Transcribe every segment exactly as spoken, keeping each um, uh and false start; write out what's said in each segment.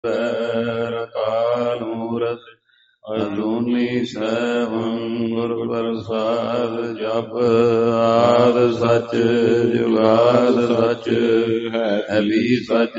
ਬੈਰ ਅਕਾਲ ਮੂਰਤਿ ਅਜੂਨੀ ਸੈਭੰ ਗੁਰ ਪ੍ਰਸਾਦ। ਜਪ ਆਦ ਸਚ ਜੁਗਾਦ ਸਚ ਹੈ ਵੀ ਸਚ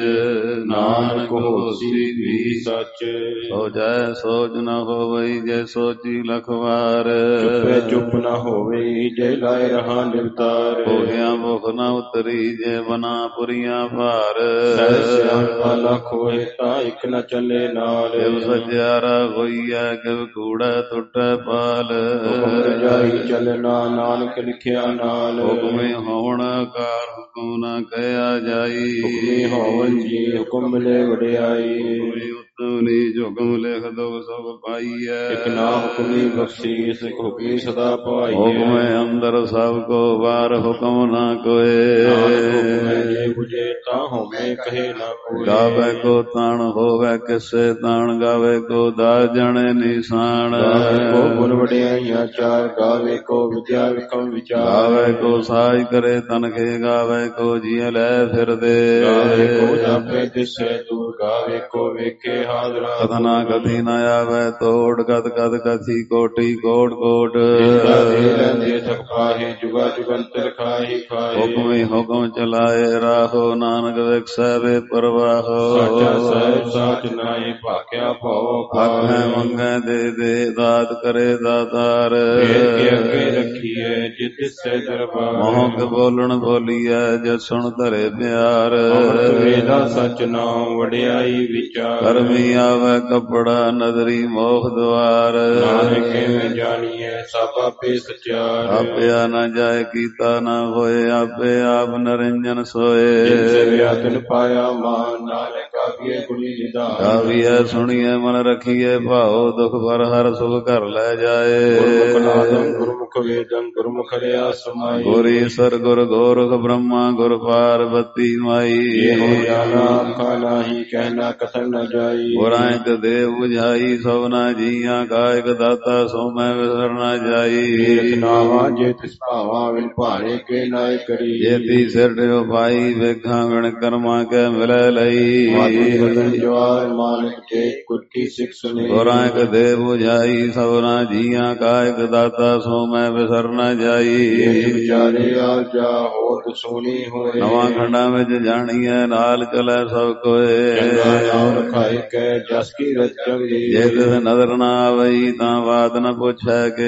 ਨਾਨਕ ਹੋਸੀ ਵੀ ਸਚ। ਸੋ ਜੈ ਸੋਚ ਨ ਹੋਵਈ ਜੇ ਸੋਚੀ ਲਖ ਵਾਰ। ਚੁੱਪੇ ਚੁੱਪ ਨ ਹੋਵਈ ਜੇ ਲਾਇ ਰਹਾ ਨਿਵਤਾਰ। ਭੋਗਿਆ ਭੁਖ ਨ ਉਤਰੀ ਜੇ ਬਨਾ ਪੁਰੀਆਂ ਭਾਰ। ਸਹਿ ਸਿਆਣਪਾ ਲਖ ਹੋਏ ਤਾਂ ਇਕ ਨ ਚੱਲੇ ਨਾਲ। ਕਿਵ ਸਚਿਆਰਾ ਹੋਈਐ ਕਿਵ ਕੂੜੈ ਟੁੱਟੈ ਪਾਲ। ਹੁਕਮ ਰਜਾਈ ਚੱਲਣਾ ਨਾਨਕ ਲਿਖਿਆ ਨਾਲ। ਹੁਕਮੇ ਹੋਵਣ ਕਾਰ ਹੁਕਮ ਨ ਕਹਿਆ ਜਾਈ। ਹੁਕਮੀ ਹੋਵਨ ਜੀ ਹੁਕਮ ਮਿਲੇ ਵਡਿਆਈ। ਹੁਕਮੀ ਉਤਮ ਨੀਚ ਹੁਕਮ ਲਿਖ ਦੁਖ ਸੁਖ ਪਾਈਐ। ਇਕ ਨਾ ਹੁਕਮੀ ਬਖਸ਼ੀਸ ਇਕ ਹੁਕਮੀ ਸਦਾ ਪਾਈਐ। ਹੁਕਮੇ ਅੰਦਰ ਸਭ ਕੋ ਬਾਹਰ ਹੁਕਮ ਨ ਕੋਏ। ਹੁਕਮੇ ਜੇ ਬੁਝੇ ਤਾਂ ਹੋਵੇ ਕਹੇ ਨਾ ਕੋਈ। ਗਾਵੇ ਕੋ ਤਾਣ ਹੋਵੇ ਕਿਸੇ ਤਾਣ ਗਾਵੇ ਕੋ ਦਾਸ ਜਣੇ ਨਿਸ਼ਾਨ। ਗਾਵੇ ਕੋ ਗੁਣ ਵਡਿਆਈਆਂ ਚਾਰ ਗਾਵੇ ਕੋ ਵਿਦਿਆ ਵਿਕਮ ਵਿਚਾਰ। ਗਾਵੇ ਕੋ ਸਾਜ ਕਰੇ ਤਨਖੇ ਗਾਵੇ ਕੋ ਜੀਅ ਲੈ ਫਿਰਦੇ। ਗਾਵੇ ਕੋ ਜਾਪੇ ਦਿਸੈ ਦੂਰ ਗਾਵੇ ਕੋ ਵੇਖੇ ਹਾਜ਼ਰਾ। ਕਥਨਾ ਕਥੀ ਨ ਆਵੇ ਤੋੜ ਕਦ ਕਦ ਕਥੀ ਕੋਟੀ ਕੋਟ ਕੋਟ। ਜਿੰਦਾ ਦੇ ਲੈਂਦੇ ਥਕ ਪਾਹੇ ਜੁਗਾ ਜੁਗੰਤਰ ਖਾਹੀ ਖਾਹੇ। ਹੁਕਮੀ ਹੁਕਮ ਚਲਾਏ ਰਾਹੋ ਨਾਨਕ ਵਿਖਸੈ ਵੇ ਪਰਵਾਹੋ। ਸਾਚਾ ਸਾਹਿਬ ਸਾਚ ਨਾਏ ਭਾਖਿਆ ਭਾਉ ਆਖੈ ਮੰਗੈ ਦੇ ਦੇ ਦਾਤ ਕਰੇ ਦਾਤਾਰ। ਵੇਦ ਕੇ ਅੱਗੇ ਰੱਖੀਐ ਜਿਤ ਦਿਸੈ ਦਰਬਾਰ। ਮੋਹ ਕੇ ਬੋਲਣ ਬੋਲੀਐ ਜਦ ਸੁਣ ਧਰੇ ਪਿਆਰ। ਅੰਮ੍ਰਿਤ ਵੇਦਾ ਸਚ ਨਾਮ ਵਡਿਆਈ ਵਿਚਾਰ। ਕਰਮੀ ਆਵੇ ਕਪੜਾ ਨਦਰੀ ਮੋਖ ਦੁਆਰ। ਨਾਨਕ ਕਿਵੇਂ ਜਾਣੀਐ ਸਭ ਆਪੇ ਸਚਿਆਰ। ਆਪਿਆ ਨ ਜਾਏ ਕੀਤਾ ਨ ਹੋਏ ਆਪੇ ਆਪ ਨਰਿੰਜਨ ਸੋਏ। ਜਿਨ ਸੇਵਿਆ ਤਿਨ ਪਾਇਆ ਮਾਨ ਨਾਨਕ ਗਾਵੀਐ ਗੁਣੀ ਨਿਧਾਨ। ਗਾਵੀਐ ਸੁਣੀਐ ਮਨ ਰਖੀਐ ਭਾਉ ਦੁਖ ਭਰ ਹਰ ਸੁਖ ਘਰ ਲੈ ਜਾਏ। ਗੁਰਮੁਖ ਨਾਦੰ ਗੁਰਮੁਖ ਵੇਦੰ ਗੁਰਮੁਖ ਰਿਆ ਸਮਾਈ। ਗੁਰ ਈਸਰ ਗੁਰ ਗੋਰਖ ਬ੍ਰਹਮਾ ਗੁਰ ਪਾਰਬਤੀ ਮਾਈ। ਇਹੋ ਜਾਣਾ ਆਖਾ ਨਾਹੀ ਕਹਿਣਾ ਕਥਨ ਨ ਜਾਈ। ਗੁਰਾਂ ਇਕ ਦੇਵ ਬੁਝਾਈ ਸਭਨਾ ਜੀਆਂ ਕਾ ਇਕ ਦਾਤਾ ਸੋ ਮੈਂ ਵਿਸਰ ਨ ਜਾਈ। ਤੀਰਥ ਨਾਵਾ ਜੇ ਤਿਸ ਭਾਵਾ ਵਿਨ ਭਾਣੇ ਕੇ ਨਾਇ ਕਰੀ। ਜੇਤੀ ਸਿਰ ਟਿਓ ਪਾਈ ਵੇਖਾਂ ਵਿਣ ਕਰਮਾਂ ਕੇ ਮਿਲੈ ਲਈ। ਮਾਤੀ ਵਤਨ ਜਵਾਰ ਮਾਨਕ ਜੇ ਗੁਰ ਕੀ ਸਿਖ ਸੁਣੀ। ਗੁਰਾਂ ਇਕ ਦੇਵ ਬੁਝਾਈ ਸਭਨਾ ਜੀਆਂ ਕਾ ਇਕ ਦਾਤਾ ਸੋ ਮੈਂ ਵਿਸਰ ਨ ਜਾਈ। ਇਹ ਵਿਚਾਰੇ ਆ ਜਾ ਹੋਤ ਸੋਣੀ ਹੋਏ। ਨਵਾਂ ਖੰਡਾਂ ਵਿੱਚ ਜਾਣੀਐ ਨਾਲ ਚਲੈ ਸਭ ਕੋਏ। ਚੰਗਾ ਨਾਮ ਰਖਾਇ ਕੈ ਜਸ ਕੀ ਰਚ ਚੰਗੀ। ਜੇ ਤਿਸ ਨਦਰ ਨ ਆਵਈ ਤਾਂ ਬਾਤ ਨ ਪੁੱਛੈ ਕੇ।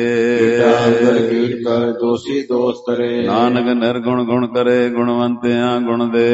ਅੰਦਰ ਕੀਟ ਕਰ ਦੋਸੀ ਦੋਸ ਤਰੇ। ਨਾਨਕ ਨਿਰਗੁਣ ਗੁਣ ਕਰੇ ਗੁਣਵੰਤਿਆਂ ਗੁਣ ਦੇ।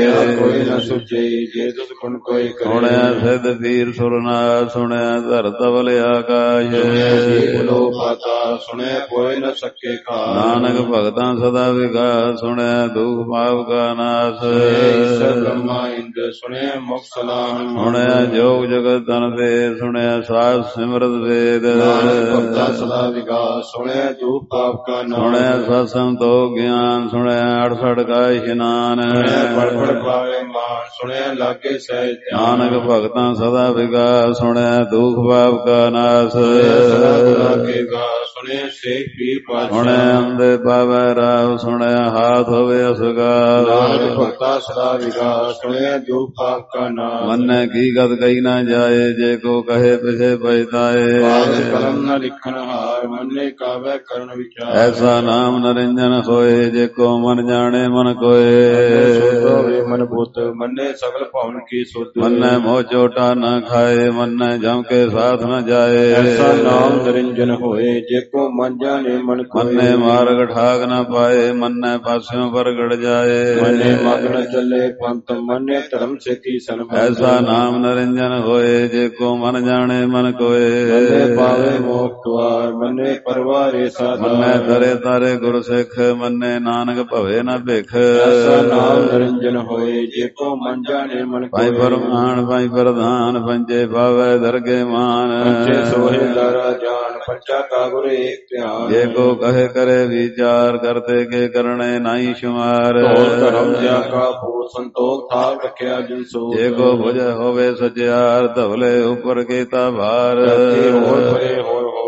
ਕੋਈ ਨ ਸੁਝਈ ਜੇ ਤੁਸ ਗੁਣ ਕੋਈ ਕਰੇ। ਸੁਣਿਆ ਸਿੱਧ ਪੀਰ ਸੁਰਨਾਥ ਸੁਣਿਆ ਧਰ ਧਵਲ ਆਕਾਸ਼। ਬੁਲੋ ਪਾਤਾ ਸੁਣਿਆ ਕੋਈ ਨ ਸਕੇ ਖਾਸ। ਨਾਨਕ ਭਗਤਾਂ ਸਦਾ ਵਿਕਾਸ ਸੁਣਿਆ ਦੁਖ ਪਾਪ ਕਾ ਨਾਸ। ਈਸਰ ਬ੍ਰਹਮਾ ਇੰਦਰ ਸੁਣਿਆ ਮੁਖ ਸਲਾਮ। ਸੁਣਿਆ ਜੋਗ ਜਗਤ ਤਨ ਤੇ ਸੁਣਿਆ ਸਾਧ ਸਿਮਰਤ ਵੇਦ। ਨਾਨਕ ਭਗਤਾਂ ਸਦਾ ਵਿਕਾਸ ਸੁਣਿਆ ਦੁਖ ਪਾਪ ਕਾ ਨਾਸ। ਸੁਣਿਆ ਸਤ ਸੰਤੋਖ ਗਿਆਨ ਸੁਣਿਆ ਅਠਸਠ ਕਾ ਇਸ਼ਨਾਨ। ਸੁਣਿਆ ਪੜ ਪੜ ਪਾਵੇ ਮਾਨ ਸੁਣਿਆ ਲਾਗੇ ਸਹਿਜ ਧਿਆਨ। ਨਾਨਕ ਭਗਤਾਂ ਸਦਾ ਵਿਕਾਸ ਸੁਣਿਆ ਦੁਖ ਪਾਪ ਕਾ ਨਾਸ। ਸਦਾ ਗੁਣਾ ਕੇ ਗਾ ਸੁਣਿਆ ਸੇਖ ਪੀਰ ਪਾਤਸ਼ਾਹ। ਸੁਣਿਆ ਅੰਦੇ ਪਾਵੈ ਰਾਵ ਸੁਣਿਆ ਹਾਥ ਹੋਵੇ ਅਸਗਾਲ। ਨਾਨਕ ਭਗਤਾਂ ਸਦਾ ਵਿਕਾਸ ਸੁਣਿਆ ਦੁਖ ਪਾਪ ਕਾ ਨਾਸ। ਮੰਨੈ ਕੀ ਗਤ ਕਹੀ ਨਾ ਜਾਏ ਜੇ ਕੋ ਕਹੇ ਪਿਛੇ ਪਛਤਾਏ। ਕਾਗਜ਼ ਕਲਮ ਨ ਲਿਖਣ ਹਾਰ ਮੰਨੇ ਕਾਵੈ ਕਰਨ ਵਿਚਾਰ। ਐਸਾ ਨਾਮ ਨਰਿੰਜਨ ਹੋਏ ਜੇ ਕੋ ਮਨ ਜਾਣੇ ਮਨ ਕੋਏ। ਹੋਵੇ ਮਨ ਬੁੱਧ ਮੰਨੇ ਸਗਲ ਭਵਨ ਕੀ ਸੁਧ। ਮੰਨੈ ਮੋਹ ਚੋਟਾ ਨ ਖਾਏ ਮੰਨੈ ਜਮ ਕੇ ਸਾਥ ਨ ਜਾਏ। ਐਸਾ ਨਾਮ ਨਰਿੰਜਨ ਹੋਏ ਜੇ ਕੋ ਮਨ ਜਾਣੇ ਮਨ ਕੋਏ। ਮੰਨੈ ਮਾਰਗ ਠਾਕ ਨ ਪਾਏ ਮੰਨੈ ਪਾਸਿਓਂ ਪ੍ਰਗਟ ਜਾਏ। ਮੰਨੇ ਮਗ ਨ ਚੱਲੇ ਪੰਥ ਮੰਨੇ ਧਰਮ ਸੇਤੀ ਸੰਬੰਧ। ਐਸਾ ਨਾਮ ਨਰਿੰਜਨ ਹੋਏ ਜੇ ਕੋ ਮਨ ਜਾਣੇ ਮਨ ਕੋਏ। ਮੰਨੇ ਪਾਵੇ ਮੋਖ ਦੁਆਰ ਮੰਨੇ ਪਰਵਾਰੇ ਸਾਧਾਰ। ਮੰਨੈ ਤਰੇ ਤਾਰੇ ਗੁਰ ਸਿੱਖ ਮੰਨੈ ਨਾਨਕ ਭਵੇ ਨ ਭਿਖ। ਐਸਾ ਨਾਮ ਨਰਿੰਜਨ ਹੋਏ ਜੇ ਕੋ ਮਨ ਜਾਣੇ ਮਨ ਕੋਏ। ਭਾਈ ਪਰਮਾਨ ਭਾਈ ਪ੍ਰਧਾਨ ਪੰਜੇ ਪਾਵੈ ਦਰਗੇ ਮਾਨ। ਪੰਚੇ ਸੋਹੇ ਲਾਰਾ ਜਾਨ ਪੰਚਾ ਕਾ ਗੁਰ ਏਕ ਧਿਆਨ। ਜੇ ਕੋ ਕਹੇ ਕਰੇ ਵਿਚਾਰ ਕਰਤੇ ਕੇ ਕਰਨੇ ਨਾਹੀ ਸ਼ੁਮਾਰ। ਧਰਮ ਜਿਆ ਕਾ ਭੂਤ ਸੰਤੋਖ ਥਾਲ ਰਖਿਆ ਜਿਨ ਸੋ। ਜੇ ਕੋ ਬੁਝ ਹੋਵੇ ਸਚਿਆਰ ਧਵਲੇ ਉਪਰ ਕੀਤਾ ਭਾਰ। ਹੋਰ ਪਰੇ ਹੋਰ ਹੋਰ ਤਿਸ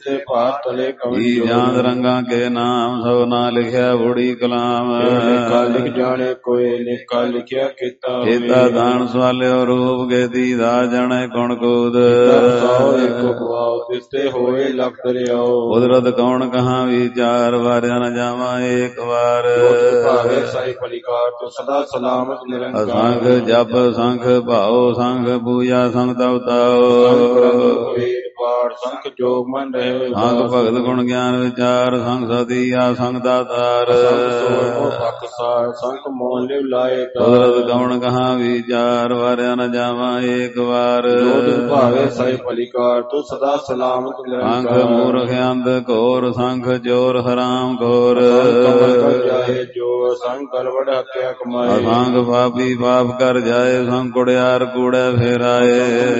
ਤੇ ਭਾਰ ਤਲੇ ਕਵਨ ਈ ਜਾਂਦ ਰੰਗਾ ਕੇ ਨਾਮ ਸਭ ਨਾ ਲਿਖਿਆ ਬੁੜੀ ਕਲਾਮ ਲਿਖਾ ਲਿਖ ਜਾਣੇ ਕੋਏ ਲਿਖਾ ਲਿਖਿਆ ਕੀਤਾ ਕੀਤਾ ਦਾਨ ਸਵਾਲਿਓ ਰੂਪ ਗੇਦੀ ਦਾ ਜਣੇ ਗੁਣ ਕੂਦ ਸੌ ਇੱਕ ਗਵਾਓ ਤਿਸਤੇ ਹੋਏ ਲੱਖ ਦਰਿਆਓ ਕੁਦਰਤ ਕੌਣ ਕਹਾਂ ਵਿਚਾਰ ਵਾਰਿਆ ਨ ਜਾਵਾਂ ਏਕ ਵਾਰ ਭਾਵੇ ਸਾਈ ਫਲਿਕਾਰ ਤੋਂ ਸਦਾ ਸਲਾਮਤ ਨਿਰੰਕਾਰ ਸੰਖ ਜਪ ਸੰਖ ਭਾਉ ਸੰਖ ਪੂਜਾ ਸੰਖ ਤਵਤਾਓ ਪਾਠ ਸੰਖ ਜੋਗ ਮਨ ਰਹੇ ਸੰਖ ਭਗਤ ਗੁਣ ਗਿਆਨ ਵਿਚਾਰ ਸੰਖ ਸਦੀਆ ਸੰਖ ਦਾਤਾਰ ਸੰਖ ਮੋਨ ਲਿਵ ਲਾਏ ਕੁਦਰਤ ਕੌਣ ਕਹਾਂ ਵਿਚਾਰ ਵਾਰਿਆ ਨ ਜਾਵਾਂ ਏਕ ਵਾਰ ਭਾਵੇ ਸਾਈ ਫਲਿਕਾਰ ਤੋਂ ਸਦਾ ਸਲਾਮਤ ਸੰਖ ਮੂਰਖ ਅੰਧ ਘੋਰ ਸੰਖ ਚੋਰ ਹਰਾਮ ਘੋਰ ਜਾਏ ਜੋ ਸੰਖ ਗਲਵੜ ਹੱਤਿਆ ਕਮਾਏ ਸੰਖ ਪਾਪੀ ਪਾਪ ਕਰ ਜਾਏ ਸੰਖ ਕੁੜਿਆਰ ਕੂੜੇ ਫੇਰਾਏ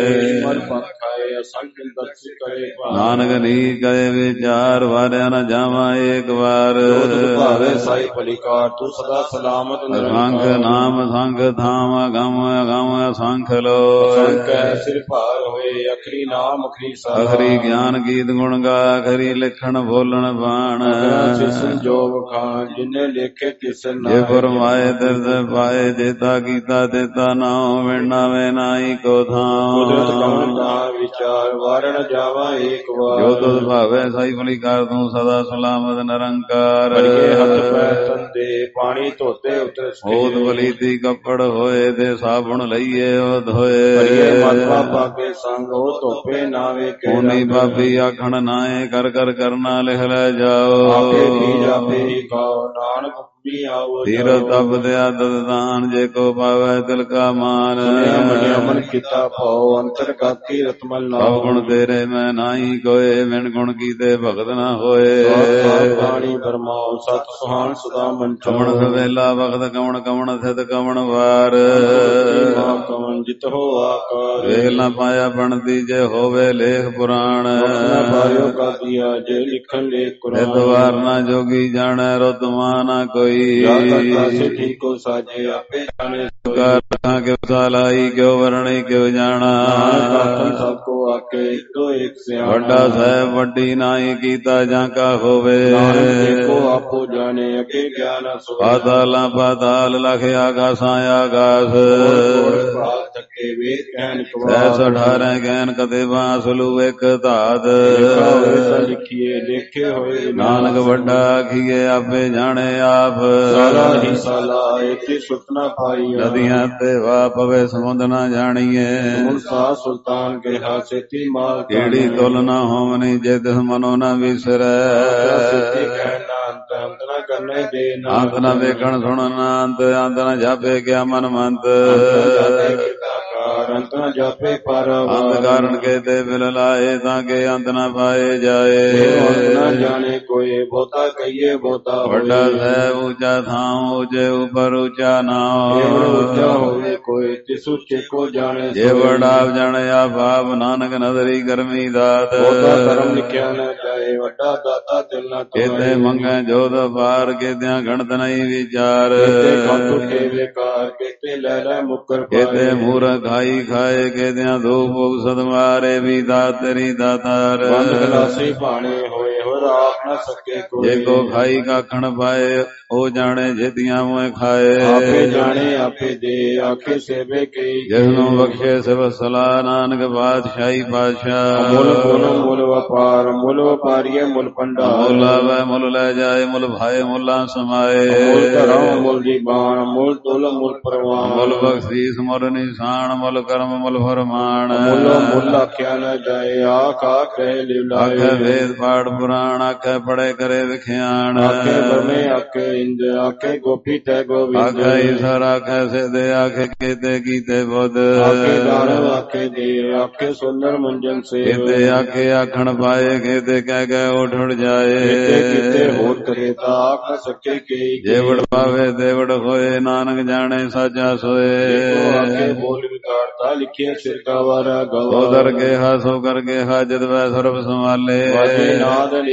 ਨਾਨਕ ਨੀ ਕਰੇ ਵਿਚਾਰ ਵਾਰਿਆ ਨ ਜਾਵਾਂ ਏਕ ਵਾਰ ਭਾਵੇ ਸਾਈ ਫਲਿਕਾਰ ਤੂੰ ਸਦਾ ਸਲਾਮਤ ਸੰਖ ਨਾਮ ਸੰਖ ਥਾਮ ਅਗਮ ਅਗਮ ਸੰਖ ਲੋ ਸੰਖ ਸਿਰ ਭਾਰ ਹੋਏ ਅਖਰੀ ਨਾਮ ਅਖਰੀ ਸਾਹ ਅਖਰੀ ਗਿਆਨ ਗੀਤ ਗੁਣ ਗਾ ਅਖਰੀ ਲਿਖਣ ਬੋਲਣ ਬਾਣ ਸੰਜੋਗ ਖਾਨ ਜਿਨੇ ਲੇਖੇ ਤਿਸ ਜੇ ਫਰਮਾਏ ਤਿਸ ਪਾਏ ਜੇਤਾ ਕੀਤਾ ਤੇਤਾ ਨਾਉ ਵਿਣਾ ਵੇ ਨਾਹੀ ਕੋ ਥਾਂ ਕੁਦਰਤ ਕੌਣ ਕਹਾਂ ਵਿਚਾਰ ਵਾਰਨ ਜਾਵਾ ਏਕ ਵਾਰ ਜੋ ਤੁਧ ਭਾਵੇ ਸਾਈ ਫਲਿਕਾਰ ਤੂੰ ਸਦਾ ਸਲਾਮਤ ਨਿਰੰਕਾਰ ਹੱਥ ਪੈਰ ਧੰਦੇ ਪਾਣੀ ਧੋਤੇ ਉਤਰ ਹੋਤ ਬਲੀਤੀ ਕੱਪੜ ਹੋਏ ਤੇ ਸਾਬੁਣ ਲਈਏ ਉਹ ਧੋਏ ਮਾਤਾ ਪਾਕੇ ਸੰਗ ਉਹ ਧੋਪੇ ਨਾ ਵੇਖੇ ਉਨੀ ਪਾਪੀ ਆਖਣ ਨਾਏ ਕਰ ਕਰ ਕਰਨਾ ਲਿਖ ਲੈ ਜਾਓ ਆਪੇ ਬੀਜ ਆਪੇ ਹੀ ਖਾਓ ਨਾਨਕ ਤੀਰ ਤਪ ਦਿਆ ਦਦਾਨ ਜੇ ਕੋ ਪਾਵੇ ਦਿਲ ਕਾ ਮਾਨ ਅਮਨ ਕੀਤਾ ਭਾਉ ਅੰਤਰ ਗਾਤੀ ਰਤਮਲ ਨਾ ਸਭ ਗੁਣ ਤੇਰੇ ਮੈਂ ਨਾਹੀ ਕੋਏ ਵਿਣ ਗੁਣ ਕੀਤੇ ਭਗਤ ਨਾ ਹੋਏ ਬਾਣੀ ਬਰਮਾਉ ਸਤ ਸੁਹਾਨ ਸਦਾ ਮਨ ਕਵਣ ਸਵੇਲਾ ਵਖਤ ਕਵਣ ਕਵਣ ਸਿਧ ਕਵਣ ਵਾਰ ਕਵਣ ਜਿਤ ਹੋ ਆਕਾਰ ਵੇਖ ਨਾ ਪਾਇਆ ਬਣਦੀ ਜੇ ਹੋਵੇ ਲੇਖ ਪੁਰਾਣ ਪਾਇਓ ਕਾ ਦਿਆ ਜੇ ਲਿਖਣ ਲੇਖ ਕੁਰਾਨ ਦਵਾਰ ਨਾ ਜੋਗੀ ਜਾਣੈ ਰਤਮਾ ਨਾ ਕੋਈ ਠੀਕੋ ਸਾਜੇ ਆਪੇ ਜਾਣੇ ਕਾਰਾਂ ਕਿਉ ਸਾਲਾਈ ਕਿਉ ਵਰਣੀ ਕਿਉ ਜਾਣਾ ਸਭ ਕੋ ਆਕੇ ਇੱਕੋ ਇੱਕ ਸਿਆਣਾ ਵੱਡਾ ਸਾਹਿਬ ਵੱਡੀ ਨਾਹੀ ਕੀਤਾ ਜਾਂ ਕਾ ਹੋਵੇ ਦੇਖੋ ਆਪੋ ਜਾਣੇ ਅਕੇ ਗਿਆਨ ਪਾਤਾਲਾਂ ਪਾਤਾਲ ਲਖ ਆਗਾਸਾਂ ਆਗਾਸ ਤੱਕੇ ਵੇਦ ਕਹਿਣ ਸੈਸ ਅਠਾਰਾਂ ਗੈਨ ਕਦੇ ਬਾਂਸਲੂ ਇੱਕ ਧਾਤ ਲਿਖੀਏ ਦੇਖੇ ਹੋਏ ਨਾਨਕ ਵੱਡਾ ਆਖੀਏ ਆਪੇ ਜਾਣੇ ਆਪ ਸਾਲਾ ਹੀ ਸਾਲਾ ਇਥੇ ਸੁਤਨਾ ਪਾਈ ਨਦੀਆਂ ਤੇ ਵਾ ਪਵੇ ਸਮੁੰਦ ਨਾ ਜਾਣੀਏ ਹੁਣ ਸਾ ਸੁਲਤਾਨ ਕੇ ਹਾਸੇਤੀ ਮਾਲ ਕਿਹੜੀ ਤੁਲ ਨਾ ਹੋਵਨੀ ਜੇ ਤਿਸ ਮਨੋ ਨਾ ਵਿਸਰੈ ਕਹਿਣਾ ਅੰਤ ਅੰਤ ਨਾ ਕਰਨੇ ਦੇ ਅੰਤ ਨਾ ਵੇਖਣ ਸੁਣਨ ਅੰਤ ਅੰਤ ਨਾ ਜਾਪੇ ਕਿਆ ਮਨ ਮੰਤ ਅੰਤ ਨਾ ਜਾਪੇ ਪਰ ਅੰਤ ਕਾਰਨ ਕੇ ਤੇ ਬਿਲ ਲਾਏ ਤਾਂ ਕਿ ਅੰਤ ਨਾ ਪਾਏ ਜਾਏ ਨਾ ਜਾਣੇ ਕੋਈ ਬਹੁਤਾ ਕਹੀਏ ਬਹੁਤਾ ਵੱਡਾ ਸਾਹਿਬ ਉੱਚਾ ਥਾਂ ਉਚੇ ਉਪਰ ਉੱਚਾ ਨਾਮ ਉੱਚਾ ਹੋਵੇ ਕੋਈ ਤਿਸ ਉੱਚੇ ਕੋ ਜਾਣੇ ਜੇ ਵੱਡਾ ਜਾਣੇ ਆ ਭਾਵ ਨਾਨਕ ਨਦਰੀ ਗਰਮੀ ਦਾਤ ਬਹੁਤਾ ਧਰਮ ਲਿਖਿਆ ਨਾ ਜਾਏ ਵੱਡਾ ਦਾਤਾ ਦਿਲ ਨਾ ਕਿਤੇ ਮੰਗੈ ਜੋਤ ਪਾਰ ਕਿਤਿਆਂ ਗਣਤ ਨਹੀਂ ਵਿਚਾਰ ਖਾਤੂ ਕੇ ਵੇਕਾਰ ਕਿਤੇ ਲੈ ਲੈ ਮੁਕਰ ਕਿਤੇ ਮੂਰਖ ਖਾਈ ਖਾਏ ਕਿਤਿਆਂ ਦੋ ਭੋਗ ਸਦਮਾਰੇ ਵੀ ਦਾਤਰੀ ਦਾਤਾਰ ਬੰਦ ਗਲਾਸੀ ਭਾਣੇ ਹੋਏ ਹੋਰ ਆਪ ਨਾ ਸਕੇ ਕੋਈ ਜੇ ਕੋ ਖਾਈ ਕਾਖਣ ਪਾਏ ਉਹ ਜਾਣੇ ਜਿਤਿਆਂ ਮੋਏ ਖਾਏ ਆਪੇ ਜਾਣੇ ਆਪੇ ਦੇ ਆਖੇ ਸੇਵੇ ਕੀ ਜਿਸ ਨੂੰ ਬਖਸ਼ੇ ਸਿਵ ਸਲਾਹ ਨਾਨਕ ਬਾਦਸ਼ਾਹੀ ਬਾਦਸ਼ਾਹ ਮੁੱਲ ਮੁੱਲ ਮੁੱਲ ਵਪਾਰ ਮੁੱਲ ਵਪਾਰੀਏ ਮੁੱਲ ਪੰਡਾ ਮੁੱਲ ਆਵੇ ਮੁੱਲ ਲੈ ਜਾਏ ਮੁੱਲ ਭਾਏ ਮੁੱਲਾਂ ਸਮਾਏ ਮੁੱਲ ਧਰਮ ਮੁੱਲ ਦੀ ਬਾਣ ਮੁੱਲ ਤੁਲ ਮੁੱਲ ਪ੍ਰਵਾਨ ਮੁੱਲ ਬਖਸ਼ੀਸ ਮੁੱਲ ਨਿਸ਼ਾਨ ਮੁੱਲ ਕਰਮ ਮੁੱਲ ਫਰਮਾਨ ਮੁੱਲ ਮੁੱਲ ਆਖਿਆ ਨਾ ਜਾਏ ਆਖ ਆਖੇ ਲਿਵਲਾਏ ਆਖੇ ਵੇਦ ਪਾਠ ਪੁਰਾਣ ਆਖੇ ਪੜੇ ਕਰੇ ਵਿਖਿਆਨ ਆਖੇ ਬਰਮੇ ਆਖੇ ਇੰਦ ਆਖੇ ਗੋਪੀ ਤੈ ਗੋਬਿੰਦ ਆਖੇ ਈਸ਼ਰ ਆਖੇ ਸਿਧੇ ਆਖੇ ਕੀਤੇ ਕੀਤੇ ਬੁੱਧ ਆਖੇ ਦਾਨਵ ਆਖੇ ਦੇ ਆਖੇ ਸੁੰਦਰ ਮੰਜਨ ਸੇ ਕੀਤੇ ਆਖੇ ਆਖਣ ਪਾਏ ਕੀਤੇ ਕਹਿ ਕੇ ਉਠ ਉਠ ਜਾਏ ਕੀਤੇ ਹੋਰ ਕਰੇ ਤਾਂ ਆਖ ਨਾ ਸਕੇ ਕੀ ਜੇ ਵਡ ਪਾਵੇ ਤੇ ਵਡ ਹੋਏ ਨਾਨਕ ਜਾਣੇ ਸਾਚਾ ਸੋਏ ਆਖੇ ਬੋਲ ਵਿਕਾਰਤਾ ਲਿਖੇ ਸਿਰਕਾ ਵਾਰਾ ਗਵਾ ਸੋ ਦਰ ਕੇ ਹਾ ਸੋ ਕਰ ਕੇ ਹਾ ਜਦ ਵੈ ਸਰਬ ਸੰਭਾਲੇ ਵਾਜੇ ਨਾਦ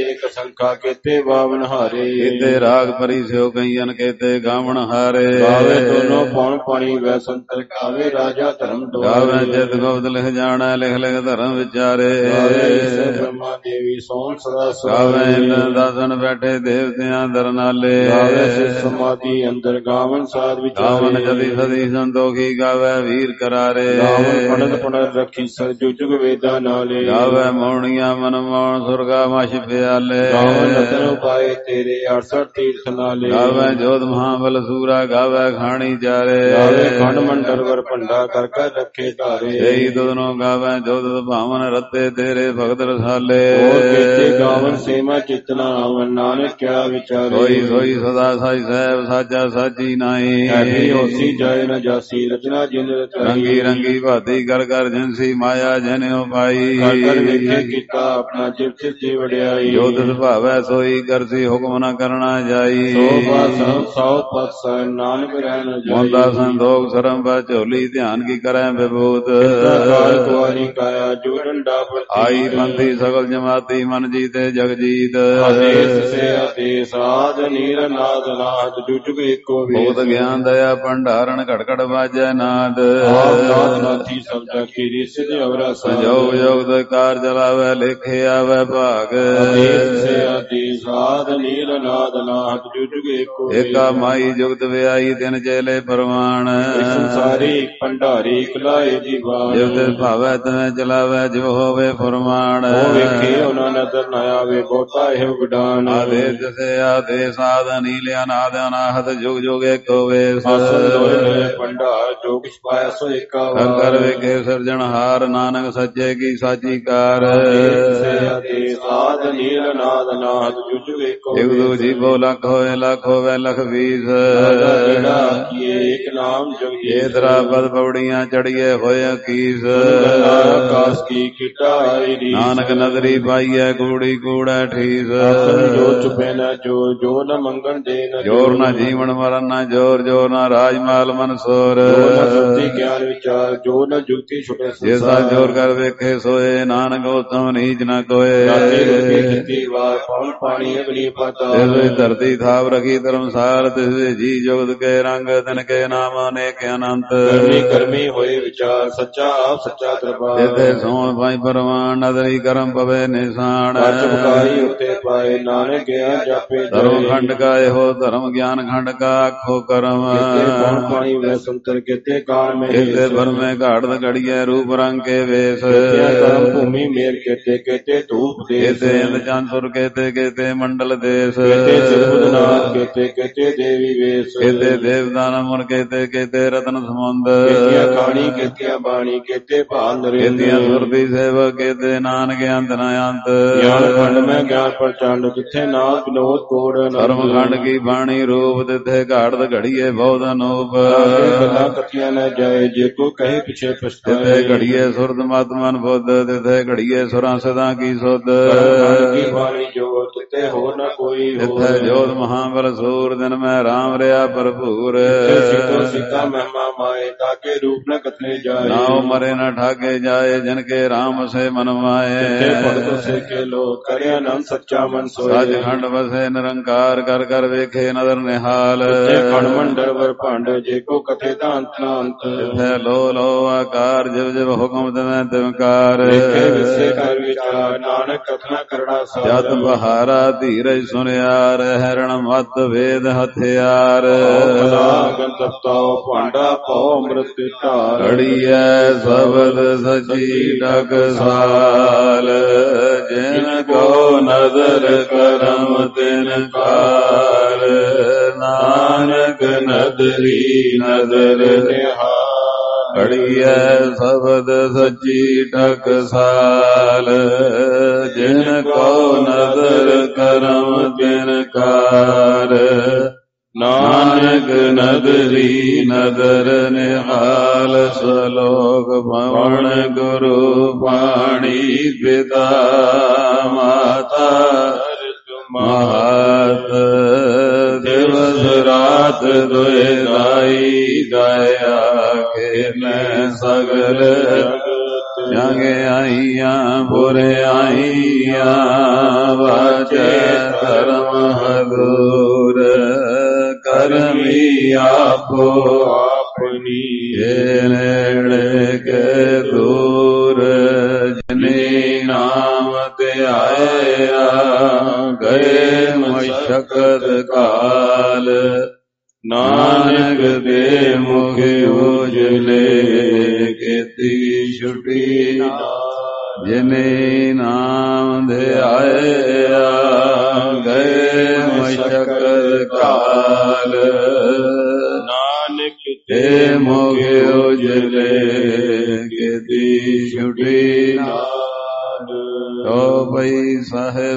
ਏਕ ਸੰਖਾ ਕੇਤੇ ਬਾਵਨ ਹਾਰੇ। ਕੀਤੇ ਰਾਗ ਭਰੀ ਸਿਓ ਕਈਨ ਕੀਤੇ ਗਾਵਣ ਹਾਰੇ। ਗਾਵੇ ਦੋਨੋਂ ਪੌਣ ਪਾਣੀ ਵੈ ਸੰਤਰ ਗਾਵੇ ਰਾਜਾ ਧਰਮ ਦੁਆਰੇ। ਗਾਵੇ ਜਿਤ ਗੁਪਤ ਲਿਖ ਜਾਣੈ ਲਿਖ ਲਿਖ ਧਰਮ ਵਿਚਾਰੇ। ਗਾਵੇ ਈਸਰ ਬ੍ਰਹਮਾ ਦੇਵੀ ਸੋਹਣ ਸਦਾ ਸਵਾਰੇ। ਗਾਵੇ ਇੰਦਰ ਦਾਸਨ ਬੈਠੇ ਦੇਵਤਿਆਂ ਦਰਨਾਲੇ। ਗਾਵੇ ਸਿਰ ਸਮਾਧੀ ਅੰਦਰ ਗਾਵਨ ਸਾਧ ਵਿਚਾਰੇ। ਗਾਵਨ ਜਦੀ ਸਦੀ ਸੰਤੋਖੀ ਗਾਵੇ ਵੀਰ ਕਰਾਰੇ। ਗਾਵਨ ਪੰਡਤ ਪੁਨਰ ਰੱਖੀ ਸਰ ਜੁਗ ਵੇਦਾਂ ਨਾਲੇ। ਗਾਵੇ ਮੌਣੀਆਂ ਮਨ ਮੌਣ ਸੁਰਗਾ ਮਛ ਪਿਆਲੇ। ਗਾਵਨ ਰਤਨ ਉਪਾਏ ਤੇਰੇ ਅਠਸਠ ਤੀਰਥ ਨਾਲੇ। ਗਾਵੇ ਜੋਧ ਮਹਾਬਲ ਸੂਰਾ ਗਾਵੇ ਖਾਣੀ ਚਾਰੇ। ਗਾਵੇ ਖੰਡ ਮੰਡਲ ਵਰ ਭੰਡਾ ਕਰ ਕਰ ਰੱਖੇ ਧਾਰੇ। ਸਹੀ ਦੁਦਨੋਂ ਗਾਵੇ ਜੋਧ ਭਾਵਨ ਰਤੇ ਤੇਰੇ ਭਗਤ ਰਸਾਲੇ। ਹੋਰ ਕੀਤੇ ਗਾਵਨ ਸੇਵਾ ਚਿਤਨਾ ਆਵਨ ਨਾਨਕ ਕਿਆ ਵਿਚਾਰੇ। ਸੋਈ ਸੋਈ ਸਦਾ ਸਾਈ ਸਾਹਿਬ ਸਾਚਾ ਸਾਚੀ ਨਾਈ। ਐਡੀ ਹੋਸੀ ਜਾਏ ਨ ਜਾਸੀ ਰਚਨਾ ਜਿਨ ਰਚਾਈ। ਰੰਗੀ ਰੰਗੀ ਭਾਤੀ ਕਰ ਕਰ ਜਿਨਸੀ ਮਾਇਆ ਜਨਿਓ ਪਾਈ। ਕਰ ਕਰ ਵੇਖੇ ਕੀਤਾ ਆਪਣਾ ਜਿਵ ਚਿਤ ਜੀ ਵਡਿਆਈ। ਜੋ ਤਿਸ ਭਾਵੈ ਸੋਈ ਕਰਸੀ ਹੁਕਮ ਨ ਕਰਨਾ ਜਾਈ। ਸੋ ਪਾਸਨ ਸੌ ਪਸ ਨਾਨਕ ਰਹਿ ਨ ਜਾਈ। ਮੋਂਦਾ ਸੰਦੋਖ ਸਰਮ ਬਾ ਝੋਲੀ ਧਿਆਨ ਕੀ ਕਰੈ ਵਿਭੂਤ। ਕਾਲ ਕੁਆਰੀ ਕਾਇਆ ਜੋ ਡੰਡਾ ਪ੍ਰਤੀ। ਆਈ ਪੰਥੀ ਸਗਲ ਜਮਾਤੀ ਮਨ ਜੀਤੇ ਜਗ ਜੀਤ। ਆਦੇਸ ਸੇ ਆਦੇਸ ਆਦ ਨੀਰ ਨਾਦ ਨਾਦ ਜੁਜੁਗ ਏਕੋ ਵੇਦ। ਭਗਤ ਗਿਆਨ ਦਇਆ ਭੰਡਾਰਨ ਘਟ ਘਟ ਬਾਜੈ ਨਾਦ। ਆਪ ਨਾਦ ਨਾਥੀ ਸਬਦਾ ਕੀਰੀ ਸਿਧ ਅਵਰਾ ਸੰਜੋਗ ਜੋਗ ਦੇ ਕਾਰ ਚਲਾਵੇ ਲੇਖੇ ਆਵੇ ਭਾਗ। ਆਦੇਸ ਸੇ ਆਦੇਸ ਆਦ ਨੀਰ ਨਾਦ ਨਾਦ ਜੁਜੁਗ ਏਕੋ ਵੇਦ। ਏਕਾ ਮਾਈ ਜੁਗਤ ਵਿਆਈ ਤਿਨ ਚੇਲੇ ਪਰਵਾਨ। ਸੰਸਾਰੀ ਭੰਡਾਰੀ ਕਲਾਏ ਜੀਵਾਨ। ਜਿਵ ਤਿਸ ਭਾਵੈ ਤਿਵੇਂ ਚਲਾਵੇ ਜਿਵ ਹੋਵੇ ਫੁਰਮਾਨ। ਉਹ ਵੇਖੇ ਉਹਨਾਂ ਨਦਰ ਨ ਆਵੇ ਬਹੁਤਾ ਇਹੋ ਵਿਡਾਨ। ਆਦੇਸ ਸੇ ਆਦੇਸ ਆਦ ਨੀਲਿਆ ਨਾਦ ਅਨਾਹਤ ਜੁਗ ਜੁਗ ਏਕੋ ਵੇਸ। ਆਸਨ ਲੋਏ ਲੋਏ ਭੰਡਾਰ ਜੋ ਕਿਛ ਪਾਇਆ ਸੋ ਏਕਾ ਵਾਰ। ਕਰ ਵੇਖੇ ਸਿਰਜਣਹਾਰ ਨਾਨਕ ਸੱਚੇ ਕੀ ਸਾਚੀ ਕਾਰ। ਆਦ ਨੀਲ ਨਾਦ ਨਾਦ ਜੁਜੁਗ ਏਕੋ ਇੱਕ ਦੂ ਜੀਵੋ ਲੱਖ ਹੋਏ ਲੱਖ ਹੋਵੇ ਲਖ ਵੀਸ। ਏਕ ਨਾਮ ਜਗਦੀਸ਼। ਇਹ ਤਰਾ ਪਦ ਪੌੜੀਆਂ ਚੜੀਏ ਹੋਏ ਅਕੀਸ। ਆਕਾਸ ਕੀ ਕਿਟਾਈ ਰੀਸ। ਨਾਨਕ ਨਦਰੀ ਪਾਈਐ ਕੂੜੀ ਕੂੜੈ ਠੀਸ। ਜੋ ਚੁਪੇ ਨ ਜੋ ਜੋ ਨ ਮੰਗਣ ਦੇ ਨ ਜੋਰ ਨਾ ਜੀਵਨ ਮਰਨ ਨਾ ਜੋਰ ਜੋਰ ਨਾ ਰਾਜਮਾਲ ਮਨਸੋਰ। ਜੋ ਨ ਸੁਰਤੀ ਗਿਆਨ ਵਿਚਾਰ ਜੋ ਨ ਜੁਗਤੀ ਛੁਟੇ ਸੰਸਾਰ। ਜਿਸਾ ਜੋਰ ਕਰ ਵੇਖੇ ਸੋਏ ਨਾਨਕ ਉਤਮ ਨੀਚ ਨ ਕੋਏ। ਰਾਤੀ ਰੋਟੀ ਕੀਤੀ ਵਾਰ ਪੌਣ ਪਾਣੀ ਅਗਨੀ ਪਾਤਾਲ। ਤਿਸ ਧਰਤੀ ਥਾਪ ਰਖੀ ਧਰਮਸਾਰ ਤਿਸ ਜੀ ਜੁਗਤ ਕੇ ਰੰਗ ਤਿਨ ਕੇ ਨਾਮ ਅਨੇਕ ਅਨੰਤ। ਕਰਮੀ ਕਰਮੀ ਹੋਏ ਵਿਚਾਰ ਸੱਚਾ ਆਪ ਸੱਚਾ ਦਰਬਾਰ। ਜਿਥੇ ਸੋਣ ਪਾਈ ਪਰਵਾਨ ਨਦਰੀ ਕਰਮ ਪਵੇ ਨਿਸ਼ਾਨ। ਚਮਕਾਈ ਉੱਤੇ ਪਾਏ ਨਾਨਕ ਗਿਆ ਜਾਪੇ ਧਰਮ ਖੰਡ ਕਾ ਇਹੋ ਧਰਮ ਗਿਆਨ ਖੰਡ ਕਾ ਆਖੋ ਕਰਮ। ਕੌਣ ਪਾਣੀ ਵੈ ਸੰਤਰ ਕਿਤੇ ਕਾਲ ਮੇ। ਕਿਤੇ ਬਰਮੇ ਘਾੜਤ ਘੜੀਏ ਰੂਪ ਰੰਗ ਕੇ ਵੇਸ। ਕਰਮ ਭੂਮੀ ਮੇਰ ਕਿਤੇ ਕਿਤੇ ਧੂਪ ਦੇਸ। ਕਿਤੇ ਇੰਦ ਚੰਦੁਰ ਕਿਤੇ ਕਿਤੇ ਮੰਡਲ ਦੇਸ। ਕਿਤੇ ਸਿਰਬੁਦਨਾਥ ਕਿਤੇ ਕਿਤੇ ਦੇਵੀ ਵੇਸ। ਕਿਤੇ ਦੇਵਦਾਨ ਮੁਨ ਕਿਤੇ ਕਿਤੇ ਰਤਨ ਸਮੁੰਦ। ਕਿਤਿਆ ਖਾਣੀ ਕਿਤਿਆ ਬਾਣੀ ਕਿਤੇ ਭਾਲ ਨਰੇਂਦਰ। ਕਿਤਿਆ ਸੁਰਤੀ ਸੇਵਕ ਕਿਤੇ ਨਾਨਕ ਅੰਤ ਨ ਅੰਤ। ਗਿਆਨ ਖੰਡ ਮੈਂ ਗਿਆਨ ਪ੍ਰਚੰਡ ਜਿੱਥੇ ਨਾਮ ਵਿਨੋਦ ਕੋੜ। ਧਰਮ ਖੰਡ ਕੀ ਬਾਣੀ ਰੂਪ ਤਿੱਥੇ ਘਾੜਤ ਘੜੀਏ ਬਹੁਤ ਅਨੂਪ। ਗੱਲਾਂ ਕਥੀਆਂ ਨ ਜਾਏ ਜੇ ਕੋ ਕਹੇ ਪਿਛੇ ਪਛਤਾਏ। ਤਿੱਥੇ ਘੜੀਏ ਸੁਰਤ ਮਤ ਮਨ ਬੁੱਧ ਤਿੱਥੇ ਘੜੀਏ ਸੁਰਾਂ ਸਦਾ ਕੀ ਸੁਧ। ਕੀ ਬਾਣੀ ਜੋਰ ਤਿੱਥੇ ਹੋਰ ਨ ਕੋਈ ਹੋਰ। ਤਿੱਥੇ ਜੋਤ ਮਹਾਬਲ ਸੂਰ ਦਿਨ ਮੈਂ ਰਾਮ ਰਿਆ ਭਰਪੂਰ। ਸੀਤੋ ਸੀਤਾ ਮਹਿਮਾ ਮਾਏ ਤਾਕੇ ਰੂਪ ਨ ਕਥਨੇ ਜਾਏ। ਨਾਉ ਮਰੇ ਨ ਠਾਕੇ ਜਾਏ ਜਿਨ ਕੇ ਰਾਮ ਸੇ ਮਨ ਮਾਏ। ਤਿੱਥੇ ਭਗਤ ਸੇ ਕੇ ਲੋਕ ਕਰਿਆ ਅਨੰਦ ਸੱਚਾ ਮਨ ਸੋਏ। ਸੱਚ ਖੰਡ ਵਸੇ ਨਿਰੰਕਾਰ ਕਰ ਕਰ ਵੇਖੇ ਨਦਰ ਨਿਹਾਲ। ਤਿੱਥੇ ਖੰਡ ਮੰਡਲ ਵਰ ਭੰਡ ਜੇ ਕੋ ਕਥੇ ਤਾਂ ਅੰਤ ਨਾ ਅੰਤ। ਤਿੱਥੇ ਲੋ ਲੋ ਆਕਾਰ ਜਿਵ ਜਿਵ ਹੁਕਮ ਤਿਵੇਂ ਤਿਵਕਾਰ। ਵੇਖੇ ਵਿਸੇ ਕਰ ਵਿਚਾਰ ਨਾਨਕ ਕਥਨਾ ਕਰੜਾ ਸਾਰ। ਜਤ ਬਹਾਰਾ ਧੀਰਜ ਸੁਨਿਆਰ ਹੈਰਣ ਮਤ ਵੇਦ ਹਥਿਆਰ। ਗੰਤਪਤਾਓ ਭਾਂਡਾ ਪਾਓ ਅੰਮ੍ਰਿਤ ਢਾਰ। ਘੜੀਐ ਸ਼ਬਦ ਸਚੀ ਟਕਸਾਲ ਜਿਨ ਕੋ ਨਦਰ ਕਰਮ ਤਿਨ ਕਾਰ। ਨਾਨਕ ਨਦਰੀ ਨਦਰ ਨਿਹਾਲ। ਘੜੀਐ ਸ਼ਬਦ ਸਚੀ ਟਕਸਾਲ ਜਿਨ ਕੋ ਨਦਰ ਕਰਮ ਤਿਨ ਕਾਰ। ਨਾਨਕ ਨਦਰੀ ਨਦਰ ਨਿਹਾਲ। ਸਲੋਕ ਭਵਨ ਗੁਰੂ ਪਾਣੀ ਪਿਤਾ ਮਾਤਾ ਮਹਾਤ। ਦਿਵਸ ਰਾਤ ਦੁਇ ਰਾਈ ਗਾਇਆ ਖੇਲੇ ਸਗਲ। ਚੰਗਿਆਈਆਂ ਬੁਰਿਆਈਆਂ ਵਾਜੇ ਧਰਮ ਹਦੂਰ ਕਰਮੀ ਆਪੋ ਆਪਣੀ ਇਹ ਨੇੜੇ ਕੇ ਦੂਰ ਜਿਨੇ ਨਾਮ ਧਿਆਇਆ ਗਏ ਮਸ਼ਕਤ ਕਾਲ ਨਾਨਕ ਦੇ ਮੁਖ ਉਜਲੇ ਕੀਤੀ ਛੁਟੀ ਜਿਨੇ ਨਾਮ ਧਿਆਇਆ ਗਏ ਮਸ਼ਕਤ ਕਾਲ ਨਾਨਕ ਦੇ ਮੁਖ ਉਜਲੇ ਕੀਤੀ ਛੁਟੀ ਤੋ ਭਈ ਸਾਹਿਬ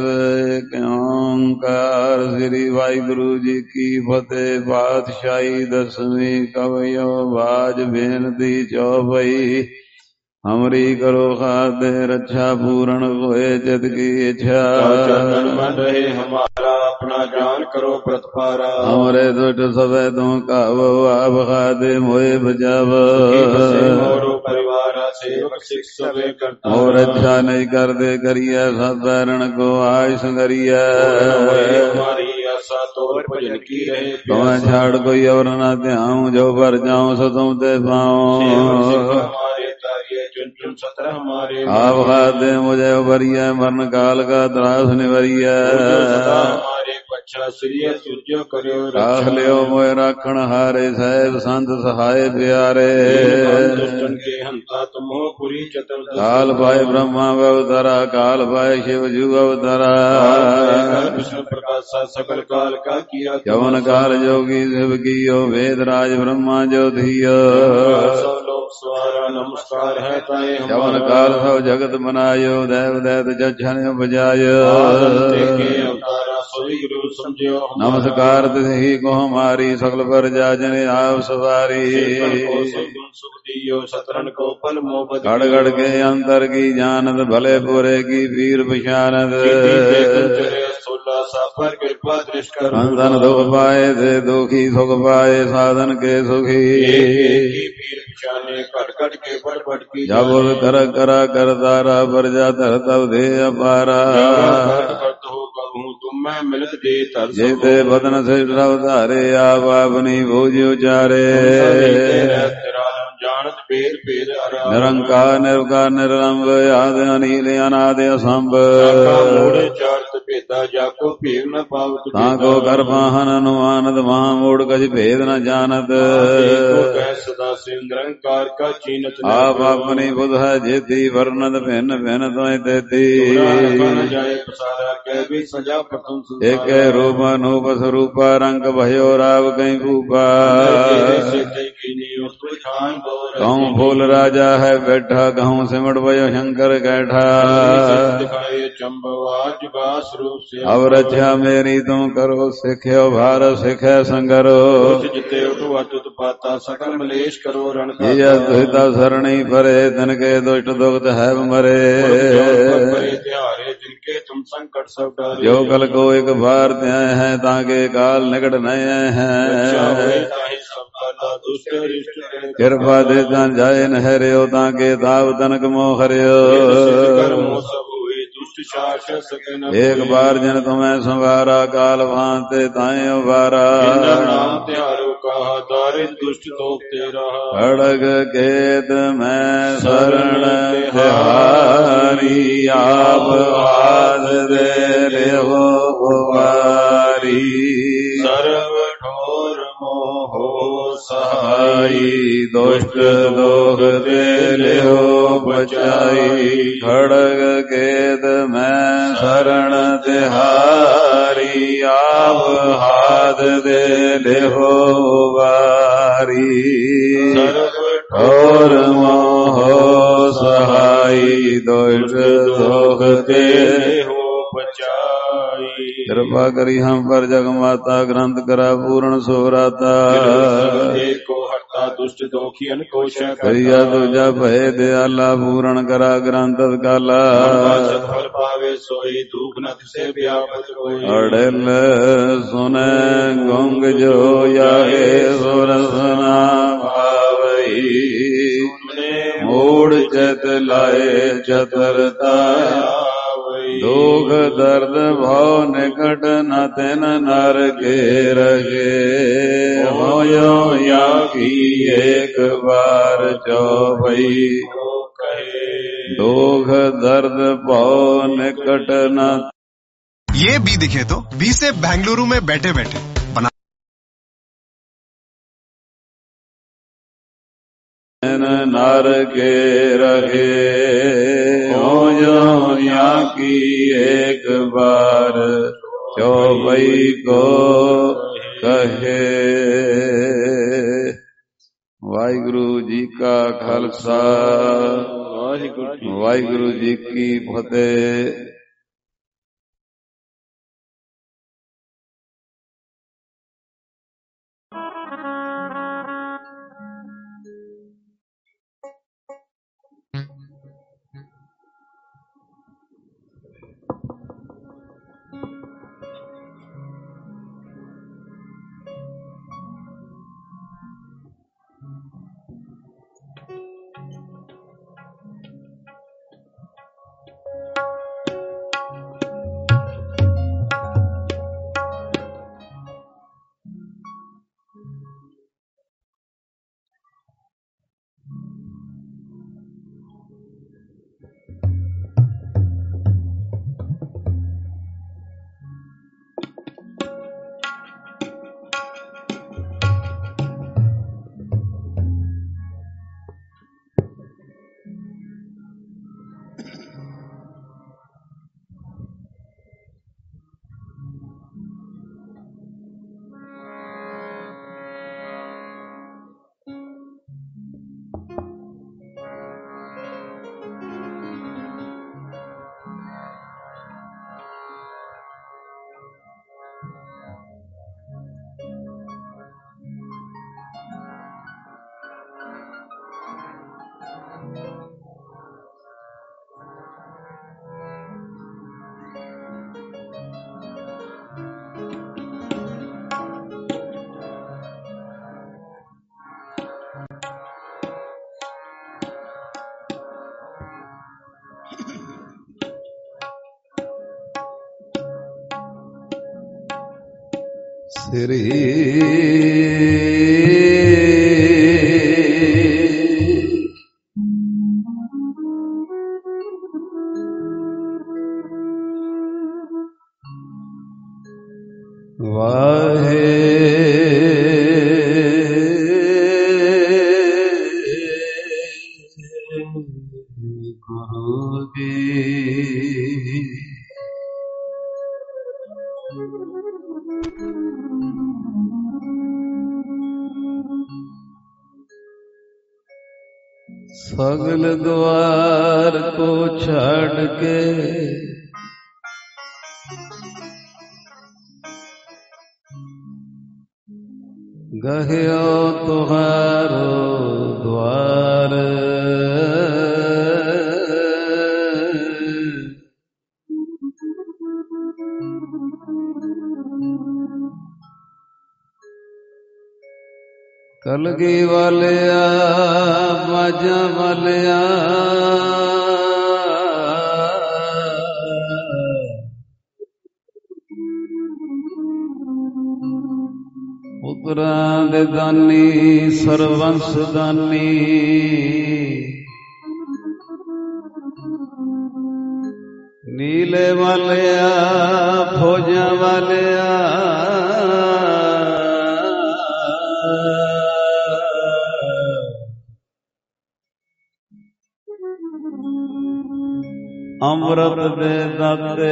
ਓਂਕਾਰ ਸ੍ਰੀ ਵਾਹਿਗੁਰੂ ਜੀ ਕੀ ਫਤਿਹ। ਪਾਤਸ਼ਾਹੀ ਦਸਵੀਂ ਕਵਿਓ ਬਾਜ ਬੇਨਤੀ ਚੌਪਈ। ਹਮਰੀ ਕਰੋ ਖਾਤੇ ਰੱਛਾ ਪੂਰਨ ਹੋਏ ਚਿਤ ਕੀ ਇੱਛਾ ਮਨ ਰਹੇ ਹਮਾਰਾ ਆਪਣਾ ਜਾਨ ਕਰੋ ਪ੍ਰਤਪਾਰਾ। ਹਮਰੇ ਦੁष्ट ਸਭੈ ਤੂੰ ਕਾਵੋ ਆਪ ਖਾਤੇ ਮੋਏ ਬਚਾਵ। ਮੋਰੋ ਪਰਿਵਾਰਾ ਸੇਵਕ ਸਿੱਖ ਸਭੇ ਕਰਤਾ ਹੋਰ ਅੱਛਾ ਨਹੀਂ ਕਰਦੇ ਕਰੀਐ ਸਤਿ ਕੋ ਆਇ ਸੰਗਰੀਐ। ਹਮਾਰੀ ਆਸਾ ਤੋਰ ਭਜਨ ਕੀ ਰਹੇ ਤੁਮੈ ਛਾੜ ਕੋਈ ਔਰ ਨਾ ਧਿਆਉ ਜੋ ਪਰ ਜਾਉ ਸੋ ਤੁਮ ਤੇ ਪਾਉ। सत्र हमारे आप खाते मुझे उभरिया मरण काल का त्रास निवरिया हमारे पच्छा श्री सूर्य करो राख लियो मोय राखण हारे साहेब संत सहाय प्यारे के हंता तुम हो पुरी चतुर्दश काल पाए ब्रह्मा अवतारा काल पाए शिव जू अवतारा विष्णु प्रकाश सकल काल का किया यवन काल जोगी शिव कियो वेद राज ब्रह्मा जो धियो स्वारा नमस्कार है ताए जवन काल सब जगत बनायो देव दैत जछन बजायो नमस्कार तिहि को हमारी सकल पर जाजन आप सवारी सतरन को फल मोह गढ़ गढ़ के अंतर की जानत भले पूरे की पीर पशानत संतन दुख पाए थे दुखी सुख पाए साधन के सुखी कट कट के पट पट की जब कर करा कर तारा पर जा धर तब दे अपारा तुम मैं मिलत दे तर जेते बदन से धारे आप अपनी भोज उचारे जानत भेद भेद निरंकार निर्विकार निरलंब आद अनिल अनाद असंभ चारत भेदा जाको भेद न पावत ताको कर पाहन अनुमानत वहां मूड कछ भेद न जानत सदा से निरंकार का चीनत आप अपनी बुध है जेती वर्णत भिन्न भिन्न तोय देती जाए पसारा कह भी सजा प्रथम एक रूप अनूप स्वरूप रंग भयो राव कहीं भूपा कहूँ फूल राजा है बैठा कहूँ सिमट भयो शंकर कैठा अब रक्षा मेरी तुम करो सिख्यो भारत सिखे संगरो सकल मलेश करो रण दुहिता सरणी परे तन के दुष्ट दुख है मरे जिनके तुम संकट सब जो कल को एक बार त्याय है ताके काल निकट नए हैं कृपा दे तन जाए न हरियो ताके ताव तनक मोह हरियो एक बार जन तुम्हें संवारा काल भांते ताए उबारा दुष्ट खड़ग केत में शरण तिहारी आप हाथ दे रे हो बुवारी सर्व ठोर मोहो सहाई दुष्ट दोष दे ले हो बचाई खड़ग केत मैं शरण तिहारी आप हाथ दे ले हो बारी और मोह सहाई दुष्ट दोष दे हो बचाई कृपा करी हम पर जग माता ग्रंथ करा पूर्ण सोराता को हरता दुष्ट दोखियन को करिया तुझा भय दयाला पूर्ण करा ग्रंथ काला फल पावे सोई धूप नथ से व्यापत कोई अड़ल सुने गुंग जो यागे सुरसना भावई ਮੋੜ ਚਿਤ ਲਾਏ ਚਤਰਤਾ ਦੁਖ ਦਰਦ ਭਉ ਨਿਕਟ ਨ ਤਿਨ ਨਰ ਕੇ ਰਗੇ ਹੋਇਓ ਯਾ ਕੀ ਏਕ ਵਾਰ ਚੌਪਈ दुख दर्द भव निकट न। ये बी दिखे तो बी से बेंगलुरु में बैठे बैठे बना नर के रहे हो जो या की एक बार चौबई को कहे। वाहिगुरु जी का खालसा वाहिगुरु जी की फतेह। श्री वाहे गुरु जी सगल द्वार को छाड़ के गह्यो तुहारो द्वार कलगी वालिया बाजा वालिया पुत्रां दे दानी सरवंस दानी नीले वालिया फौजा वालिया अमृत दे दाते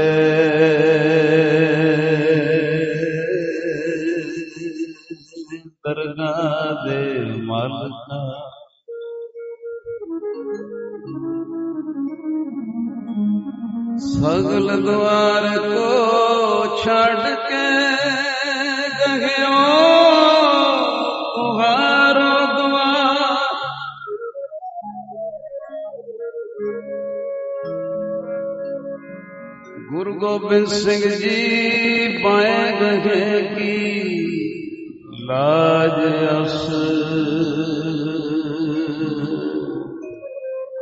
दरगाह दे मालिका सगल द्वार को छड़ के गह्यो तुहारो द्वार गुरु गोबिंद सिंह जी पाए गहे की लाज अस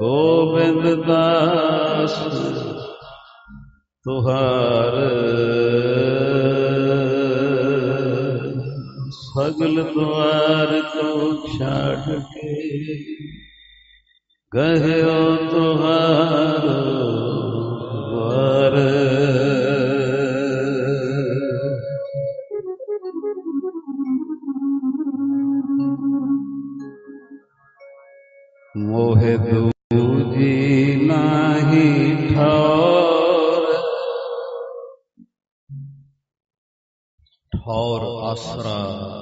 गोविंद दास तुहार सगल द्वार को छाड़ के गयो तुहार द्वार। मोहे दूजी नाही ठौर, ठौर आसरा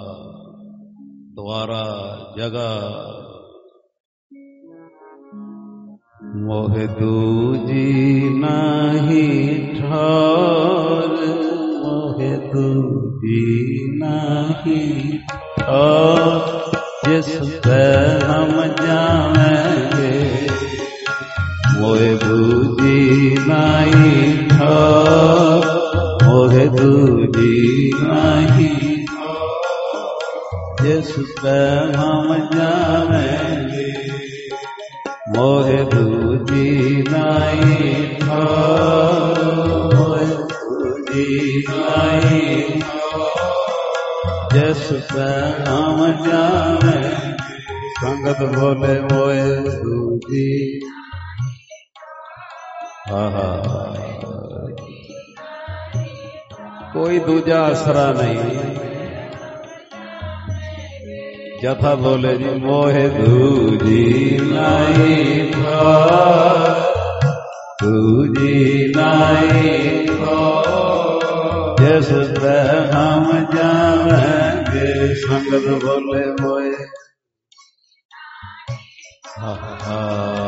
द्वारा जगा। मोहे दूजी नाही ठौर, मोहे दूजी नाही ठौर, जिस पे हम जाएंगे। मोहे दूजी नाही ठौर, मोहे दूजी नाही जिस पे हम जाएंगे। मोहे दूजी नाही ठौर, मोहे दूजी नाही जिस पे हम जाने। संगत बोले मोहे दूजी, आहा कोई दूजा आसरा नहीं। जथा बोले जी मोहे दूजी नाही ठौर, दूजी नाही ठौर, जिस पे हम जाएंगे। संगत बोले मोहे, हा हा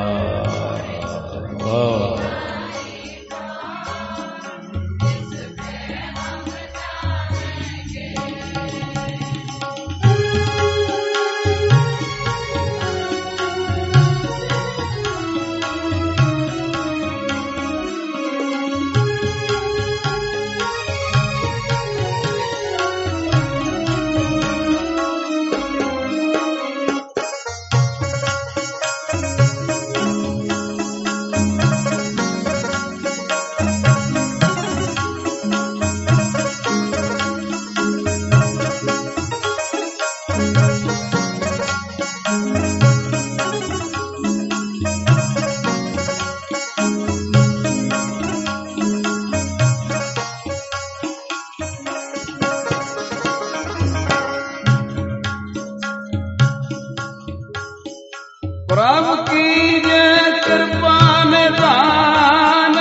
प्रभु की जय कृपा निधान,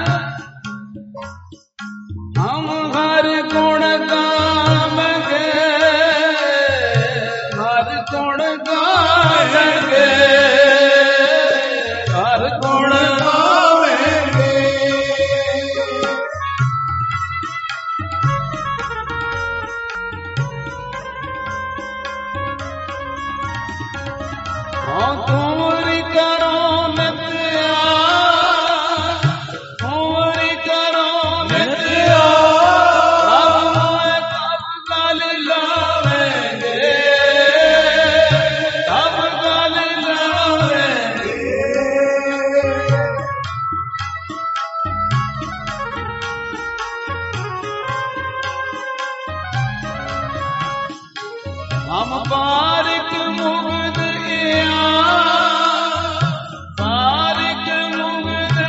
हम हर गुण गावेंगे, हर गुण गावेंगे, हर गुण गावेंगे। हाँ तुमरी करो नित्या, तुमरी करो नित्या, अब मैं कब गल लावेंगे, कब गल लावेंगे। हम बारिक मुग्ध बारिक मुग्ध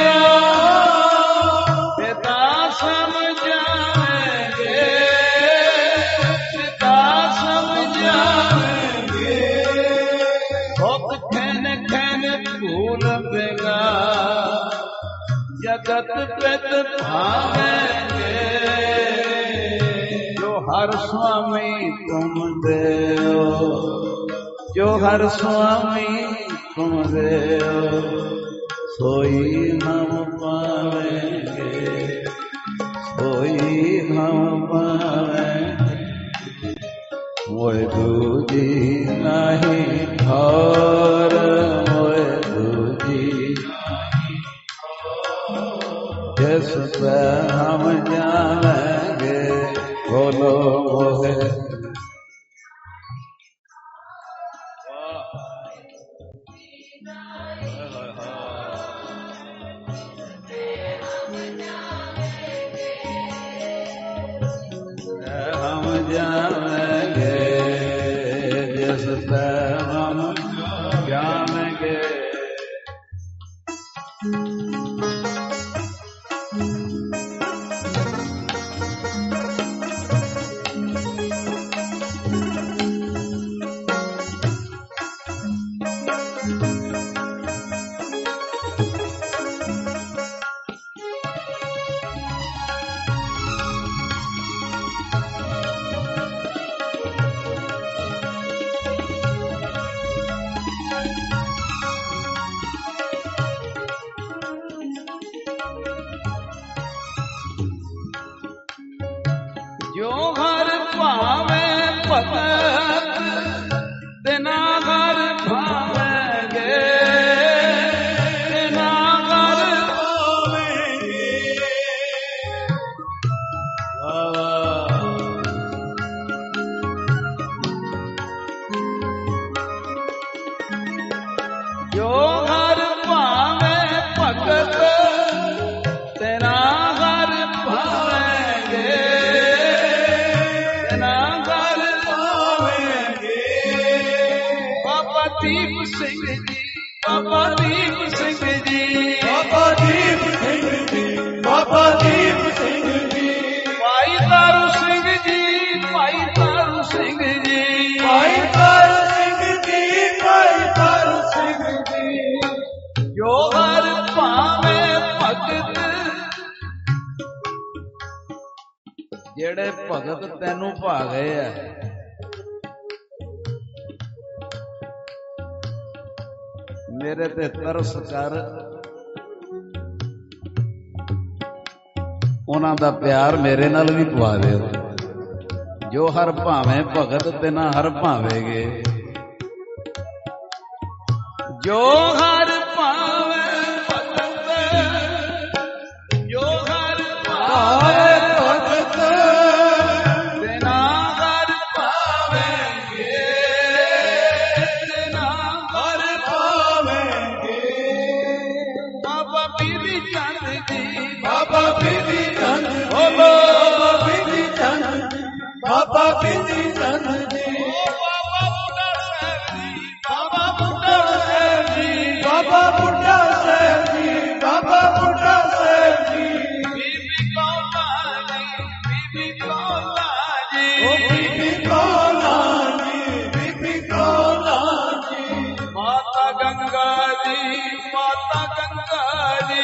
पिता समझाएंगे, पिता समझाएंगे। बहुत खैन खैन फूल बेगा, जगत पित भावेंगे। जो हर स्वामी तुम देओ, जो हर स्वामी तुम देओ, सोई हम पावेंगे, सोई हम पावेंगे। मोहे दूजी नाही ठौर, मोहे दूजी जिस पे हम जाएंगे। बोलो मोहे जावेंगे, जिस पे हम जावेंगे। जो घर पावे भगत तिना घर भावेंगे, तिना घर भावेंगे। जो घर पावे भगत तिना घर भावेंगे, दीप सिंह जी, बाबा दीप सिंह जी, बाबा दीप सिंह जी, बाबा दीप सिंह जी, भाई तारू सिंह जी, भाई तारू सिंह जी, भाई तारू सिंह जी, भाई तारू सिंह जी। जो हर पावे भगत, जेड़े भगत तेनू भा गए है, मेरे ते तरस कर, उन्हां दा प्यार मेरे नाल भी पवा दे। जो हर भावें भगत ते ना हर भावेगे, जो हर भावें भगत, जो हर भावें भगत ते ना हर भावेंगे, ते ना हर बाबा बीबी चंद जी, बाबा बीबी चंद, ओ बाबा बीबी चंद, बाबा बीबी चंद जी, बाबा बुढ़ा साहब जी, बाबा बुढ़ा साहब जी, बाबा बुढ़ा साहब जी, बाबा बुढ़ा साहब जी। बीबी कौला जी, बीबी कौला जी, ओ बीबी कौला जी, बीबी कौला जी। माता गंगा जी, माता गंगा जी,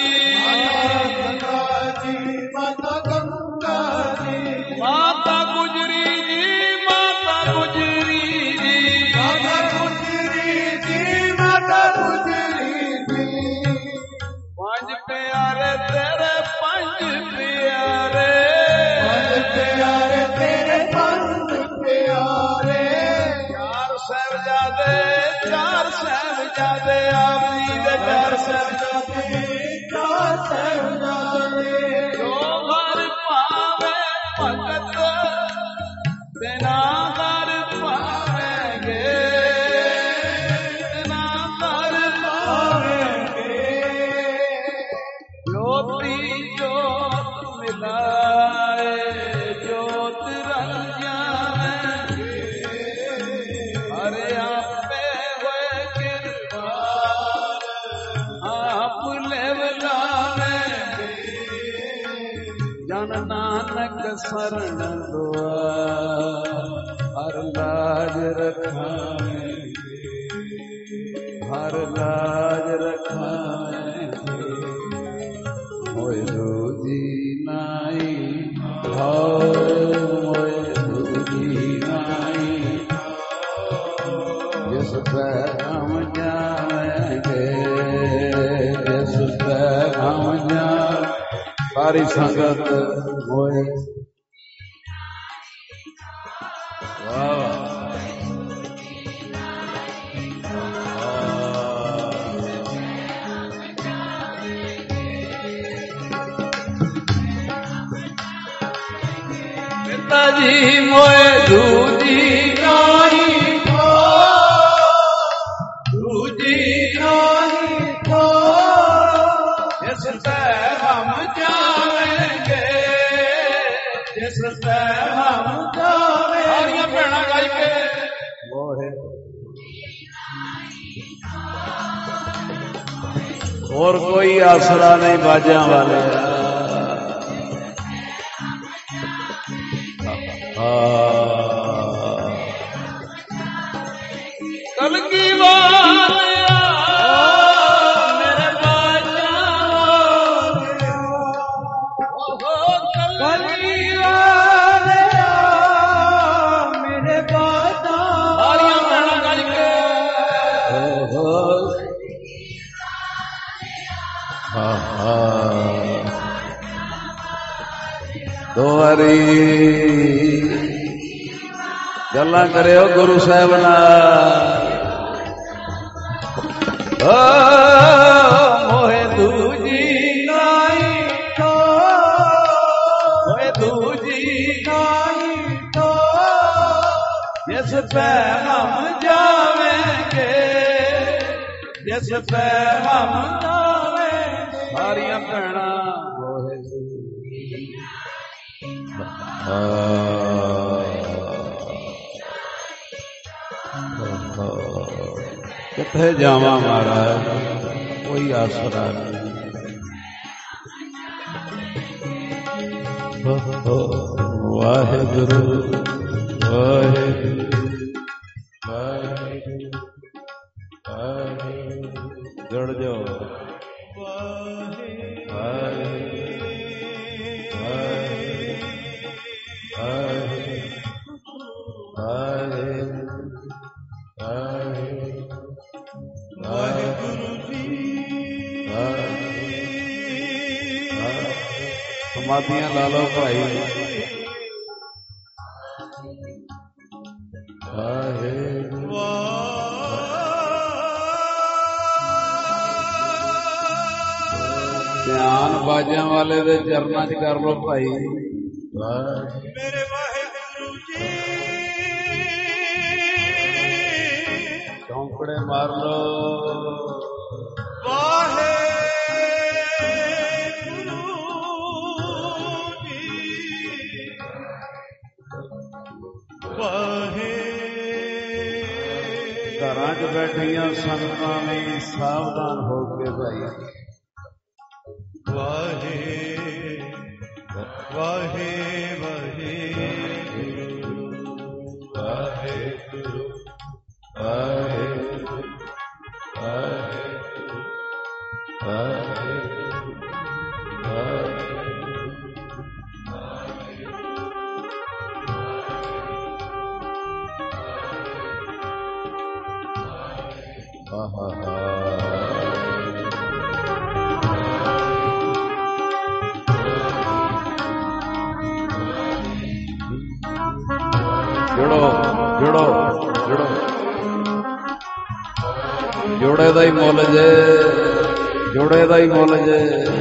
माता गंगा जी, माता गुजरी जी, माता गुजरी जी, माता गुजरी जी, माता गुजरी जी। पंज प्यारे तेरे, पंज प्यारे, पंज प्यारे तेरे, पंज प्यारे। चार साहिबजादे, चार साहिबजादे, आप जी दे चार साहिबजादे, चार साहिबजादे। जो घर पावे भगत बिना घर पावेंगे, बिना घर पावेंगे। ज्योति ज्योत मिलाए, ज्योत रंजाएंगे, अरे आपे हुए किरपार, आप लेवलावेंगे। जन नानक शरण दुआर, हर लाज रखाएंगे, हर लाज रखाएंगे। मोए दूजी नाई मोए दूजी नाई, जिस पे हम जाएंगे, जिस पे हम जाएंगे। सारी संगत मोए पिताजी मोए दूजी नाई को, दूजी नाई को, जिस पे हम जाएंगे, जिस पे हम जाएंगे। और कोई आसरा नहीं बाजा वाले। कल की वालिया मेरे बाजा, कल की वालिया मेरे बाजा, सारियां भैणां गल के दो हरी गल्लां करे गुरु साहब नाल। मोहे दूजी नाई तो, मोहे दूजी नाई तो, जिस पे हम जावेंगे, जिस पे हम जावेंगे, सारियां भैणां मोहे किथे जावा महाराज, कोई आसरा नहीं। वाहेगुरु वाहेगुरु वाहेगुरु वाहेगुरु, जुड़ जाओ। समाधियां ला लो भाई। ध्यान बाजा वाले दे चरना च कर लो भाई। मेरे वाहेगुरु जी चौंकड़े मार लो। वाहे घरां च बैठियां संगतां भी सावधान हो के भाई। वाहे वाहे वाहे गुरु वाहे गुरु वाहे वाहे वाहे जुड़ो जुड़ो जुड़ो, जोड़े दा ही मुल जे, जोड़े दा ही मुल जे।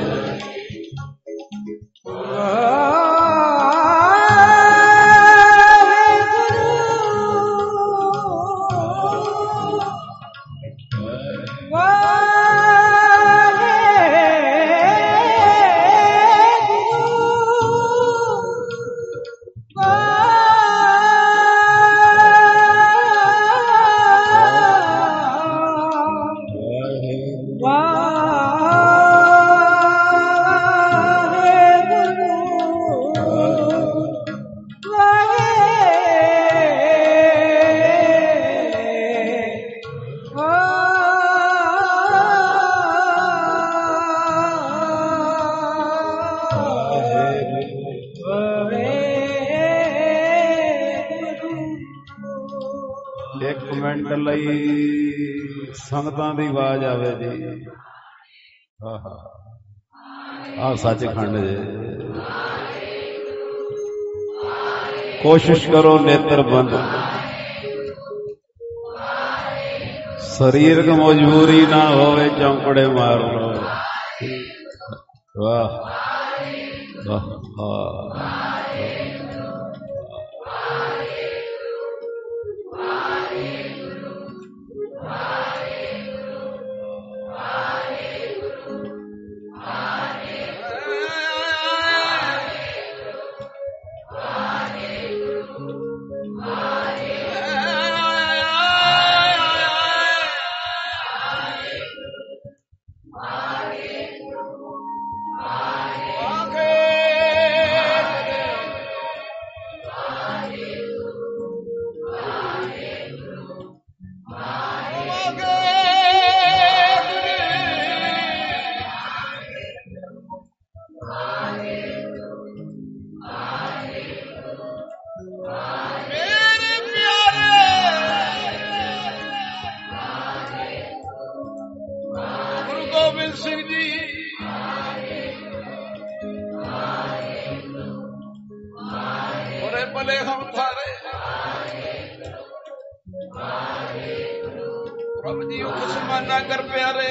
एक मिनट लई संगतां दी आवाज आवे जी। हाँ हाँ आ सचखंड जी। कोशिश करो नेत्र बंद, शरीर की मजबूरी ना होवे, चौंकड़े मार लो। वाह वाह वाह। ਸਿੰਘ ਜੀ बड़े भले हम थारे प्रभु जी उस्माना कर प्यारे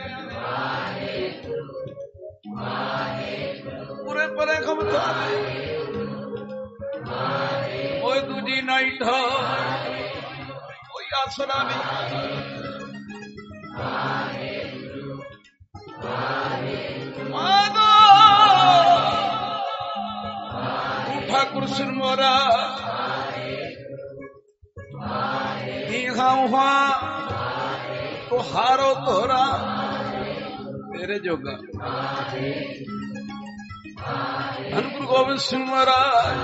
पूरे भले हम थारे कोई दूजी नहीं था कोई आसरा नहीं माधो ठाकुर सिर मोरा हुआ तो हारो तोरा तेरे जोगा धन गुरु गोविंद सिंह महाराज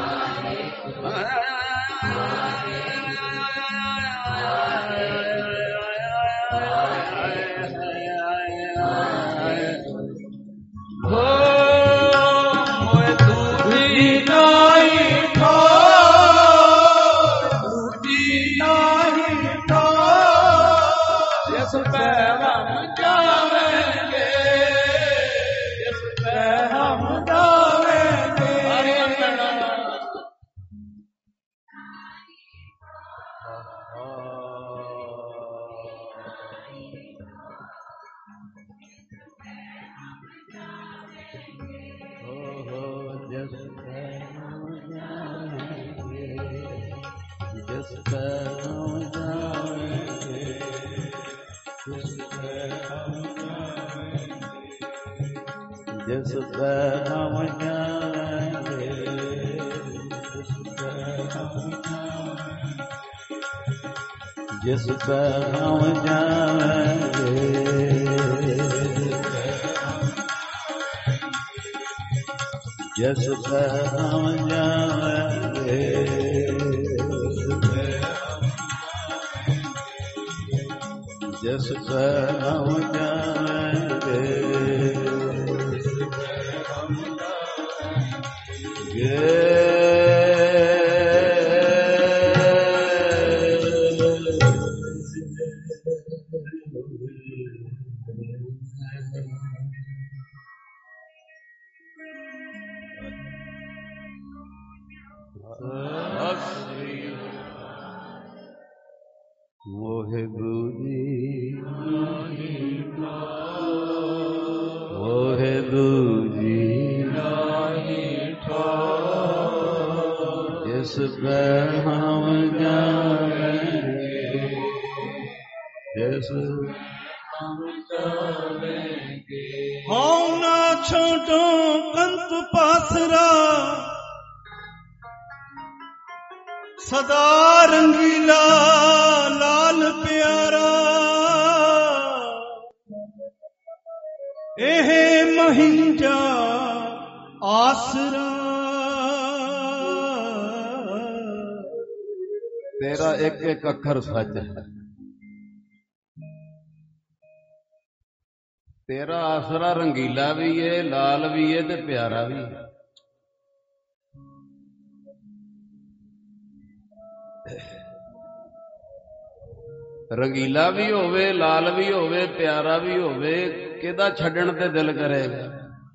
जिस पर हम जाएंगे जिस पर हम जाएंगे जिस पर हम जाएंगे जिस पर हम जाएंगे मोहे दूजी मोहे दूजी जिस पर हम जाएंगे जिस हम जाएंगे हम ना छोटो कंत पासरा सदा रंगीला लाल प्यारा एह महिंजा आसरा तेरा एक एक अखर सच है तेरा आसरा रंगीला भी है लाल भी है ते प्यारा भी है रंगीला भी होवे लाल भी होवे प्यारा भी होवे किदा छड्डण ते दिल करेगा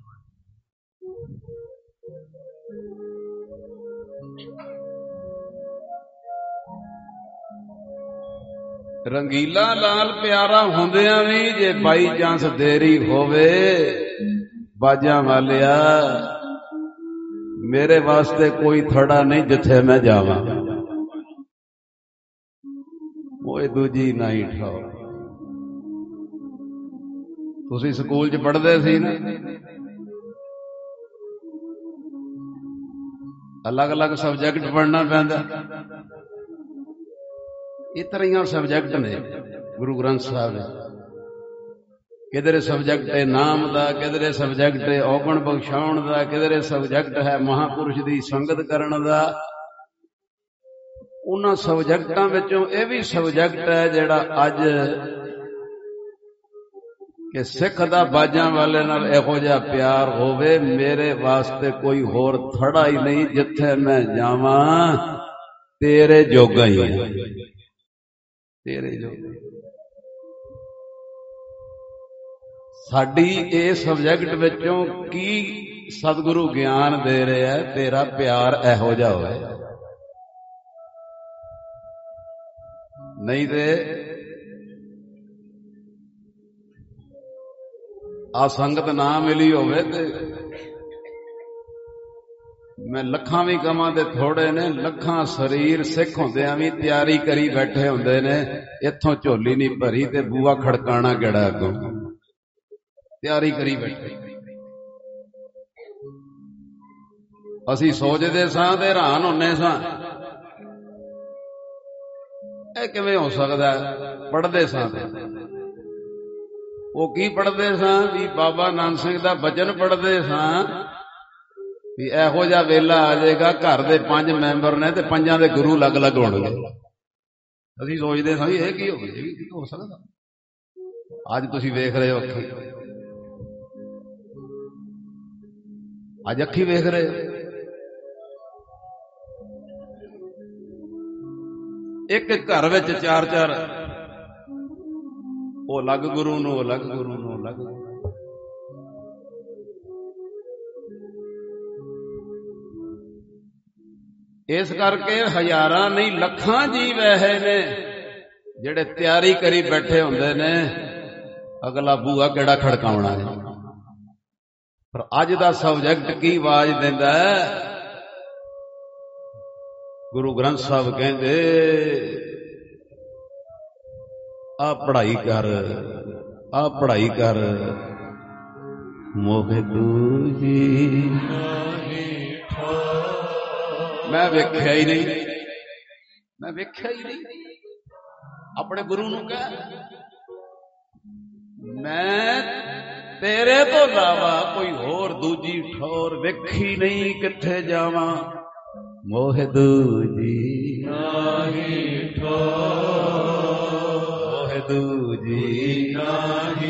रंगीला लाल प्यारा हुंदियां भी जे बाई चांस देरी होवे बाजा वालिया मेरे वास्ते कोई थड़ा नहीं जिथे मैं जावां मोए दूजी नहीं ठाओ तुसी स्कूल च पढ़दे सी ना अलग अलग सब्जैक्ट पढ़ना पैंदा इस तरह सब्जैक्ट ने गुरु ग्रंथ साहब किधरे सब्जैक्ट है नाम दा किधरे सब्जैक्ट है औगण बख्शाउण दा किधरे सब्जैक्ट है महापुरुष दी संगत करन दा उन्हां सब्जैक्टां विचों यह भी सब्जैक्ट है जिहड़ा अज कि सिख दा बाजां वाले नाल इहो जिहा प्यार होवे, मेरे वास्ते कोई होर थड़ा ही नहीं, जिथे मैं जावां तेरे जोगा ही है, तेरे जोगा। साडी इस सब्जैक्ट विचों की सतगुरु ज्ञान दे रहा है, तेरा प्यार इहो जिहा होवे, नहीं ते आ संगत ना मिली होवे ते मैं लखां भी कमां ते थोड़े ने, लखां शरीर सिख हुंदियां भी तैयारी करी बैठे हुंदे ने, इत्थों झोली नहीं भरी ते बूआ खड़काना किहड़ा अगों, तैयारी करी बैठे। असीं सोचदे सां ते हैरान हुंदे सां, ਇਹ ਕਿਵੇਂ ਹੋ ਸਕਦਾ? ਪੜ੍ਹਦੇ ਸਾਂ ਤੇ ਉਹ ਕੀ ਪੜ੍ਹਦੇ ਸਾਂ ਵੀ ਬਾਬਾ ਨਾਨਕ ਸਿੰਘ ਦਾ ਬਚਨ ਪੜ੍ਹਦੇ ਸਾਂ ਵੀ ਇਹੋ ਜਿਹਾ ਵੇਲਾ ਆ ਜਾਏਗਾ, ਘਰ ਦੇ ਪੰਜ ਮੈਂਬਰ ਨੇ ਤੇ ਪੰਜਾਂ ਦੇ ਗੁਰੂ ਅਲੱਗ-ਅਲੱਗ ਹੋਣਗੇ। ਅਸੀਂ ਸੋਚਦੇ ਸਾਂ ਵੀ ਇਹ ਕੀ ਹੋਵੇ, ਇਹ ਕੀ ਹੋ ਸਕਦਾ? ਅੱਜ ਤੁਸੀਂ ਵੇਖ ਰਹੇ ਹੋ, ਅੱਖੀ ਅੱਜ ਅੱਖੀ ਵੇਖ ਰਹੇ ਹੋ। एक घर विच चार चार, वो अलग गुरु नूं, अलग गुरु नूं, अलग। इस करके हजारां नहीं लखां जीव ऐसे ने जिहड़े तैयारी करी बैठे हुंदे ने, अगला बूआ किहड़ा खड़काउणा है। पर अज दा सब्जैक्ट की आवाज दिंदा है? गुरु ग्रंथ साहब कहते आ पढ़ाई कर, आ पढ़ाई कर, मोहे दूजी मैं वेख्या ही नहीं, मैं वेख्या ही नहीं। अपने गुरु नूं कह, मैं तेरे तो इलावा कोई होर दूजी ठौर वेखी नहीं, किथे जावां मोह दूजी नाही ठौर, मोह दूजी नाही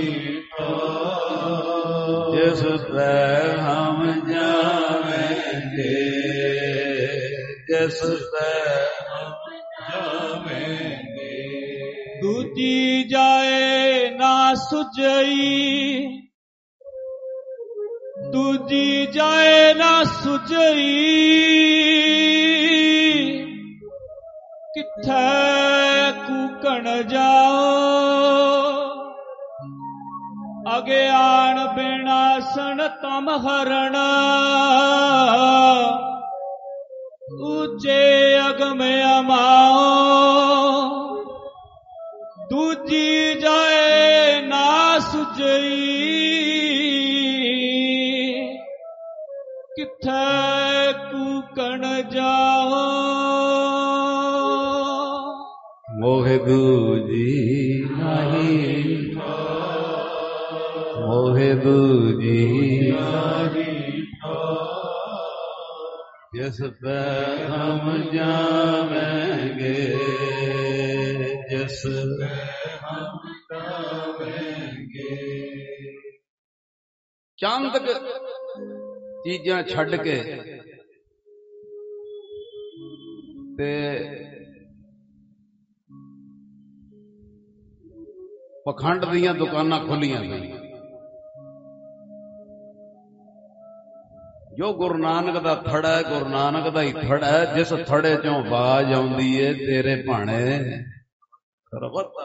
ठौर, जिस पे हम जावेंगे, जिस पे हम जावेंगे। दूजी जाए ना सुजई, दूजी जाए ना सुजई, किथे कूकण जाओ, अगे आण बिना सन तम हरण, ऊंचे अगम अमाओ। दूजी जाए ना सुजई, किथे कूकण जाओ, मोह दूजी नहीं, मोह दूजी नहीं, जिस पे हम जावेंगे, जिस पे हम जावेंगे। चंद चीजां छड्ड के ते पखंड दीयां दुकानां खोलियां गईयां। जो गुरु नानक दा थड़ा है, गुरु नानक दा ही थड़ा है, जिस थड़े चों आवाज आउंदी है तेरे भाणे सरबत।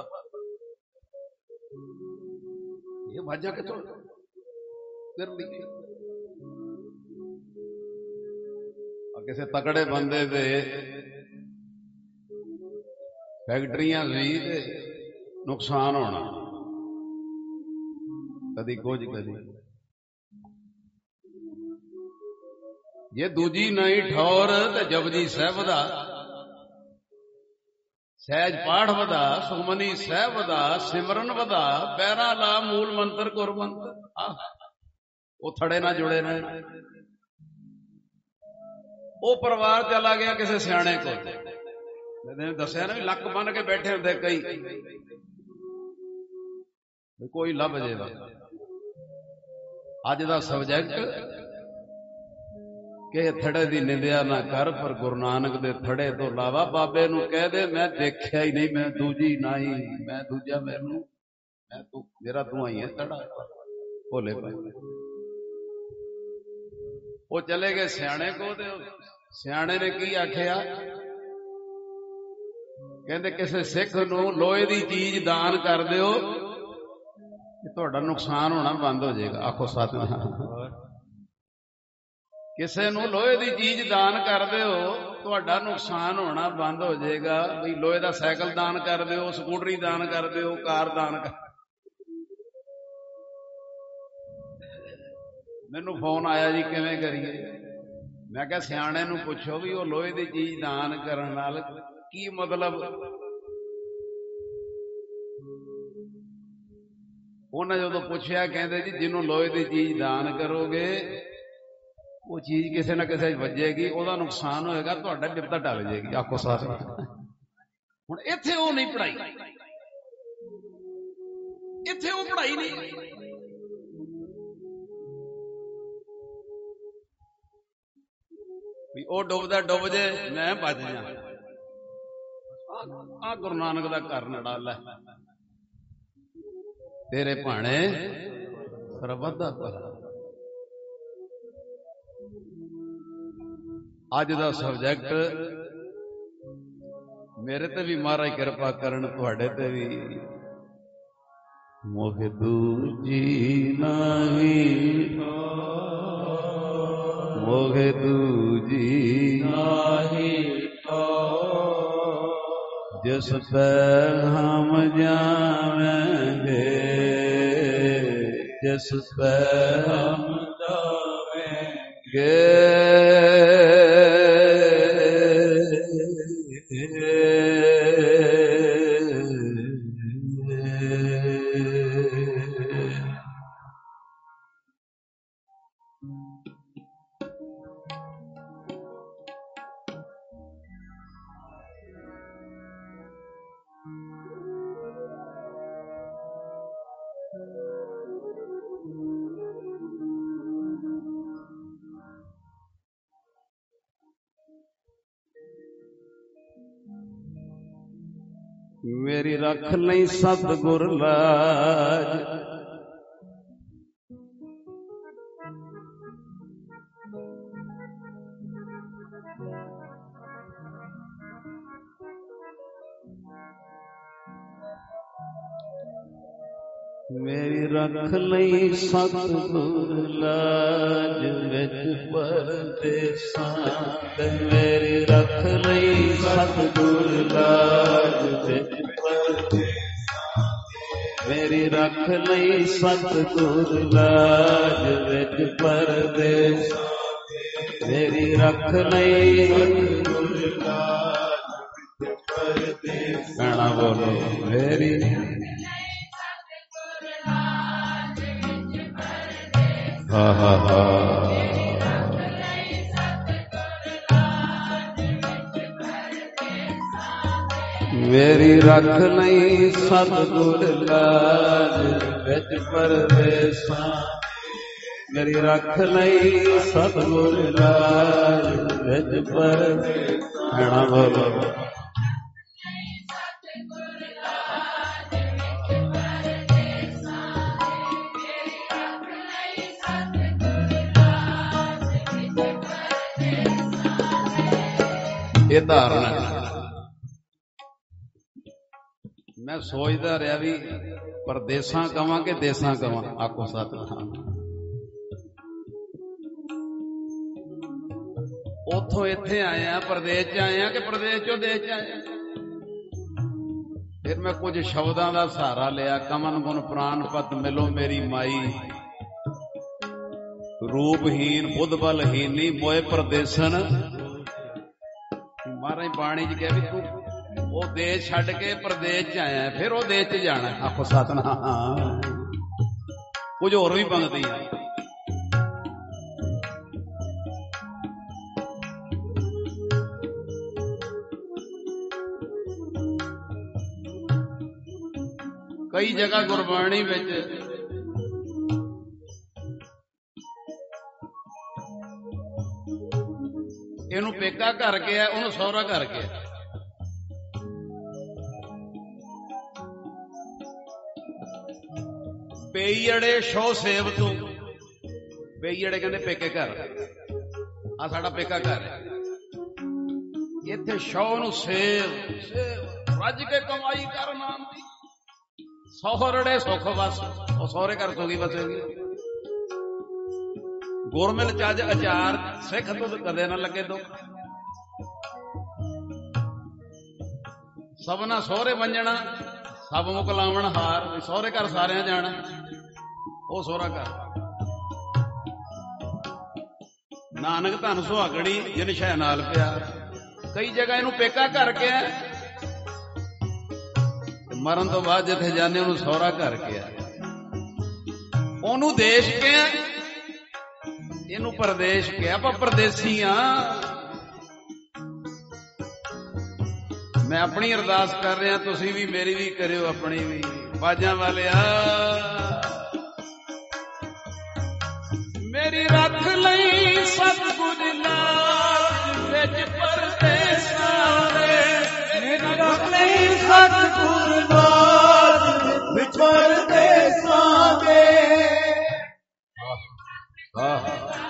ये वाजा किथों कर ली? किसी तकड़े बंदे दे फैक्ट्रियां भी नुकसान होना, कदी कुछ कदी। जे दूजी नहीं ठौर ते जपजी साहिब दा सहज पाठ वधा, सुखमनी साहिब दा सिमरन वधा, पैरा ला मूल मंत्र गुरमंत्र, वो थड़े ना जुड़े ने। वो परिवार चला गया किसी सियाणे को, मैंने दसिया ना भी लक बन के बैठे होंगे कई, ਕੋਈ ਲੱਭ ਜੇਗਾ। ਅੱਜ ਦਾ ਸਬਜੈਕਟ ਕਿ ਥੜੇ ਦੀ ਨਿੰਦਿਆ ਨਾ ਕਰ, ਪਰ ਗੁਰੂ ਨਾਨਕ ਦੇ ਥੜੇ ਤੋਂ ਇਲਾਵਾ ਬਾਬੇ ਨੂੰ ਕਹਿ ਦੇ ਮੈਂ ਦੇਖਿਆ ਹੀ ਨਹੀਂ, ਮੈਂ ਦੂਜੀ ਨਹੀਂ, ਮੈਂ ਦੂਜਾ ਮੈਨੂੰ ਮੈਂ ਤੂੰ ਮੇਰਾ ਤੂੰ ਹੀ ਹੈ ਥੜਾ। ਭੋਲੇ ਭਾਈ ਉਹ ਚਲੇ ਗਏ ਸਿਆਣੇ ਕੋ, ਤੇ ਸਿਆਣੇ ਨੇ ਕੀ ਆਖਿਆ? ਕਹਿੰਦੇ ਕਿਸੇ ਸਿੱਖ ਨੂੰ ਲੋਹੇ ਦੀ ਚੀਜ਼ ਦਾਨ ਕਰ ਦਿਓ, ਤੁਹਾਡਾ ਨੁਕਸਾਨ ਹੋਣਾ ਬੰਦ ਹੋ ਜਾਏਗਾ। ਆਖੋ ਸਤਿਨਾਮ। ਕਿਸੇ ਨੂੰ ਲੋਹੇ ਦੀ ਚੀਜ਼ ਦਾਨ ਕਰ ਦਿਓ, ਤੁਹਾਡਾ ਨੁਕਸਾਨ ਹੋਣਾ ਬੰਦ ਹੋ ਜਾਏਗਾ। ਵੀ ਲੋਹੇ ਦਾ ਸਾਈਕਲ ਦਾਨ ਕਰ ਦਿਓ, ਸਕੂਟਰੀ ਦਾਨ ਕਰ ਦਿਓ, ਕਾਰ ਦਾਨ ਕਰ। ਮੈਨੂੰ ਫੋਨ ਆਇਆ ਜੀ ਕਿਵੇਂ ਕਰੀਏ? ਮੈਂ ਕਿਹਾ ਸਿਆਣੇ ਨੂੰ ਪੁੱਛੋ ਵੀ ਉਹ ਲੋਹੇ ਦੀ ਚੀਜ਼ ਦਾਨ ਕਰਨ ਨਾਲ ਕੀ ਮਤਲਬ। ਉਹਨਾਂ ਜਦੋਂ ਪੁੱਛਿਆ ਕਹਿੰਦੇ ਜੀ ਜਿਹਨੂੰ ਲੋਹੇ ਦੀ ਚੀਜ਼ ਦਾਨ ਕਰੋਗੇ ਉਹ ਚੀਜ਼ ਕਿਸੇ ਨਾ ਕਿਸੇ ਵੱਜੇਗੀ, ਉਹਦਾ ਨੁਕਸਾਨ ਹੋਏਗਾ, ਤੁਹਾਡਾ ਬਿਪਤਾ ਟਲ ਜਾਏਗੀ। ਆਖੋ ਸਾਥ। ਹੁਣ ਇੱਥੇ ਉਹ ਨਹੀਂ ਪੜਾਈ, ਇੱਥੇ ਉਹ ਪੜਾਈ ਨਹੀਂ। ਵੀ ਉਹ ਡੁੱਬਦਾ ਡੁੱਬ ਜੇ ਮੈਂ ਬਚ ਜਾ। ਆ ਗੁਰੂ ਨਾਨਕ ਦਾ ਘਰ ਨੜਾਲਾ ਤੇਰੇ ਭਾਣੇ ਸਰਬੱਤ ਦਾ ਭਲਾ। ਅੱਜ ਦਾ ਸਬਜੈਕਟ ਮੇਰੇ ਤੇ ਵੀ ਮਹਾਰਾਜ ਕਿਰਪਾ ਕਰਨ, ਤੁਹਾਡੇ ਤੇ ਵੀ। ਮੋਹ ਦੂਜੀ ਨਹੀਂ, ਮੋਹ ਦੂਜੀ ਨਹੀਂ, ਜਿਸ ਪੈ ਹਮ ਜਾਵੇਂਗੇ, ਜਿਸ ਪੈ ਹਮ ਜਾਵੇਂਗੇ। ਮੇਰੀ ਰੱਖ ਲਈ ਸਤਿਗੁਰ ਲਾਜ, ਮੇਰੀ ਰੱਖ ਲਈ ਸਤਿਗੁਰ ਲਾਜ, ਵਿੱਚ ਪਰਦੇਸਾਂ ਤੇ ਮੇਰੀ ਰੱਖ ਲਈ ਸਤਿਗੁਰ ਲਾਜ, ਵਿੱਚ ਪਰਦੇਸਾਂ ਮੇਰੀ ਰੱਖ ਲਈ ਸਤਿਗੁਰ ਲਾਜ, ਵਿੱਚ ਪਰਦੇਸਾਂ ਮੇਰੀ ਰੱਖ ਲਈ ਸਤਿਗੁਰ ਲਾਜ, ਵਿੱਚ ਪਰਦੇਸਾਂ। ਕਹਿਣਾ ਬੋਲੋ ਮੇਰੀ ਹਾ ਹਾ ਹਾ। ਮੇਰੀ ਰੱਖ ਲਈ ਸਤਿਗੁਰ ਲਾਜ, ਵਿੱਚ ਪਰਦੇਸਾਂ ਮੇਰੀ ਰੱਖ ਲਈ ਸਤਿਗੁਰ ਲਾਜ, ਵਿੱਚ ਪਰਦੇਸਾਂ। ਕਹਿਣਾ ਬੋਲੋ ਇਹ ਧਾਰਨਾ। ਮੈਂ ਸੋਚਦਾ ਰਿਹਾ ਵੀ ਪਰਦੇਸਾਂ ਕਵਾਂ ਕਿ ਦੇਸਾਂ ਕਵਾਂ। ਆਖੋ ਸਤਿਨਾਮ। ਉੱਥੋਂ ਇੱਥੇ ਆਏ ਆ, ਪ੍ਰਦੇਸ਼ ਚ ਆਏ ਆ ਕਿ ਪ੍ਰਦੇਸ਼ ਚੋਂ ਦੇਸ਼ ਚ ਆਏ ਆ। ਫਿਰ ਮੈਂ ਕੁਝ ਸ਼ਬਦਾਂ ਦਾ ਸਹਾਰਾ ਲਿਆ। ਕਮਨ ਗੁਣ ਪ੍ਰਾਨ ਪਤ ਮਿਲੋ ਮੇਰੀ ਮਾਈ, ਰੂਪਹੀਨ ਬੁੱਧ ਬਲਹੀਨੀ ਮੋਏ ਪਰਦੇਸਨ। ਮਹਾਰਾਜ ਬਾਣੀ ਚ ਕਿਹਾ ਵੀ ਤੂੰ ਉਹ ਦੇਸ਼ ਛੱਡ ਕੇ ਪ੍ਰਦੇਸ਼ ਚ ਆਇਆ, ਫਿਰ ਉਹ ਦੇਸ਼ ਚ ਜਾਣਾ। ਆਖੋ ਸਤਿਨਾਮ। ਕੁਝ ਹੋਰ ਵੀ ਪੰਗਤੀ ਆ। ਕਈ ਜਗ੍ਹਾ ਗੁਰਬਾਣੀ ਵਿੱਚ ਇਹਨੂੰ ਪੇਕਾ ਘਰ ਗਿਆ, ਉਹਨੂੰ ਸਹੁਰਾ ਘਰ ਗਿਆ। ਪੇਈੜੇ ਸ਼ੋ ਸੇਵ ਤੂੰ, ਪੇਈੜੇ ਕਹਿੰਦੇ ਪੇਕੇ ਘਰ, ਆ ਸਾਡਾ ਪੇਕਾ ਘਰ ਹੈ। ਇੱਥੇ ਸ਼ੋ ਨੂੰ ਸੇਵ, ਰੱਜ ਕੇ ਕਮਾਈ ਕਰ ਨਾਮ ਦੀ, ਸਹੁਰੜੇ ਸੁੱਖ ਵਸ, ਉਹ ਸਹੁਰੇ ਘਰ ਸੁਖੀ ਵਸੇਗੀ। ਗੁਰਮਿਲ ਚੱਜ ਅਚਾਰ ਸਿੱਖ ਦੁੱਧ ਕਦੇ ਨਾ ਲੱਗੇ ਦੁੱਖ, ਸਭਨਾ ਸਹੁਰੇ ਵੰਜਣਾ ਸਭ ਮੁਕਲਾਵਣ ਹਾਰ, ਸਹੁਰੇ ਘਰ ਸਾਰਿਆਂ ਜਾਣਾ, ਉਹ ਸਹੁਰਾ ਘਰ। ਨਾਨਕ ਧਨ ਸੁਹਾਗਣੀ ਜਿਨ ਸ਼ੈ ਨਾਲ ਪਿਆਰ। ਕਈ ਜਗ੍ਹਾ ਇਹਨੂੰ ਪੇਕਾ ਘਰ ਕਿਹਾ, ਮਰਨ ਤੋਂ ਬਾਅਦ ਜਿੱਥੇ ਜਾਂਦੇ ਉਹਨੂੰ ਸਹੁਰਾ ਘਰ ਕਿਹਾ। ਉਹਨੂੰ ਦੇਸ਼ ਕਿਹਾ, ਇਹਨੂੰ ਪਰਦੇਸ਼ ਕਿਹਾ। ਆਪਾਂ ਪਰਦੇਸੀ ਆ। ਮੈਂ ਆਪਣੀ ਅਰਦਾਸ ਕਰ ਰਿਹਾ, ਤੁਸੀਂ ਵੀ ਮੇਰੀ ਵੀ ਕਰਿਓ, ਆਪਣੀ ਵੀ। ਬਾਜਾਂ ਵਾਲਿਆ ਮੇਰੀ ਰੱਖ ਲਈ ਸਤਿਗੁਰ ਲਾਜ ਵਿੱਚ ਪਰਦੇਸਾਂ ਦੇ, ਮੇਰੀ ਰੱਖ ਲਈ ਸਤਿਗੁਰ ਲਾਜ ਵਿੱਚ ਪਰਦੇਸਾਂ ਦੇ। ਆਹ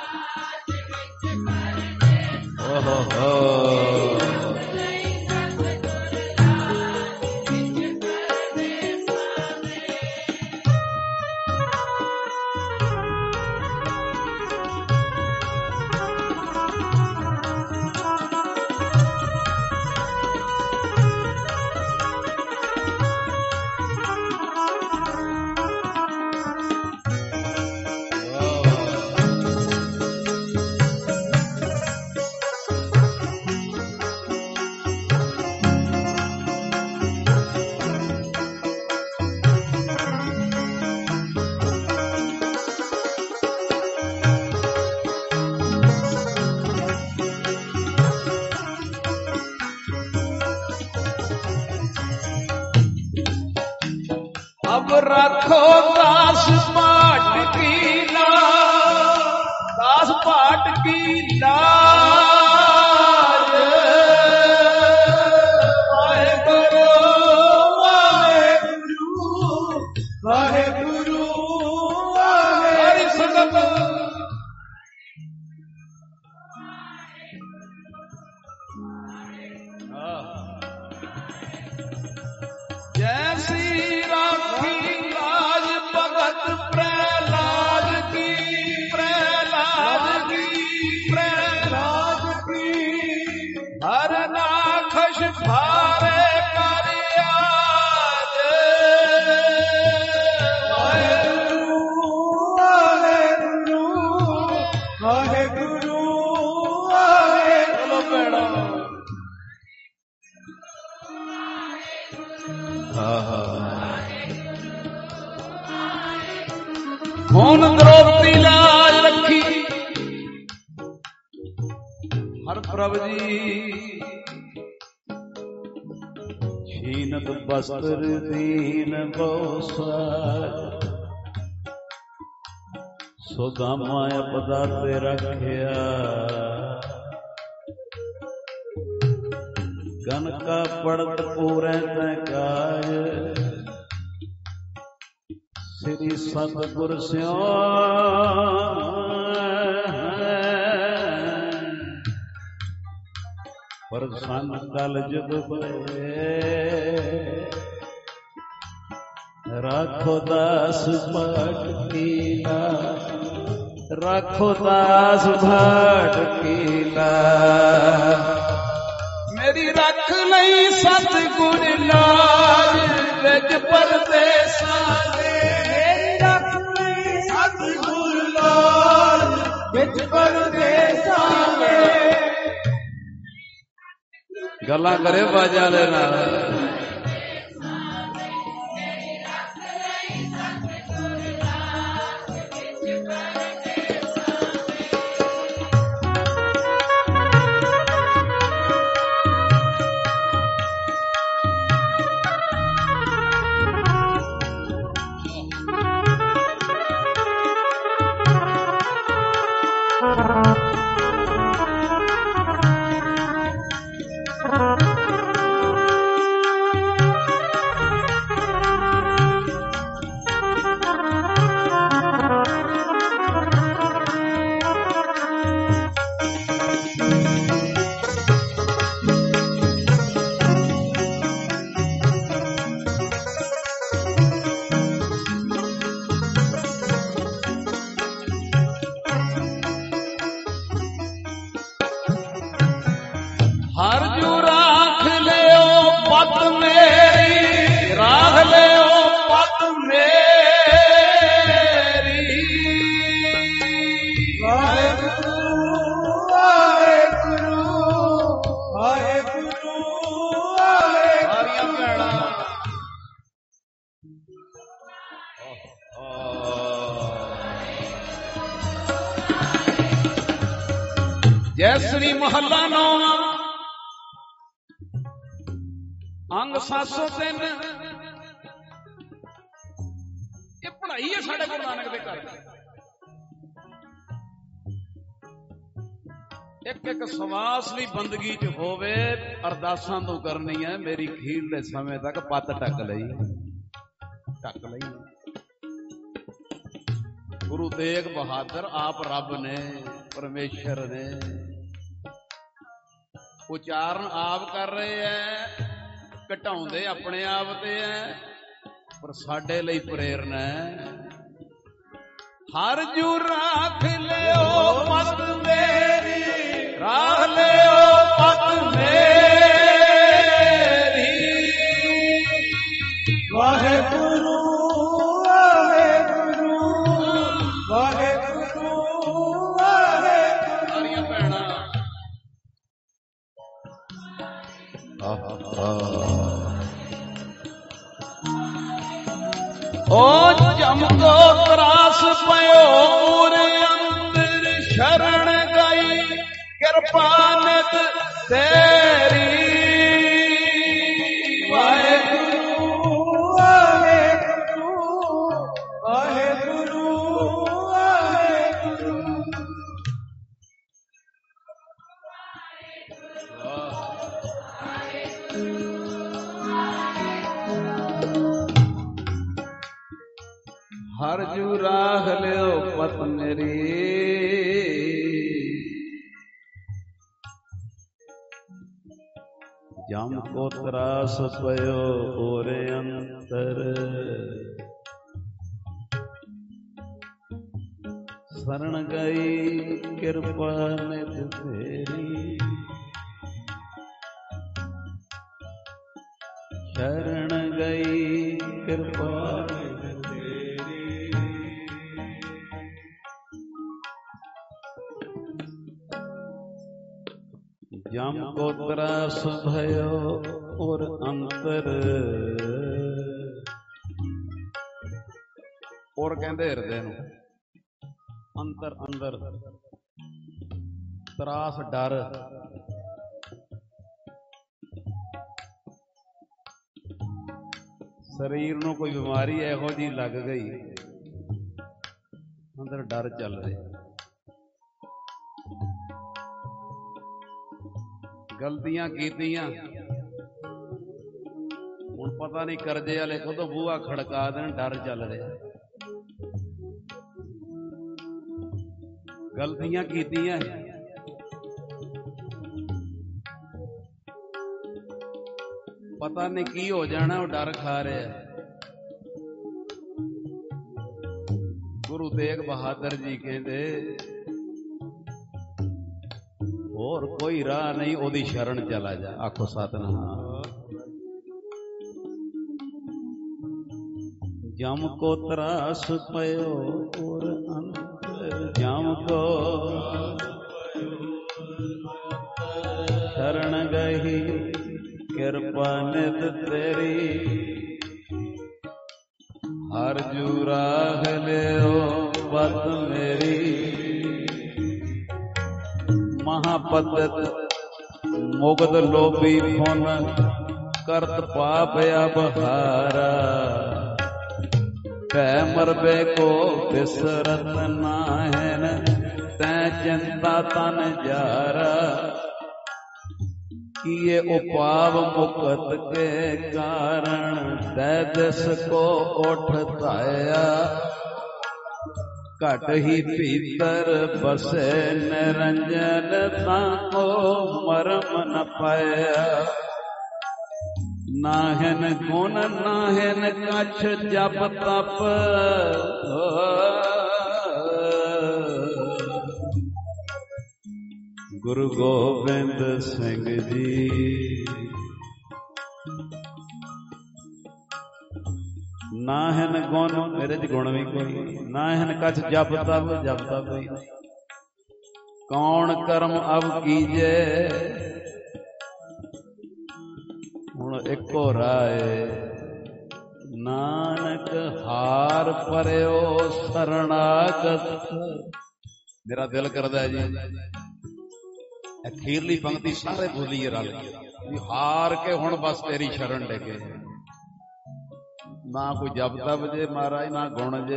अब रखो दास पाट की लाज, दास पाट की लाज। वाहेगुरु वाहेगुरु वाहेगुरु हरि संगत जैसी राखी लाज भगत प्रहलाद की, प्रहलाद की, प्रहलाद की। हर नाखश भारे कर आज। वाहेगुरु वाहेगुरु वाहेगुरु वाहेगुरु। ਹੁਣ ਦ੍ਰੋਪਦੀ ਲਾਜ ਰੱਖੀ ਹਰ ਪ੍ਰਭ ਜੀ। ਛੀਨਤ ਬਸਤਰ ਦੀਨ ਬੋਸਾ, ਸੁਦਾਮਾ ਅਪਦਾ ਤੇ ਰੱਖਿਆ। ਕਨਕਾ ਪੜਤ ਪੂਰੈ ਤੈ ਕਾਜ, ਸ੍ਰੀ ਸਤਿਗੁਰ ਸਿਓ ਪ੍ਰਸੰਨ ਕਲ ਜੁਗ ਪਏ। ਰੱਖੋ ਦਾਸ ਭਾਟ ਕੀ ਲਾਜ, ਰੱਖੋ ਦਾਸ ਭਾਟ ਕੀ ਲਾਜ। ਮੇਰੀ ਰੱਖ ਲਈ ਸਤਿਗੁਰ ਲਾਜ ਵਿੱਚ ਪਰਦੇਸਾਂ ਦੇ, ਮੇਰੀ ਰੱਖ ਲਈ ਸਤਿਗੁਰ ਲਾਜ ਵਿੱਚ ਪਰਦੇਸਾਂ ਦੇ। ਗੱਲਾਂ ਕਰੇ ਬਾਜਾਂ ਦੇ ਨਾਲ। हर जू राख लियो पत मेरी, राख लियो पत मेरी। वाहेगुरु वाहेगुरु वाहेगुरु वाहेगुरु। जय श्री महला नौवां अंग सत्त सौ तीन। ये पढ़ाई है साढ़े गुरु नानक दे घर। एक एक सवास भी बंदगी च होवे, अरदासां तो करनी है। मेरी खीरले समय तक पत टक लई टक लई। गुरु तेग बहादुर आप रब ने, परमेश्वर ने। उचारण आप कर रहे हैं, घटाउंदे अपने आप ते है, पर साडे लई प्रेरणा है। हर जू राख लियो पत मेरी, राख लियो पत मेरी। वाहेगुरु वाहेगुरु वाहेगुरु वाहेगुरु। सारियां भैणां ओ जमको त्रास पयो पूरे अंदर, शरण गई कृपा नित तेरी। वाहेगुरु वाहेगुरु वाहेगुरु वाहेगुरु। हर जू राख लियो पत मेरी, जम को त्रास पयो ओरे अंतर। शरण गई कृपा नित तेरी, शरण गई कृपा नित तेरी। जम को त्रास भयो और अंतर। और कहते हृदय नूं अंतर अंदर त्रास डर। शरीर नूं कोई बीमारी इहो जी लग गई, अंदर डर चल रहा। गलतियां कीतियां, हुण पता नहीं करजे वाले कदों बूहा खड़का देन, डर चल रहा। गलतियां कीतियां, पता नहीं की हो जाना, वो डर खा रहा। गुरु तेग बहादुर जी कहते और कोई राह नहीं, ओदी शरण चला जा। आखो सतनाम। जम को त्रास पयो और अंतर, जम को शरण गई कृपा नित तेरी। हर जू राख लियो पत मेरी, महापतित मुगध लोभी फुन करत पाप अबहारा। भै मरबे को बिसरत नाहन तै चिंता तन जारा, किए उपाव मुकत के कारण, तै दिस को उठ धाया, घट ही भीतर बसे निरंजन, ताको मरम न पाया। नाहिन गुण नाहिन कछ जप तप, गुरु गोबिंद सिंह जी। नाहिन गुण, मेरे च गुण भी कोई, नाहिन कछ जप तप, जप तप ही कौन कर्म अब कीजे। हुण एको राय, नानक हार परयो शरणागत। मेरा दिल करदा जी अखीरली पंक्ति सारे बोलीए रल के, हार के हुण बस तेरी शरण डेगे। ना कोई जप तप जे महाराज, ना गुण जे,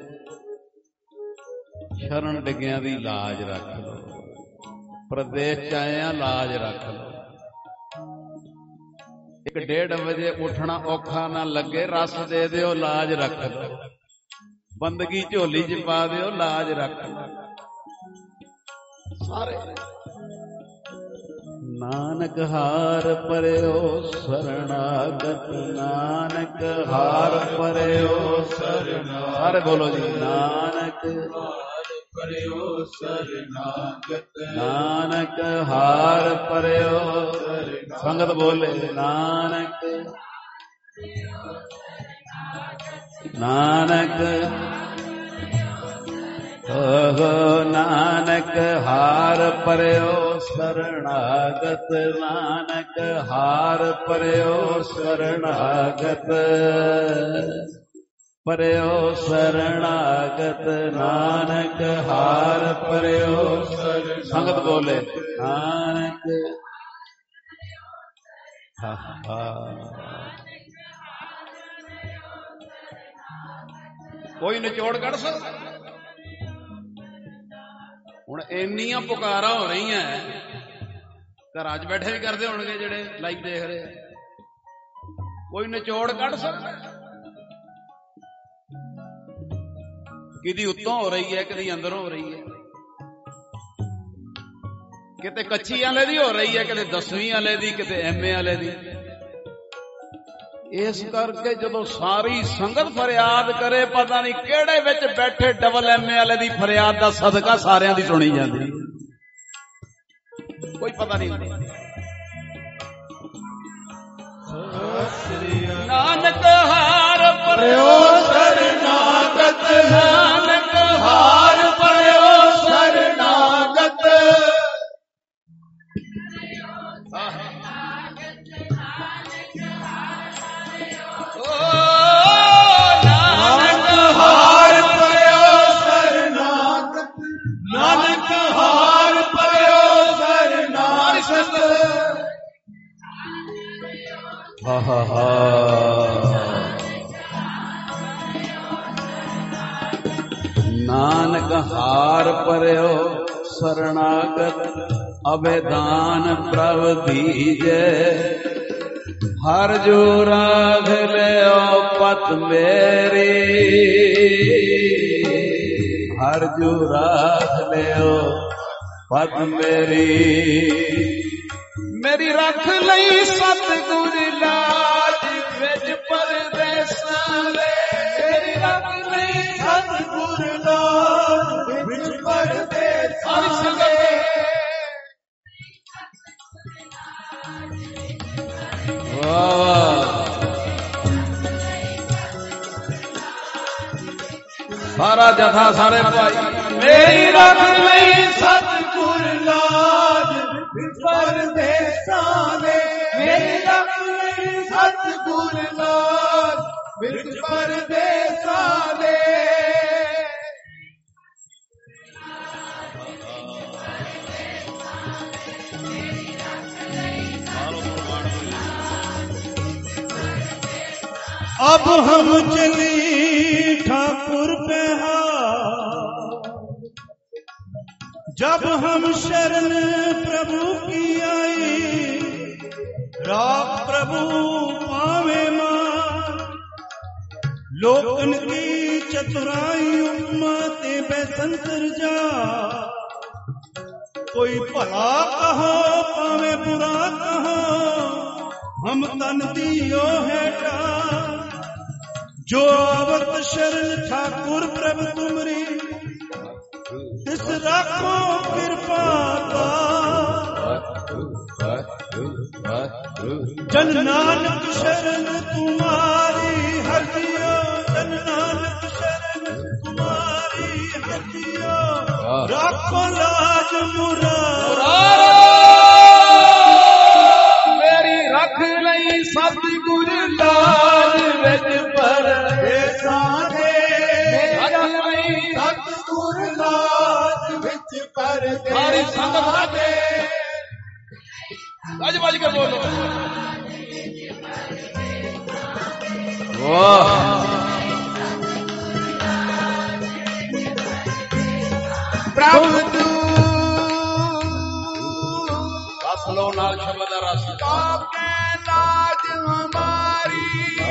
शरण डिग्गिया दी लाज रख लो। प्रदेश च आए आ, लाज रख लो। एक डेढ़ बजे उठना औखा ना लगे, रस दे दिओ, लाज रख लो। बंदगी झोली च पा दिओ, लाज रख लो। सारे नानक हार परयो शरणागत, नानक हार परयो शरणागत। सारे बोलो जी, नानक हार परयो शरणागत, नानक हार परयो शरणागत। संगत बोले नानक, नानक हो नानक हार परयो शरणागत, नानक हार परयो शरणागत, परयो शरणागत, नानक हार परयो शरणागत। संगत बोले नानक, हा हा कोई निचोड़ कढ़ सकता। हुण इन्नियां पुकारा हो रही हैं, घरां च बैठे भी करदे होणगे जेड़े लाइव देख रहे, कोई निचोड़ कढ़ सकदा। किदी उत्तों हो रही है, किदी अंदरों हो रही है, किते कच्ची वाले दी हो रही है, किते दसवीं वाले दी, किते एम ए वाले दी। इस करके जदों सारी संगत फरियाद करे, पता नहीं केड़े विच बैठे डबल एम ए वाले दी फरियाद दा सदका सारियां दी सुनी जाती, कोई पता नहीं। नानक हार परयो शरणागत, नानक हार परयो शरणागत। हा हा हा नानक हार परयो शरणागत, अबेदान प्रभ दीजे। हर जो राग लियो पत मेरी, हर जो राग लियो पत मेरी। मेरी रख लई सतगुर लाज, विच परदेसां ले। मेरी रख लई सतगुर लाज, विच परदेसां ले। सारा जथा सारे भाई, मेरी रख लई सतगुर लाज, विच परदेसां ले। मेरी रख लई सतगुर लाज, विच परदेसां ले। अब हम चली ठाकुर पे हार, जब हम शरण प्रभु की आई, राख प्रभु पावे मां। लोकन की चतुराई उम्मते बेसंतर जा, कोई भला कहो पावे बुरा कहो, हम तन दियो हेठा। जो आवत शरण ठाकुर प्रभु तुमरी, तिस राखो कृपा का। जन नानक शरण तुम्हारी हरदियो, जन नानक शरण तुम्हारी हरदियो। राखो लाज मुरारी, मेरी रख लई सतगुर लाज विच परदेसां दे। रख लई सतगुर लाज विच परदेसां दे। गज बज के बोलो वाह। प्रभु तू रस लो नाल शब्द दा रस। आपके लाज हमारी,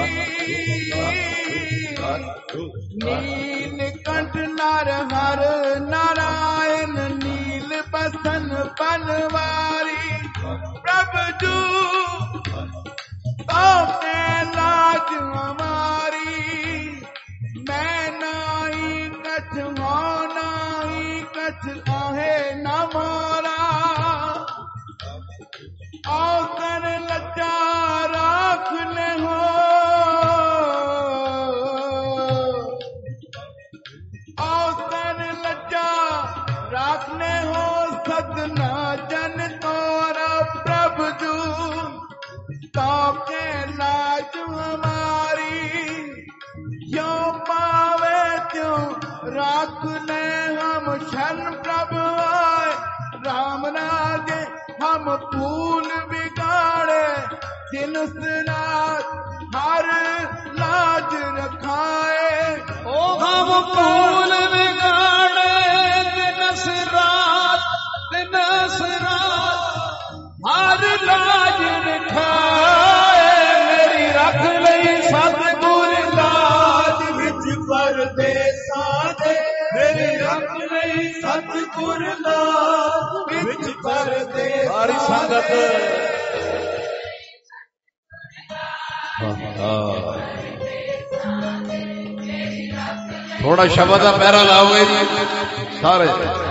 नीलकंठ नर हर नारायण, नील बसन बनवारी। प्रभु जू आपके लाज हमारी, मैं नाई कछ हो नाई कछ आहे न मोरा। औकर लज्जा राख ले हो, औकर लज्जा राखने हो, सदना जन तोरा। प्रभु जू ताके लाज हमारी, क्यों पावे त्यों राख ले हम। शरण प्रभु आए राम राजे, हम फूल बिगाड़े दिन रात, हर लाज रखाए। ओ हम फूल बिगाड़े दिन रात, दिन रात हर लाज रखाए। मेरी रख लई सतगुर लाज विच परदेसां दे, मेरी रख लई सतगुर लाज विच परदेसां। सारी संगत थोड़ा शब्द का पैरा लाओगे सारे।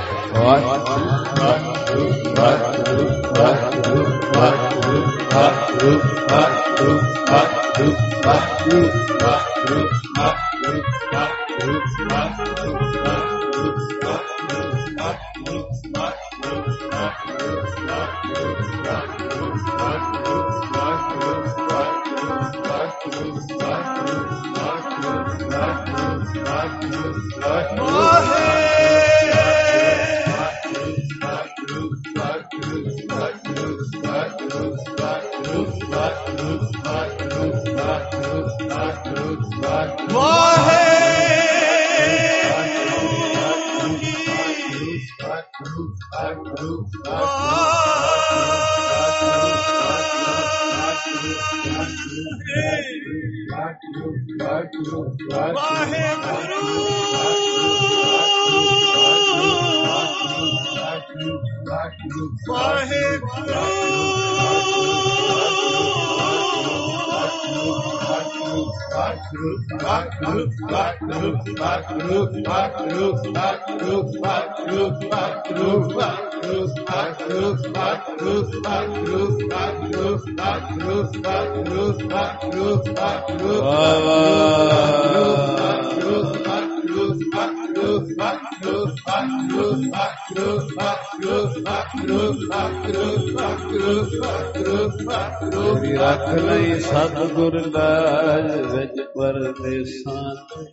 रख लई सतगुर लाज विच परदेसां दे।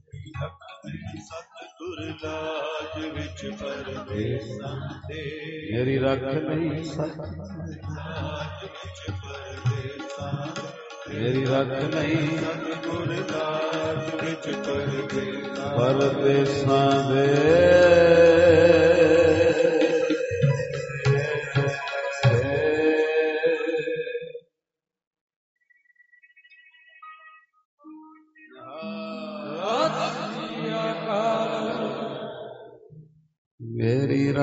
सतगुर लाज विच परदेसां दे, मेरी रख लई सतगुर लाज विच परदेसां दे। मेरी रख लई सतगुर लाज विच परदेसां परदेसां दे।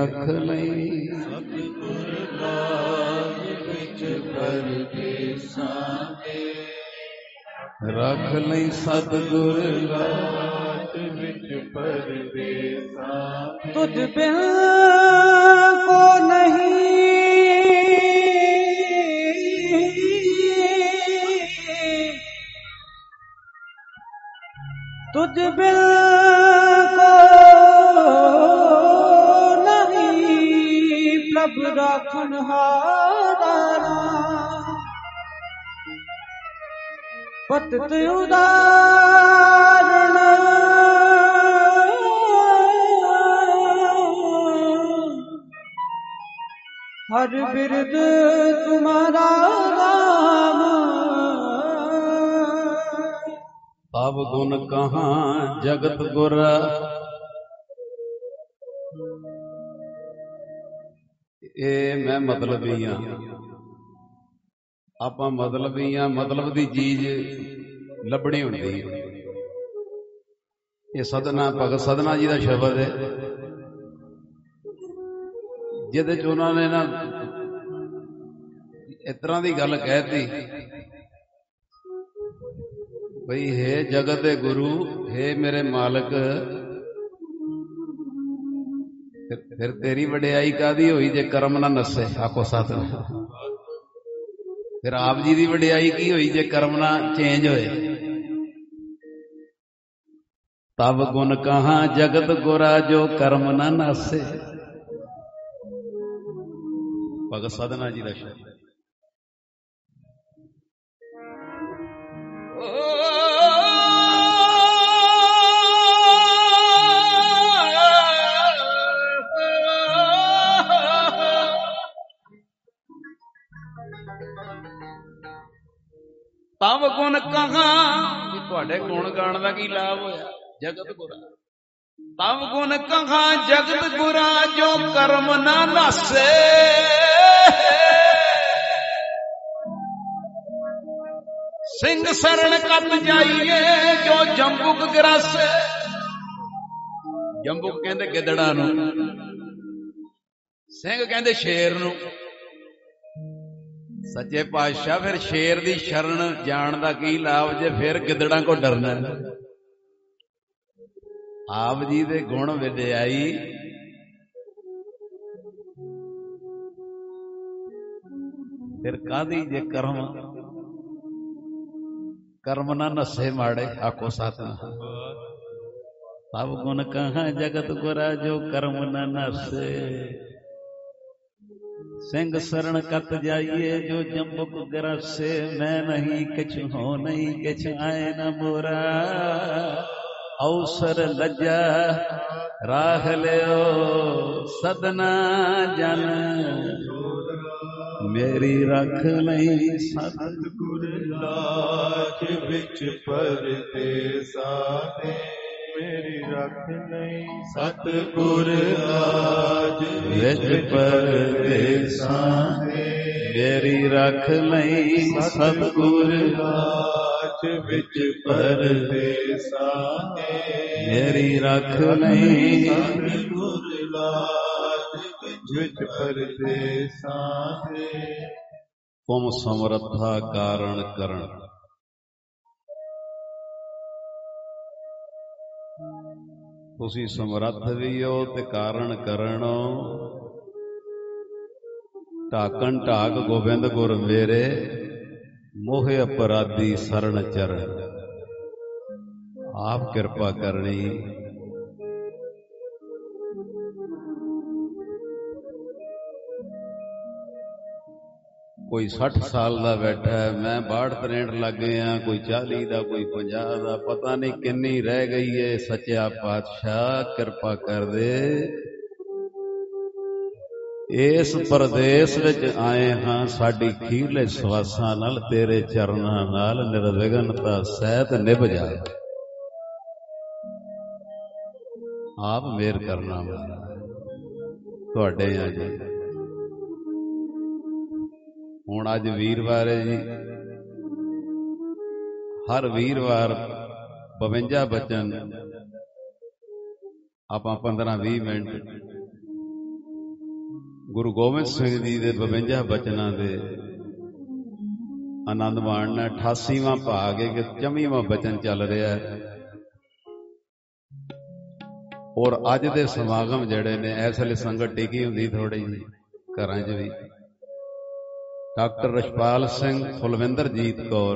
ਰੱਖ ਲਈ। ਸਤਿਗੁਰ ਲਾਜ ਵਿੱਚ ਪਰਦੇਸਾਂ ਦੇ, ਰੱਖ ਲਈ ਸਤਿਗੁਰ ਲਾਜ ਵਿੱਚ ਪਰਦੇਸਾਂ ਦੇ। ਤੁਝ ਬਿਨ ਕੋ ਨਹੀਂ तुझ बिन को नहीं प्रभ राखन हारा, पतित उदाहरण हर बिरद तुम्हारा राम। तब गुण कहाँ जगत गुर, ਇਹ ਮੈਂ ਮਤਲਬੀ ਆ, ਆਪਾਂ ਮਤਲਬੀ ਆ, ਮਤਲਬ ਦੀ ਚੀਜ਼ ਲੱਭਣੀ ਹੁੰਦੀ ਹੈ। ਇਹ ਸਦਨਾ ਭਗਤ ਸਦਨਾ ਜੀ ਦਾ ਸ਼ਬਦ ਹੈ, ਜਿਹਦੇ ਚ ਉਹਨਾਂ ਨੇ ਨਾ ਇਸ ਤਰ੍ਹਾਂ ਦੀ ਗੱਲ ਕਹਿਤੀ ਬਈ ਹੈ ਜਗਤ ਦੇ ਗੁਰੂ, ਹੈ ਮੇਰੇ ਮਾਲਕ, ਫਿਰ ਤੇਰੀ ਵਡਿਆਈ ਕਾਦੀ ਹੋਈ ਜੇ ਕਰਮ ਨਾ ਨਸੇ। ਆਖੋ ਸਤਿਨਾਮ। ਫਿਰ ਆਪ ਜੀ ਦੀ ਵਡਿਆਈ ਕੀ ਹੋਈ ਜੇ ਕਰਮ ਨਾ ਚੇਂਜ ਹੋਏ। ਤਬ ਗੁਣ ਕਹਾਂ ਜਗਤ ਗੁਰਾ ਜੋ ਕਰਮ ਨਾ ਨਾਸੇ। ਭਗਤ ਸਦਨਾ ਜੀ ਦਾ ਸ਼ਬਦ। ਤਵ ਗੁਣ ਕਹਾਂ, ਤੁਹਾਡੇ ਗੁਣ ਗਾਣ ਦਾ ਕੀ ਲਾਭ ਹੋਇਆ। ਜਗਤ ਗੁਰਾ ਤਵ ਗੁਣ ਕਹਾਂ ਜਗਤ ਗੁਰਾ ਜੋ ਕਰਮ ਨਾ ਨਾਸੇ। ਸਿੰਘ ਸਰਣ ਕੱਤ ਜਾਈਏ ਜੋ ਜੰਬੁਕ ਗਰਾਸੇ। ਜੰਬੁਕ ਕਹਿੰਦੇ ਗਿੱਦੜਾਂ ਨੂੰ, ਸਿੰਘ ਕਹਿੰਦੇ ਸ਼ੇਰ ਨੂੰ। ਸੱਚੇ ਪਾਤਸ਼ਾਹ ਫਿਰ ਸ਼ੇਰ ਦੀ ਸ਼ਰਨ ਜਾਣ ਦਾ ਕੀ ਲਾਭ ਜੇ ਫਿਰ ਗਿੱਦੜਾਂ ਕੋ ਡਰਨਾ। ਆਪ ਜੀ ਦੇ ਗੁਣ ਵਿਦਿਆਈ ਫਿਰ ਕਾਦੀ ਜੇ ਕਰਮ ਕਰਮ ਨਾ ਨਸੇ ਮਾੜੇ। ਆਖੋ ਸਤਿਨਾਮ। ਤਬ ਗੁਣ ਕਹਾਂ ਜਗਤ ਗੁਰਾ ਜੋ ਕਰਮ ਨਾ ਨਸੇ। ਸਿੰਘ ਸਰਣ ਕਤ ਜਾਈਏ ਜੋ ਜੰਬੁਕ ਗਰਾਸੇ। ਮੈਂ ਨਹੀਂ ਕਿਛ ਹੋ ਨਹੀਂ ਕਿਛ ਆਏ ਨਾ ਮੋਰਾ। ਅਵਸਰ ਲੱਜਾ ਰਾਹ ਲਿਓ ਸਦਨਾ ਜਨ। ਮੇਰੀ ਰੱਖ ਲਈ ਸਤਿਗੁਰ ਲਾਜ ਵਿੱਚ ਪਰਦੇਸਾਂ ਦੇ। ਮੇਰੀ ਰੱਖ ਲਈ ਸਤਿਗੁਰ ਲਾਜ ਵਿੱਚ ਪਰਦੇਸਾਂ ਦੇ। ਮੇਰੀ ਰੱਖ ਲਈ ਸਤਿਗੁਰ ਲਾਜ ਵਿੱਚ ਪਰਦੇਸਾਂ ਦੇ। ਮੇਰੀ ਰੱਖ ਲਈ ਸਤਿਗੁਰ ਲਾਜ ਵਿੱਚ ਪਰਦੇਸਾਂ ਦੇ। ਤੁਮ ਸਮਰੱਥਾ ਕਾਰਣ ਕਰਨ। ਤੁਸੀਂ ਸਮਰੱਥ ਵੀ ਹੋ ਤੇ ਕਾਰਨ ਕਰਨ। ਢਾਕਣ ਢਾਕ ਗੋਬਿੰਦ ਗੁਰ ਮੇਰੇ। ਮੋਹ ਅਪਰਾਧੀ ਸਰਣ ਚਰਨ। ਆਪ ਕਿਰਪਾ ਕਰਨੀ। ਕੋਈ ਸੱਠ ਸਾਲ ਦਾ ਬੈਠਾ ਹੈ, ਮੈਂ ਬਾਹਠ ਤਰੇਂਠ ਲੱਗ ਗਿਆ, ਕੋਈ ਚਾਲੀ ਦਾ, ਕੋਈ ਪੰਜਾਹ ਦਾ, ਪਤਾ ਨਹੀਂ ਕਿੰਨੀ ਰਹਿ ਗਈ ਏ। ਸੱਚਾ ਪਾਤਸ਼ਾਹ ਕਿਰਪਾ ਕਰ ਦੇ। ਇਸ ਪਰਦੇਸ ਵਿੱਚ ਆਏ ਹਾਂ, ਸਾਡੀ ਖੀਰਲੇ ਸਵਾਸਾਂ ਨਾਲ ਤੇਰੇ ਚਰਨਾਂ ਨਾਲ ਨਿਰਵਿਘਨਤਾ ਸਹਿਤ ਨਿਭ ਜਾਏ। ਆਪ ਮਿਹਰ ਕਰਨਾ ਤੁਹਾਡੇ ਆ ਜੀ। ਹੁਣ ਅੱਜ ਵੀਰਵਾਰ ਹੈ ਜੀ। ਹਰ ਵੀਰਵਾਰ ਬਵੰਜਾ ਬਚਨ ਆਪਾਂ ਪੰਦਰਾਂ ਵੀਹ ਮਿੰਟ ਗੁਰੂ ਗੋਬਿੰਦ ਸਿੰਘ ਜੀ ਦੇ ਬਵੰਜਾ ਬਚਨਾਂ ਦੇ ਆਨੰਦ ਮਾਣਨਾ। ਅਠਾਸੀਵਾਂ ਭਾਗ ਹੈ ਕਿ ਚੌਵੀਵਾਂ ਬਚਨ ਚੱਲ ਰਿਹਾ ਹੈ। ਔਰ ਅੱਜ ਦੇ ਸਮਾਗਮ ਜਿਹੜੇ ਨੇ ਇਸ ਵੇਲੇ ਸੰਗਤ ਟਿਕੀ ਹੁੰਦੀ ਥੋੜੀ ਜਿਹੀ ਘਰਾਂ 'ਚ ਵੀ। ਡਾਕਟਰ ਰਛਪਾਲ ਸਿੰਘ, ਫੁਲਵਿੰਦਰਜੀਤ ਕੌਰ,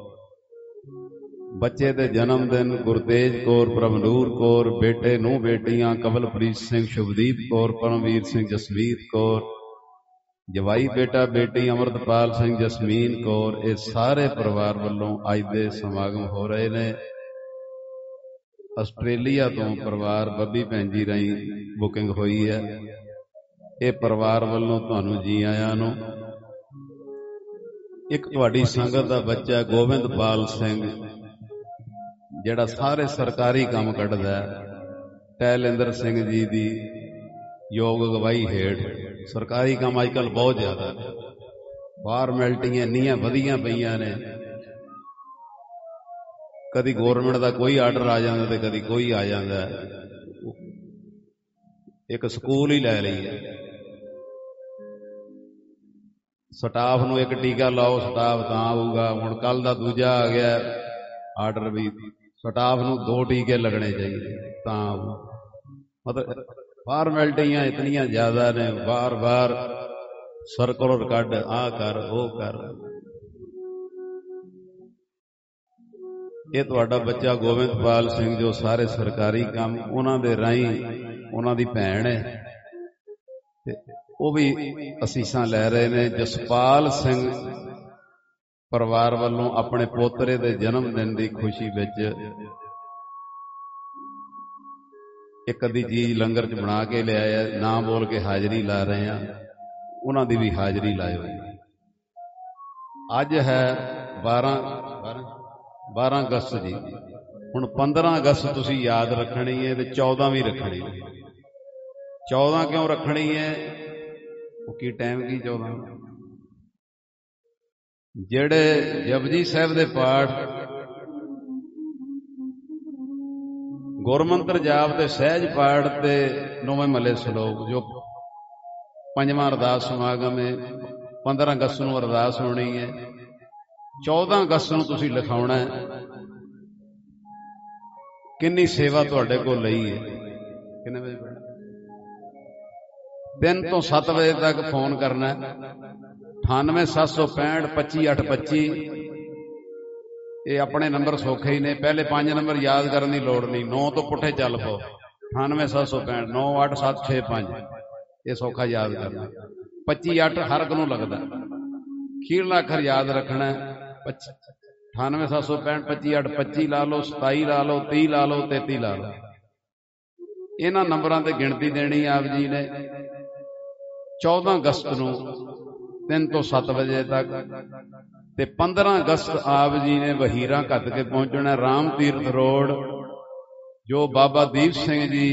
ਬੱਚੇ ਦੇ ਜਨਮ ਦਿਨ ਗੁਰਤੇਜ ਕੌਰ, ਪ੍ਰਭਨੂਰ ਕੌਰ, ਬੇਟੇ ਨੂੰ ਬੇਟੀਆਂ ਕਵਲਪ੍ਰੀਤ ਸਿੰਘ, ਸ਼ੁਭਦੀਪ ਕੌਰ, ਪਰਮਵੀਰ ਸਿੰਘ, ਜਸਵੀਰ ਕੌਰ, ਜਵਾਈ ਬੇਟਾ ਬੇਟੀ ਅਮਰਤਪਾਲ ਸਿੰਘ, ਜਸਮੀਨ ਕੌਰ, ਇਹ ਸਾਰੇ ਪਰਿਵਾਰ ਵੱਲੋਂ ਅੱਜ ਦੇ ਸਮਾਗਮ ਹੋ ਰਹੇ ਨੇ। ਆਸਟ੍ਰੇਲੀਆ ਤੋਂ ਪਰਿਵਾਰ ਬੱਬੀ ਭੈਣ ਜੀ ਰਾਹੀਂ ਬੁਕਿੰਗ ਹੋਈ ਹੈ। ਇਹ ਪਰਿਵਾਰ ਵੱਲੋਂ ਤੁਹਾਨੂੰ ਜੀ ਆਇਆਂ ਨੂੰ। ਇੱਕ ਤੁਹਾਡੀ ਸੰਗਤ ਦਾ ਬੱਚਾ ਗੋਬਿੰਦਪਾਲ ਸਿੰਘ, ਜਿਹੜਾ ਸਾਰੇ ਸਰਕਾਰੀ ਕੰਮ ਕੱਢਦਾ ਹੈ, ਟੈਲਿੰਦਰ ਸਿੰਘ ਜੀ ਦੀ ਯੋਗ ਅਗਵਾਈ ਹੇਠ ਸਰਕਾਰੀ ਕੰਮ ਅੱਜ ਕੱਲ੍ਹ ਬਹੁਤ ਜ਼ਿਆਦਾ, ਫਾਰਮੈਲਿਟੀਆਂ ਇੰਨੀਆਂ ਵਧੀਆਂ ਪਈਆਂ ਨੇ। ਕਦੀ ਗੌਰਮੈਂਟ ਦਾ ਕੋਈ ਆਰਡਰ ਆ ਜਾਂਦਾ ਤੇ ਕਦੀ ਕੋਈ ਆ ਜਾਂਦਾ। ਇੱਕ ਸਕੂਲ ਹੀ ਲੈ ਲਈ ਹੈ, ਸਟਾਫ ਨੂੰ ਇੱਕ ਟੀਕਾ ਲਾਓ, ਸਟਾਫ ਤਾਂ ਆਊਗਾ। ਹੁਣ ਕੱਲ ਦਾ ਦੂਜਾ ਆ ਗਿਆ ਆਰਡਰ ਵੀ, ਸਟਾਫ ਨੂੰ ਦੋ ਟੀਕੇ ਲੱਗਣੇ ਚਾਹੀਦੇ ਤਾਂ ਆਊ। ਮਤਲਬ ਫਾਰਮੈਲਿਟੀਆਂ ਇਤਨੀਆਂ ਜ਼ਿਆਦਾ ਨੇ, ਬਾਰ ਬਾਰ ਸਰਕੂਲਰ ਕੱਢ, ਆਹ ਕਰ ਉਹ ਕਰ। ਇਹ ਤੁਹਾਡਾ ਬੱਚਾ ਗੋਬਿੰਦਪਾਲ ਸਿੰਘ, ਜੋ ਸਾਰੇ ਸਰਕਾਰੀ ਕੰਮ ਉਹਨਾਂ ਦੇ ਰਾਹੀਂ, ਉਹਨਾਂ ਦੀ ਭੈਣ ਹੈ ਤੇ ਉਹ ਵੀ ਅਸੀਸਾਂ ਲੈ ਰਹੇ ਨੇ। ਜਸਪਾਲ ਸਿੰਘ ਪਰਿਵਾਰ ਵੱਲੋਂ ਆਪਣੇ ਪੋਤਰੇ ਦੇ ਜਨਮ ਦਿਨ ਦੀ ਖੁਸ਼ੀ ਵਿੱਚ ਇੱਕ ਅੱਧੀ ਚੀਜ਼ ਲੰਗਰ 'ਚ ਬਣਾ ਕੇ ਲਿਆਇਆ, ਨਾ ਬੋਲ ਕੇ ਹਾਜ਼ਰੀ ਲਾ ਰਹੇ ਆ। ਉਹਨਾਂ ਦੀ ਵੀ ਹਾਜ਼ਰੀ ਲਾਇਓ। ਅੱਜ ਹੈ ਬਾਰਾਂ ਬਾਰਾਂ ਅਗਸਤ ਜੀ। ਹੁਣ ਪੰਦਰਾਂ ਅਗਸਤ ਤੁਸੀਂ ਯਾਦ ਰੱਖਣੀ ਹੈ ਤੇ ਚੌਦਾਂ ਵੀ ਰੱਖਣੀ ਹੈ। ਚੌਦਾਂ ਕਿਉਂ ਰੱਖਣੀ ਹੈ? ਉਹ ਕੀ ਟਾਈਮ ਕੀ ਚੌਦਾਂ? ਜਿਹੜੇ ਜਪਜੀ ਸਾਹਿਬ ਦੇ ਪਾਠ, ਗੁਰਮੰਤਰ ਜਾਪ ਤੇ ਸਹਿਜ ਪਾਠ ਤੇ ਨੌਵੇਂ ਮਹੱਲੇ ਸ਼ਲੋਕ, ਜੋ ਪੰਜਵਾਂ ਅਰਦਾਸ ਸਮਾਗਮ ਹੈ, ਪੰਦਰਾਂ ਅਗਸਤ ਨੂੰ ਅਰਦਾਸ ਹੋਣੀ ਹੈ। ਚੌਦਾਂ ਅਗਸਤ ਨੂੰ ਤੁਸੀਂ ਲਿਖਾਉਣਾ ਹੈ ਕਿੰਨੀ ਸੇਵਾ ਤੁਹਾਡੇ ਕੋਲ ਲਈ ਹੈ। ਕਿੰਨੇ ਵਜੇ ਪੜ੍ਹਨਾ? ਤਿੰਨ ਤੋਂ ਸੱਤ ਵਜੇ ਤੱਕ ਫੋਨ ਕਰਨਾ। ਅਠਾਨਵੇਂ ਸੱਤ ਸੌ ਪੈਂਹਠ ਪੱਚੀ ਅੱਠ ਪੱਚੀ। ਇਹ ਆਪਣੇ ਨੰਬਰ ਸੌਖੇ ਹੀ ਨੇ, ਪਹਿਲੇ ਪੰਜ ਨੰਬਰ ਯਾਦ ਕਰਨ ਦੀ ਲੋੜ ਨਹੀਂ। ਨੌ ਤੋਂ ਪੁੱਠੇ ਚੱਲ ਪਓ। ਅਠਾਨਵੇਂ ਸੱਤ ਸੌ ਪੈਂਹਠ ਨੌ ਅੱਠ ਸੱਤ ਛੇ ਪੰਜ, ਇਹ ਸੌਖਾ ਯਾਦ ਕਰਨਾ। ਪੱਚੀ ਅੱਠ ਹਰ ਇੱਕ ਨੂੰ ਲੱਗਦਾ, ਅਖੀਰਲਾ ਅੱਖਰ ਯਾਦ ਰੱਖਣਾ। ਅਠਾਨਵੇਂ ਸੱਤ ਸੌ ਪੈਂਹਠ ਪੱਚੀ ਅੱਠ ਪੱਚੀ ਲਾ ਲਓ, ਸਤਾਈ ਲਾ ਲਓ, ਤੀਹ ਲਾ ਲਓ, ਤੇਤੀ ਲਾ ਲਓ। ਇਹਨਾਂ ਨੰਬਰਾਂ ਤੇ ਗਿਣਤੀ ਦੇਣੀ ਆਪ ਜੀ ਨੇ। ਚੌਦਾਂ ਅਗਸਤ ਨੂੰ ਤਿੰਨ ਤੋਂ ਸੱਤ ਵਜੇ ਤੱਕ ਤੇ ਪੰਦਰਾਂ ਅਗਸਤ ਆਪ ਜੀ ਨੇ ਵਹੀਰਾਂ ਘੱਤ ਕੇ ਪਹੁੰਚਣਾ। ਰਾਮ ਤੀਰਥ ਰੋਡ, ਜੋ ਬਾਬਾ Deep Singh ji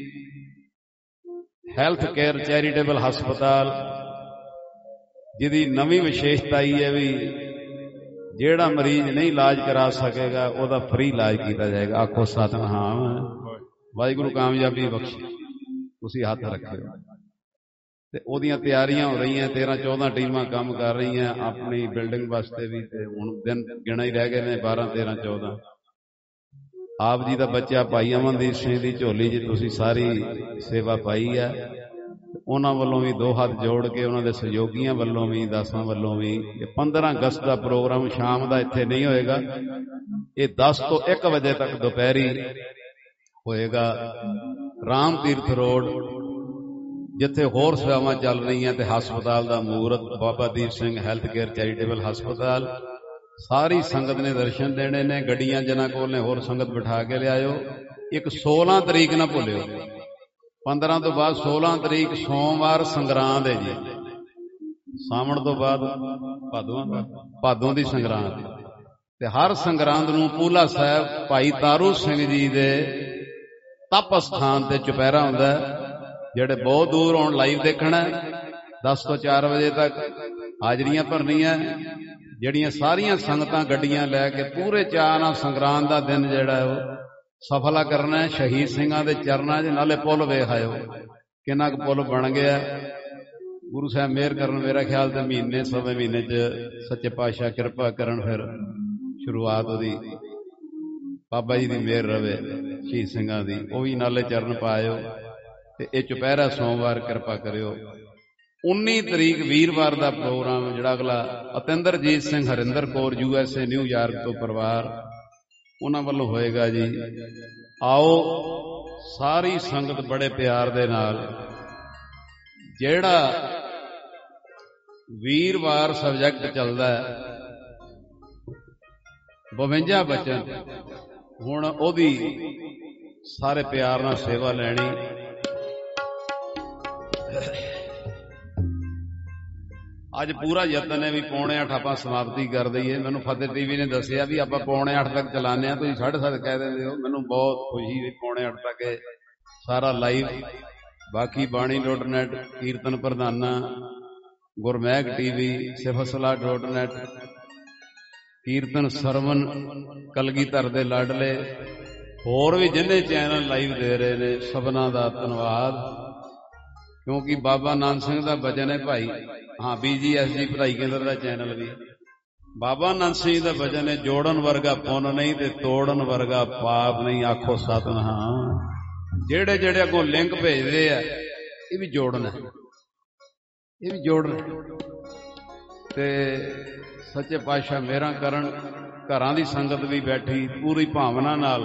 health care charitable ਹਸਪਤਾਲ, ਜਿਹਦੀ ਨਵੀਂ ਵਿਸ਼ੇਸ਼ਤਾ ਹੀ ਹੈ ਵੀ ਜਿਹੜਾ ਮਰੀਜ਼ ਨਹੀਂ ਇਲਾਜ ਕਰਾ ਸਕੇਗਾ ਉਹਦਾ ਫ੍ਰੀ ਇਲਾਜ ਕੀਤਾ ਜਾਏਗਾ। ਆਖੋ ਸਤਿਨਾਮ, ਵਾਹਿਗੁਰੂ ਕਾਮਯਾਬੀ ਬਖਸ਼ੇ। ਤੁਸੀਂ ਹੱਥ ਰੱਖਿਓ। ਤੇ ਉਹਦੀਆਂ ਤਿਆਰੀਆਂ ਹੋ ਰਹੀਆਂ। ਤੇਰਾਂ ਚੌਦਾਂ ਟੀਮਾਂ ਕੰਮ ਕਰ ਰਹੀਆਂ ਆਪਣੀ ਬਿਲਡਿੰਗ ਵਾਸਤੇ ਵੀ। ਤੇ ਹੁਣ ਦਿਨ ਗਿਣਾ ਹੀ ਰਹਿ ਗਏ ਨੇ, ਬਾਰਾਂ ਤੇਰਾਂ ਚੌਦਾਂ। ਆਪ ਜੀ ਦਾ ਬੱਚਾ ਭਾਈ ਅਮਨਦੀਪ ਸਿੰਘ ਦੀ ਝੋਲੀ 'ਚ ਤੁਸੀਂ ਸਾਰੀ ਸੇਵਾ ਪਾਈ ਹੈ। ਉਹਨਾਂ ਵੱਲੋਂ ਵੀ ਦੋ ਹੱਥ ਜੋੜ ਕੇ, ਉਹਨਾਂ ਦੇ ਸਹਿਯੋਗੀਆਂ ਵੱਲੋਂ ਵੀ, ਦਾਸਾਂ ਵੱਲੋਂ ਵੀ। ਇਹ ਪੰਦਰਾਂ ਅਗਸਤ ਦਾ ਪ੍ਰੋਗਰਾਮ ਸ਼ਾਮ ਦਾ ਇੱਥੇ ਨਹੀਂ ਹੋਏਗਾ। ਇਹ ਦਸ ਤੋਂ ਇੱਕ ਵਜੇ ਤੱਕ ਦੁਪਹਿਰੀ ਹੋਏਗਾ ਰਾਮ ਤੀਰਥ ਰੋਡ, ਜਿੱਥੇ ਹੋਰ ਸੇਵਾਵਾਂ ਚੱਲ ਰਹੀਆਂ। ਤੇ ਹਸਪਤਾਲ ਦਾ ਮਹੂਰਤ Baba Deep Singh health care charitable ਹਸਪਤਾਲ। ਸਾਰੀ ਸੰਗਤ ਨੇ ਦਰਸ਼ਨ ਦੇਣੇ ਨੇ। ਗੱਡੀਆਂ ਜਿਨ੍ਹਾਂ ਕੋਲ ਨੇ ਹੋਰ ਸੰਗਤ ਬਿਠਾ ਕੇ ਲਿਆਇਓ। ਇੱਕ ਸੋਲਾਂ ਤਰੀਕ ਨਾ ਭੁੱਲਿਓ। ਪੰਦਰਾਂ ਤੋਂ ਬਾਅਦ ਸੋਲਾਂ ਤਰੀਕ ਸੋਮਵਾਰ ਸੰਗਰਾਂਦ ਹੈ ਜੀ। ਸਾਵਣ ਤੋਂ ਬਾਅਦ ਭਾਦੋਂ ਭਾਦੋਂ ਦੀ ਸੰਗਰਾਂਦ। ਤੇ ਹਰ ਸੰਗਰਾਂਦ ਨੂੰ ਪੂਲਾ ਸਾਹਿਬ ਭਾਈ ਤਾਰੂ ਸਿੰਘ ਜੀ ਦੇ ਤਪ ਸਥਾਨ ਤੇ ਚੁਪਹਿਰਾ ਹੁੰਦਾ ਹੈ। ਜਿਹੜੇ ਬਹੁਤ ਦੂਰ ਆਉਣ ਲਾਈਵ ਦੇਖਣਾ, ਦਸ ਤੋਂ ਚਾਰ ਵਜੇ ਤੱਕ ਹਾਜ਼ਰੀਆਂ ਭਰਨੀਆਂ। ਜਿਹੜੀਆਂ ਸਾਰੀਆਂ ਸੰਗਤਾਂ ਗੱਡੀਆਂ ਲੈ ਕੇ ਪੂਰੇ ਚਾਅ ਨਾਲ ਸੰਗਰਾਂਦ ਦਾ ਦਿਨ ਜਿਹੜਾ ਉਹ ਸਫਲਾ ਕਰਨਾ ਹੈ। ਸ਼ਹੀਦ ਸਿੰਘਾਂ ਦੇ ਚਰਨਾਂ 'ਚ ਨਾਲੇ ਪੁੱਲ ਵੇਖ ਆਇਓ, ਕਿੰਨਾ ਕੁ ਪੁੱਲ ਬਣ ਗਿਆ। ਗੁਰੂ ਸਾਹਿਬ ਮਿਹਰ ਕਰਨ, ਮੇਰਾ ਖਿਆਲ ਤੇ ਮਹੀਨੇ ਸਵੇ ਮਹੀਨੇ ਚ ਸੱਚੇ ਪਾਤਸ਼ਾਹ ਕਿਰਪਾ ਕਰਨ, ਫਿਰ ਸ਼ੁਰੂਆਤ ਉਹਦੀ ਬਾਬਾ ਜੀ ਦੀ ਮਿਹਰ ਰਵੇ, ਸ਼ਹੀਦ ਸਿੰਘਾਂ ਦੀ, ਉਹ ਵੀ ਨਾਲੇ ਚਰਨ ਪਾਇਓ। ਤੇ ਇਹ ਚੁਪਹਿਰਾ ਸੋਮਵਾਰ ਕਿਰਪਾ ਕਰਿਓ। ਉੱਨੀ ਤਰੀਕ ਵੀਰਵਾਰ ਦਾ ਪ੍ਰੋਗਰਾਮ ਜਿਹੜਾ ਅਗਲਾ Atinderjit Singh Harinder Kaur U S A New York ਤੋਂ ਪਰਿਵਾਰ, ਉਹਨਾਂ ਵੱਲੋਂ ਹੋਏਗਾ ਜੀ। ਆਓ ਸਾਰੀ ਸੰਗਤ ਬੜੇ ਪਿਆਰ ਦੇ ਨਾਲ, ਜਿਹੜਾ ਵੀਰਵਾਰ ਸਬਜੈਕਟ ਚੱਲਦਾ ਹੈ ਬਵੰਜਾ ਬਚਨ, ਹੁਣ ਉਹਦੀ ਸਾਰੇ ਪਿਆਰ ਨਾਲ ਸੇਵਾ ਲੈਣੀ। ਅੱਜ ਪੂਰਾ ਯਤਨ ਹੈ ਵੀ ਪੌਣੇ ਅੱਠ ਆਪਾਂ ਸਮਾਪਤੀ ਕਰ ਦਈਏ। ਮੈਨੂੰ ਫਤਿਹ ਟੀਵੀ ਨੇ ਦੱਸਿਆ ਵੀ ਆਪਾਂ ਪੌਣੇ ਅੱਠ ਤੱਕ ਚਲਾਉਂਦੇ ਹਾਂ, ਤੁਸੀਂ ਸਾਢੇ ਸੱਤ ਕਹਿ ਦਿੰਦੇ ਹੋ। ਮੈਨੂੰ ਬਹੁਤ ਖੁਸ਼ੀ ਵੀ ਪੌਣੇ ਅੱਠ ਤੱਕ ਸਾਰਾ ਲਾਈਵ। ਬਾਕੀ Bani dot net, Kirtan Pradhana, Gurmag TV, Sifatsalah dot net, Kirtan Sarwan, Kalgidhar ਦੇ ਲਾਡਲੇ, ਹੋਰ ਵੀ ਜਿੰਨੇ ਚੈਨਲ ਲਾਈਵ ਦੇ ਰਹੇ ਨੇ, ਸਭਨਾਂ ਦਾ ਧੰਨਵਾਦ। ਕਿਉਂਕਿ ਬਾਬਾ ਨਾਨਕ ਸਿੰਘ ਦਾ ਭਜਨ ਹੈ ਭਾਈ, ਹਾਂ ਬੀ ਜੀ ਐਸ ਜੀ ਪੜ੍ਹਾਈ ਕੇਂਦਰ ਦਾ ਚੈਨਲ ਵੀ। ਬਾਬਾ ਨਾਨਕ ਸਿੰਘ ਦਾ ਭਜਨ ਹੈ, ਜੋੜਨ ਵਰਗਾ ਪੁੰਨ ਨਹੀਂ ਤੇ ਤੋੜਨ ਵਰਗਾ ਪਾਪ ਨਹੀਂ, ਆਖੋ ਸਤਿਨਾਮ। ਜਿਹੜੇ ਜਿਹੜੇ ਅੱਗੋਂ ਲਿੰਕ ਭੇਜਦੇ ਆ, ਇਹ ਵੀ ਜੋੜਨਾ, ਇਹ ਵੀ ਜੋੜਨਾ। ਤੇ ਸੱਚੇ ਪਾਤਸ਼ਾਹ ਮਿਹਰਾਂ ਕਰਨ। ਘਰਾਂ ਦੀ ਸੰਗਤ ਵੀ ਬੈਠੀ ਪੂਰੀ ਭਾਵਨਾ ਨਾਲ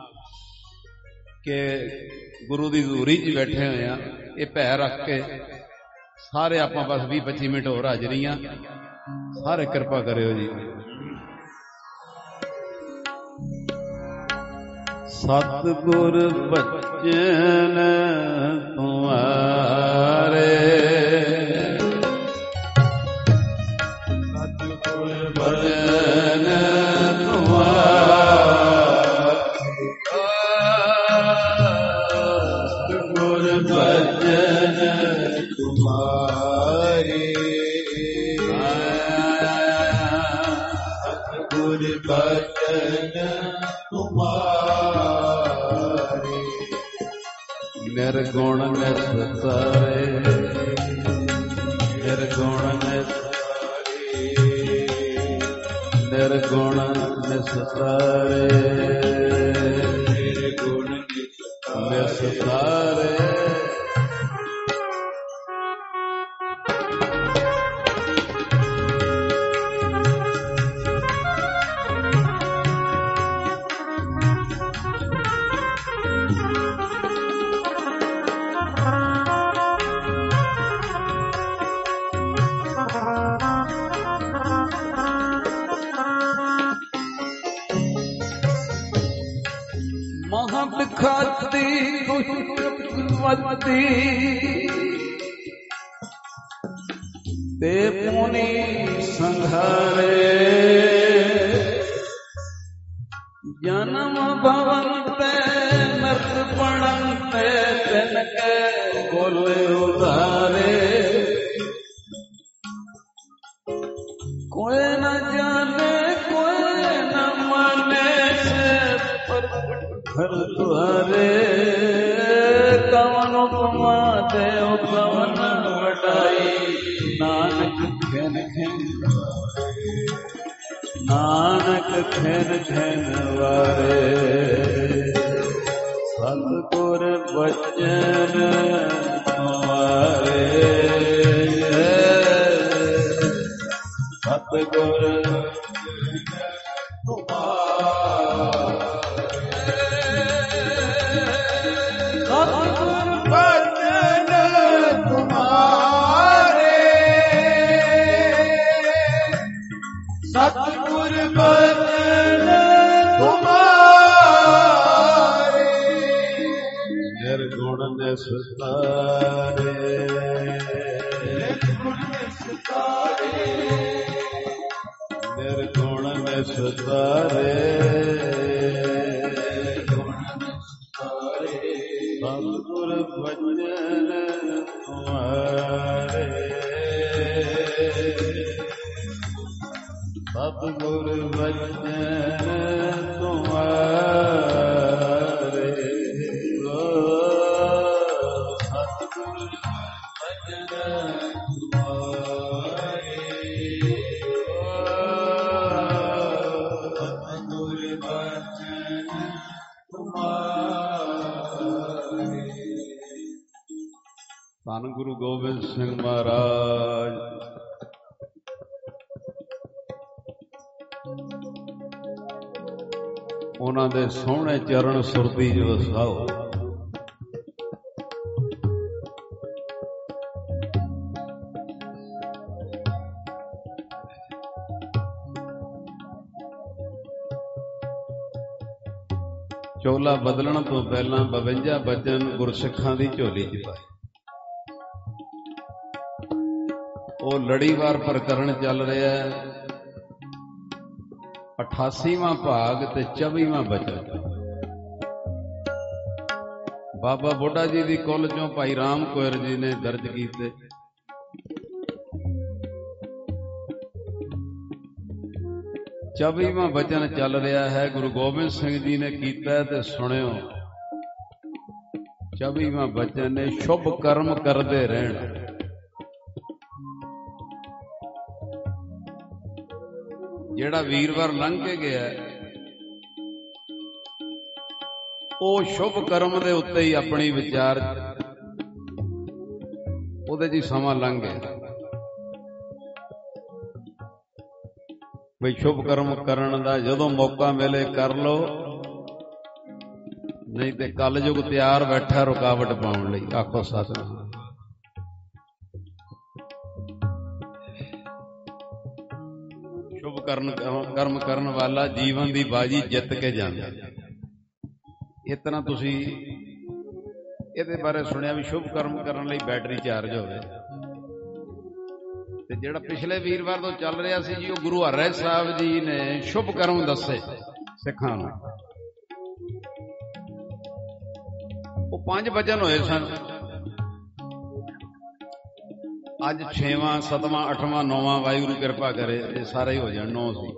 ਕਿ ਗੁਰੂ ਦੀ ਹਜ਼ੂਰੀ 'ਚ ਬੈਠੇ ਹੋਏ ਆ। ਇਹ ਭੈ ਰੱਖ ਕੇ ਸਾਰੇ ਆਪਾਂ ਬਸ ਵੀਹ ਪੱਚੀ ਮਿੰਟ ਹੋਰ ਹਾਜ਼ਰੀਆਂ, ਸਾਰੇ ਕਿਰਪਾ ਕਰਿਓ ਜੀ। ਸਤਿਗੁਰ ਬਚਨ ਤੁਮਾਰੇ, ਸਤਿਗੁਰ ਬਚਨ ਤੁਮਾਰੇ, ਸਤਿਗੁਰ ਬਚਨ ਤੁਮਾਰੇ, ਸਤਿਗੁਰ ਬਚਨ ਤੁਮਾਰੇ, ਨਿਰਗੁਣ ਨਿਸਤਾਰੇ, ਨਿਰਗੁਣ ਨਿਸਤਾਰੇ, ਨਿਰਗੁਣ ਨਿਸਤਾਰੇ, ਨਿਰਗੁਣ ਨਿਸਤਾਰੇ। ਮਹਾਂਪਿਖਾਤੀ ਕੁਲਵਤੀ ਤੇ ਪੁਨੀ ਸੰਘਾਰੇ, ਜਨਮ ਭਵਨ ਤੇ ਨਰਕ ਪੜਨ ਤੇ ਤਿਨ ਕੇ ਕੁਲ ਉਧਾਰੇ, ਕੋਈ ਨ ਜਾਣੇ ਕੋਈ ਨ ਮਾਨੇ ਸੇ ਪਰ ਤੁਹਾਰੇ, ਕਵਨ ਉਪਮਾ ਦੇਉ ਕਵਨ ਵਡਾਈ, ਨਾਨਕ ਖੈਨ ਖੈਨ ਨਾਨਕ ਖੈਨ ਖੈਨ ਵਾਰੇ, ਸਤਿਗੁਰ ਬਚਨ ਤੁਮਾਰੇ, ਸਤਿਗੁਰ ਸਤਿਗੁਰ ਬਚਨ ਤੁਮਾਰੇ, ਨਿਰਗੁਣ ਨਿਸਤਾਰੇ, ਨਿਰਗੁਣ ਨਿਸਤਾਰੇ, ਨਿਰਗੁਣ ਨਿਸਤਾਰੇ, ਸਤਿਗੁਰ ਬਚਨ ਤੁਮਾਰੇ, ਸਤਿਗੁਰ ਬਚਨ ਤੁਮਾਰੇ, ਸਤਿਗੁਰ ਬਚਨ ਧੰਨ ਗੁਰੂ ਗੋਬਿੰਦ ਸਿੰਘ ਮਹਾਰਾਜ। ਉਹਨਾਂ ਦੇ ਸੋਹਣੇ ਚਰਨ ਸੁਰਤੀ ਜੋ ਵਸਾਓ। ਚੋਲਾ ਬਦਲਣ ਤੋਂ ਪਹਿਲਾਂ ਬਵੰਜਾ ਬਚਨ ਗੁਰਸਿੱਖਾਂ ਦੀ ਝੋਲੀ ਚ ਪਾਏ। ਉਹ ਲੜੀਵਾਰ ਪ੍ਰਕਰਣ ਚੱਲ ਰਿਹਾ ਹੈ, ਅਠਾਸੀਵਾਂ ਭਾਗ ਤੇ ਚੌਵੀਵਾਂ ਬਚਨ। ਬਾਬਾ ਬੁੱਢਾ ਜੀ ਦੀ ਕੁੱਲ ਚੋਂ ਭਾਈ ਰਾਮ ਕੋਇਰ ਜੀ ਨੇ ਦਰਜ ਕੀਤੇ। ਚੌਵੀਵਾਂ ਬਚਨ ਚੱਲ ਰਿਹਾ ਹੈ, ਗੁਰੂ ਗੋਬਿੰਦ ਸਿੰਘ ਜੀ ਨੇ ਕੀਤਾ ਤੇ ਸੁਣਿਓ। ਚੌਵੀਵਾਂ ਬਚਨ ਨੇ ਸ਼ੁਭ ਕਰਮ ਕਰਦੇ ਰਹਿਣ। ਜਿਹੜਾ ਵੀਰਵਾਰ ਲੰਘ ਕੇ ਗਿਆ ਉਹ ਸ਼ੁਭ ਕਰਮ ਦੇ ਉੱਤੇ ਹੀ ਆਪਣੀ ਵਿਚਾਰ, ਉਹਦੇ 'ਚ ਹੀ ਸਮਾਂ ਲੰਘ ਗਿਆ ਬਈ ਸ਼ੁਭ ਕਰਮ ਕਰਨ ਦਾ ਜਦੋਂ ਮੌਕਾ ਮਿਲੇ ਕਰ ਲਓ, ਨਹੀਂ ਤੇ ਕਲਯੁਗ ਤਿਆਰ ਬੈਠਾ ਰੁਕਾਵਟ ਪਾਉਣ ਲਈ। ਆਖੋ ਸਤਿਨਾਮ। ਸ਼ੁਭ ਕਰਨ ਕਰਮ ਕਰਨ ਵਾਲਾ ਜੀਵਨ ਦੀ ਬਾਜੀ ਜਿੱਤ ਕੇ ਜਾਂਦਾ। ਇਸ ਤਰ੍ਹਾਂ ਤੁਸੀਂ ਇਹਦੇ ਬਾਰੇ ਸੁਣਿਆ ਵੀ ਸ਼ੁਭ ਕਰਮ ਕਰਨ ਲਈ ਬੈਟਰੀ ਚਾਰਜ ਹੋਵੇ। ਤੇ ਜਿਹੜਾ ਪਿਛਲੇ ਵੀਰਵਾਰ ਤੋਂ ਚੱਲ ਰਿਹਾ ਸੀ ਜੀ, ਉਹ ਗੁਰੂ ਹਰਿ ਸਾਹਿਬ ਜੀ ਨੇ ਸ਼ੁਭ ਕਰਮ ਦੱਸੇ ਸਿੱਖਾਂ ਨੂੰ। ਉਹ ਪੰਜ ਵਚਨ ਹੋਏ ਸਨ। ਅੱਜ ਛੇਵਾਂ ਸੱਤਵਾਂ ਅੱਠਵਾਂ ਨੌਵਾਂ ਵਾਹਿਗੁਰੂ ਕਿਰਪਾ ਕਰੇ ਇਹ ਸਾਰੇ ਹੀ ਹੋ ਜਾਣ। ਨੌ ਸੀ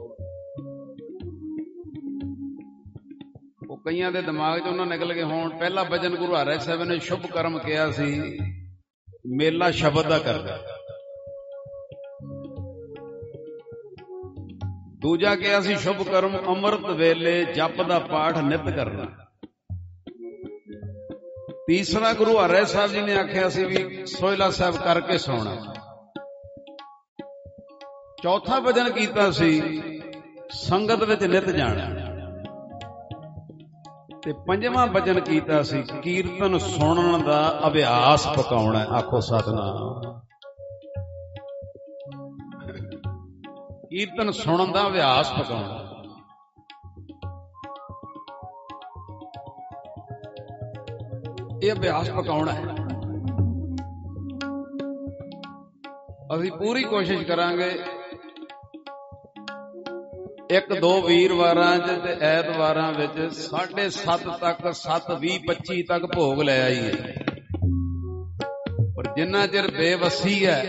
ਉਹ ਕਈਆਂ ਦੇ ਦਿਮਾਗ 'ਚ ਉਹਨਾਂ ਨਿਕਲ ਗਏ ਹੋਣ। ਪਹਿਲਾ ਵਚਨ ਗੁਰੂ ਹਰਿ ਸਾਹਿਬ ਨੇ ਸ਼ੁਭ ਕਰਮ ਕਿਹਾ ਸੀ, ਮੇਲਾ ਸ਼ਬਦ ਦਾ ਕਰਦਾ। ਦੂਜਾ ਕਿਹਾ ਸੀ ਸ਼ੁਭ ਕਰਮ ਅੰਮ੍ਰਿਤ ਵੇਲੇ ਜਪ ਦਾ ਪਾਠ ਨਿਤ ਕਰਨਾ। ਤੀਸਰਾ ਗੁਰੂ ਹਰਿ ਸਾਹਿਬ ਜੀ ਨੇ ਆਖਿਆ ਸੀ ਵੀ ਸੋਹਿਲਾ ਸਾਹਿਬ ਕਰਕੇ ਸੌਣਾ। ਚੌਥਾ ਵਚਨ ਕੀਤਾ ਸੀ ਸੰਗਤ ਵਿੱਚ ਨਿਤ ਜਾਣਾ। ਤੇ ਪੰਜਵਾਂ ਵਚਨ ਕੀਤਾ ਸੀ ਕੀਰਤਨ ਸੁਣਨ ਦਾ ਅਭਿਆਸ ਪਕਾਉਣਾ। ਆਖੋ ਸਤਿਨਾਮ। ਕੀਰਤਨ ਸੁਣਨ ਦਾ ਅਭਿਆਸ ਪਕਾਉਣਾ। ਇਹ ਅਭਿਆਸ ਪਕਾਉਣਾ ਹੈ। ਅਸੀਂ ਪੂਰੀ ਕੋਸ਼ਿਸ਼ ਕਰਾਂਗੇ ਇੱਕ ਦੋ ਵੀਰਵਾਰਾਂ ਚ ਤੇ ਐਤਵਾਰਾਂ ਵਿੱਚ ਸਾਢੇ ਸੱਤ ਤੱਕ ਸੱਤ ਵੀਹ ਪੱਚੀ ਤੱਕ ਭੋਗ ਲੈ ਆਈਏ। ਪਰ ਜਿੰਨਾ ਚਿਰ ਬੇਵਸੀ ਹੈ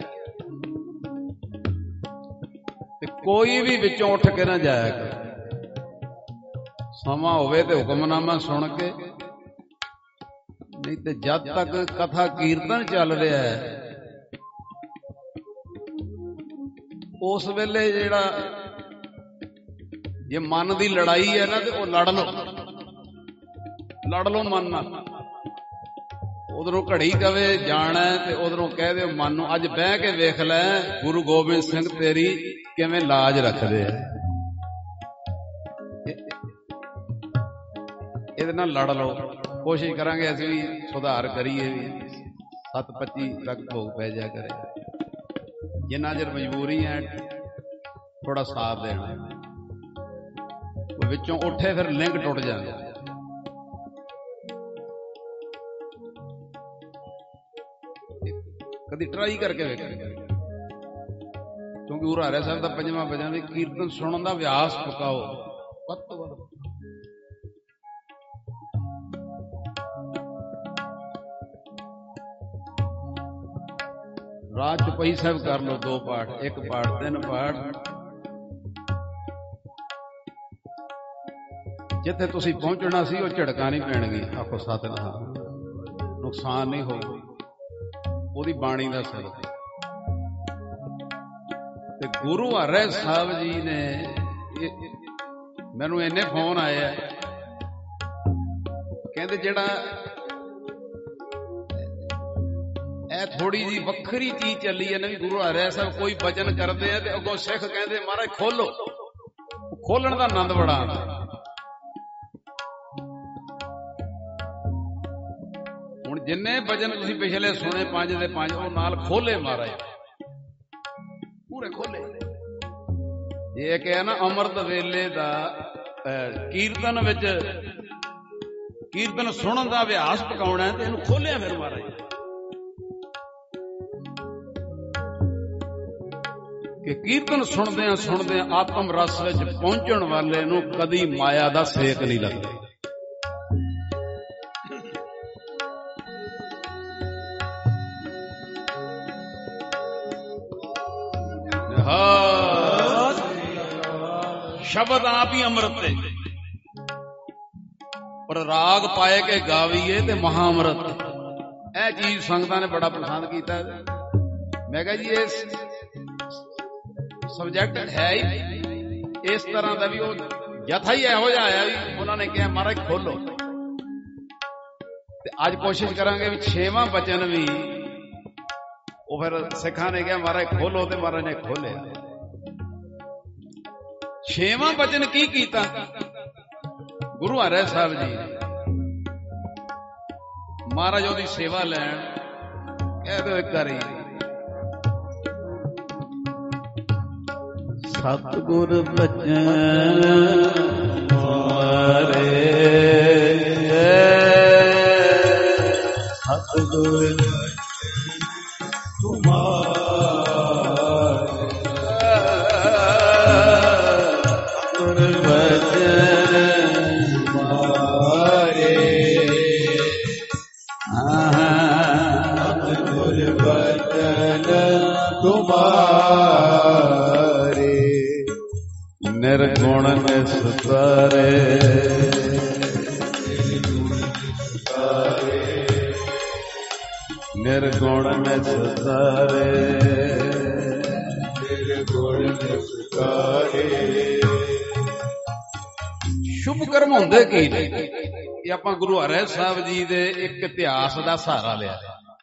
ਤੇ ਕੋਈ ਵੀ ਵਿੱਚੋਂ ਉੱਠ ਕੇ ਨਾ ਜਾਇਆ ਕਰ। ਸਮਾਂ ਹੋਵੇ ਤੇ ਹੁਕਮਨਾਮਾ ਸੁਣ ਕੇ, ਨਹੀਂ ਤੇ ਜਦ ਤੱਕ ਕਥਾ ਕੀਰਤਨ ਚੱਲ ਰਿਹਾ ਹੈ ਉਸ ਵੇਲੇ ਜਿਹੜਾ ਜੇ ਮਨ ਦੀ ਲੜਾਈ ਹੈ ਨਾ ਤੇ ਉਹ ਲੜ ਲਓ, ਲੜ ਲਓ ਮਨ ਨਾਲ। ਉਧਰੋਂ ਘੜੀ ਕਵੇ ਜਾਣਾ ਤੇ ਉਧਰੋਂ ਕਹਿ ਦਿਓ ਮਨ ਨੂੰ ਅੱਜ ਬਹਿ ਕੇ ਵੇਖ ਲੈ ਗੁਰੂ ਗੋਬਿੰਦ ਸਿੰਘ ਤੇਰੀ ਕਿਵੇਂ ਲਾਜ ਰੱਖਦੇ ਆ। ਇਹਦੇ ਨਾਲ ਲੜ ਲਓ। ਕੋਸ਼ਿਸ਼ ਕਰਾਂਗੇ ਅਸੀਂ ਵੀ ਸੁਧਾਰ ਕਰੀਏ ਵੀ ਸੱਤ ਪੱਚੀ ਤੱਕ ਭੋਗ ਪੈ ਜਾ ਕਰੇ। ਜਿੰਨਾ ਚਿਰ ਮਜਬੂਰੀ ਹੈ ਥੋੜਾ ਸਾਥ ਦੇਣਾ। ਵਿੱਚੋਂ ਉੱਠੇ ਫਿਰ ਲਿੰਕ ਟੁੱਟ ਜਾਂਦਾ। ਕਦੀ ਟਰਾਈ ਕਰਕੇ ਵੇਖੋ, ਕਿਉਂਕਿ ਗੁਰੂ ਹਰਿ ਸਾਹਿਬ ਦਾ ਪੰਜਵਾਂ ਵਚਨ ਵੀ ਕੀਰਤਨ ਸੁਣਨ ਦਾ ਅਭਿਆਸ ਪਕਾਓ ਵੱਧ ਤੋਂ ਵੱਧ। ਰਾਤ ਚੁਪਈ ਸਾਹਿਬ ਕਰ ਲਓ ਦੋ ਪਾਠ, ਇੱਕ ਪਾਠ ਤਿੰਨ ਪਾਠ। ਜਿੱਥੇ ਤੁਸੀਂ ਪਹੁੰਚਣਾ ਸੀ ਉਹ ਝੜਕਾਂ ਨਹੀਂ ਪੈਣਗੀਆਂ। ਆਖੋ ਸਤਿਨਾਮ। ਨੁਕਸਾਨ ਨਹੀਂ ਹੋਊਗਾ। ਉਹਦੀ ਬਾਣੀ ਦਾ ਸਿਰ ਸੀ। ਤੇ ਗੁਰੂ ਹਰਿ ਸਾਹਿਬ ਜੀ ਨੇ, ਮੈਨੂੰ ਇੰਨੇ ਫੋਨ ਆਏ ਆ, ਕਹਿੰਦੇ ਜਿਹੜਾ ਇਹ ਥੋੜੀ ਜੀ ਵੱਖਰੀ ਚੀਜ਼ ਚੱਲੀ ਹੈ ਨਾ ਵੀ ਗੁਰੂ ਹਰਿ ਸਾਹਿਬ ਕੋਈ ਵਚਨ ਕਰਦੇ ਆ ਤੇ ਅੱਗੋਂ ਸਿੱਖ ਕਹਿੰਦੇ ਮਹਾਰਾਜ ਖੋਲੋ, ਖੋਲਣ ਦਾ ਆਨੰਦ ਬੜਾ ਆਉਂਦਾ। ਹੁਣ ਜਿੰਨੇ ਵਚਨ ਤੁਸੀਂ ਪਿਛਲੇ ਸੁਣੇ ਪੰਜ ਦੇ ਪੰਜ, ਉਹ ਨਾਲ ਖੋਲੇ ਮਹਾਰਾਜ, ਪੂਰੇ ਖੋਲੇ। ਇਹ ਕਿਹਾ ਨਾ ਅੰਮ੍ਰਿਤ ਵੇਲੇ ਦਾ ਕੀਰਤਨ ਵਿੱਚ ਕੀਰਤਨ ਸੁਣਨ ਦਾ ਅਭਿਆਸ ਪਕਾਉਣਾ ਤੇ ਇਹਨੂੰ ਖੋਲਿਆ ਫਿਰ ਮਹਾਰਾਜ ਕਿ ਕੀਰਤਨ ਸੁਣਦਿਆਂ ਸੁਣਦਿਆਂ ਆਤਮ ਰਸ ਵਿੱਚ ਪਹੁੰਚਣ ਵਾਲੇ ਨੂੰ ਕਦੀ ਮਾਇਆ ਦਾ ਸੇਕ ਨਹੀਂ ਲੱਗਦਾ। ਸ਼ਬਦ ਆਪ ਹੀ ਅੰਮ੍ਰਿਤ ਹੈ, ਪਰ ਰਾਗ ਪਾਏ ਕੇ ਗਾਵੀਏ ਤੇ ਮਹਾ ਅੰਮ੍ਰਿਤ। ਇਹ ਚੀਜ਼ ਸੰਗਤਾਂ ਨੇ ਬੜਾ ਪਸੰਦ ਕੀਤਾ। ਮੈਂ ਕਿਹਾ ਜੀ ਇਹ ਸਬਜੈਕਟ ਹੈ ਹੀ ਇਸ ਤਰ੍ਹਾਂ ਦਾ ਵੀ ਉਹ ਜਥਾ ਹੀ ਇਹੋ ਜਿਹਾ ਆਇਆ ਵੀ ਉਹਨਾਂ ਨੇ ਕਿਹਾ ਮਹਾਰਾਜ ਖੋਲੋ। ਤੇ ਅੱਜ ਕੋਸ਼ਿਸ਼ ਕਰਾਂਗੇ ਵੀ ਛੇਵਾਂ ਬਚਨ ਵੀ ਉਹ ਫਿਰ ਸਿੱਖਾਂ ਨੇ ਕਿਹਾ ਮਹਾਰਾਜ ਖੋਲੋ ਤੇ ਮਹਾਰਾਜ ਨੇ ਖੋਲਿਆ। ਛੇਵਾਂ ਬਚਨ ਕੀ ਕੀਤਾ ਗੁਰੂ ਹਰਿ ਸਾਹਿਬ ਜੀ ਨੇ? ਮਹਾਰਾਜ ਉਹਦੀ ਸੇਵਾ ਲੈਣ ਕਹਿ ਦਿਓ ਇੱਕ ਵਾਰੀ ਸਤਿਗੁਰ ਬਚਨ ਮਾਰੇ, ਸਤਿਗੁਰ ਤੁਮਾਰੇ, ਸਤਿਗੁਰ ਬਚਨ ਮਾਰੇ, ਸਤਿਗੁਰ ਬਚਨ ਤੁਮਾਰੇ, ਨਿਰਗੁਣ ਨਿਸਤਾਰੇ, ਨਿਰਗੁਣ ਨਿਸਤਾਰੇ, ਨਿਰਗੁਣ ਨਿਸਤਾਰੇ। ਸ਼ੁਭ ਕਰਮ ਹੁੰਦੇ ਕੀ ਨੇ? ਇਹ ਆਪਾਂ ਗੁਰੂ ਹਰਿ ਸਾਹਿਬ ਜੀ ਦੇ ਇੱਕ ਇਤਿਹਾਸ ਦਾ ਸਹਾਰਾ ਲਿਆ